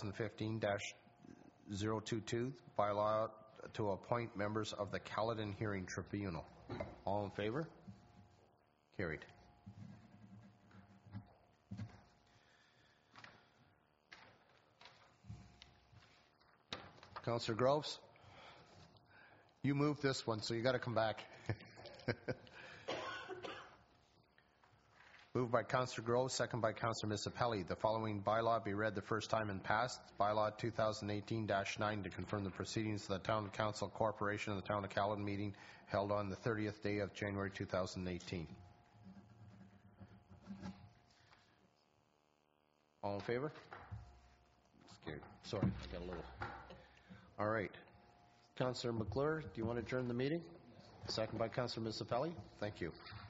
Speaker 1: 2015-022 bylaw to appoint members of the Caledon Hearing Tribunal. All in favor? Carried. Councillor Groves, you moved this one, so you got to come back. Moved by Councillor Groves, second by Councillor Misapelli. The following bylaw be read the first time and passed. Bylaw 2018-9 to confirm the proceedings of the Town Council Corporation of the Town of Caledon meeting held on the 30th day of January 2018. All in favor? Scared. Sorry, I got a little. All right. Councillor McClure, do you want to adjourn the meeting? Second by Councillor Misapelli. Thank you.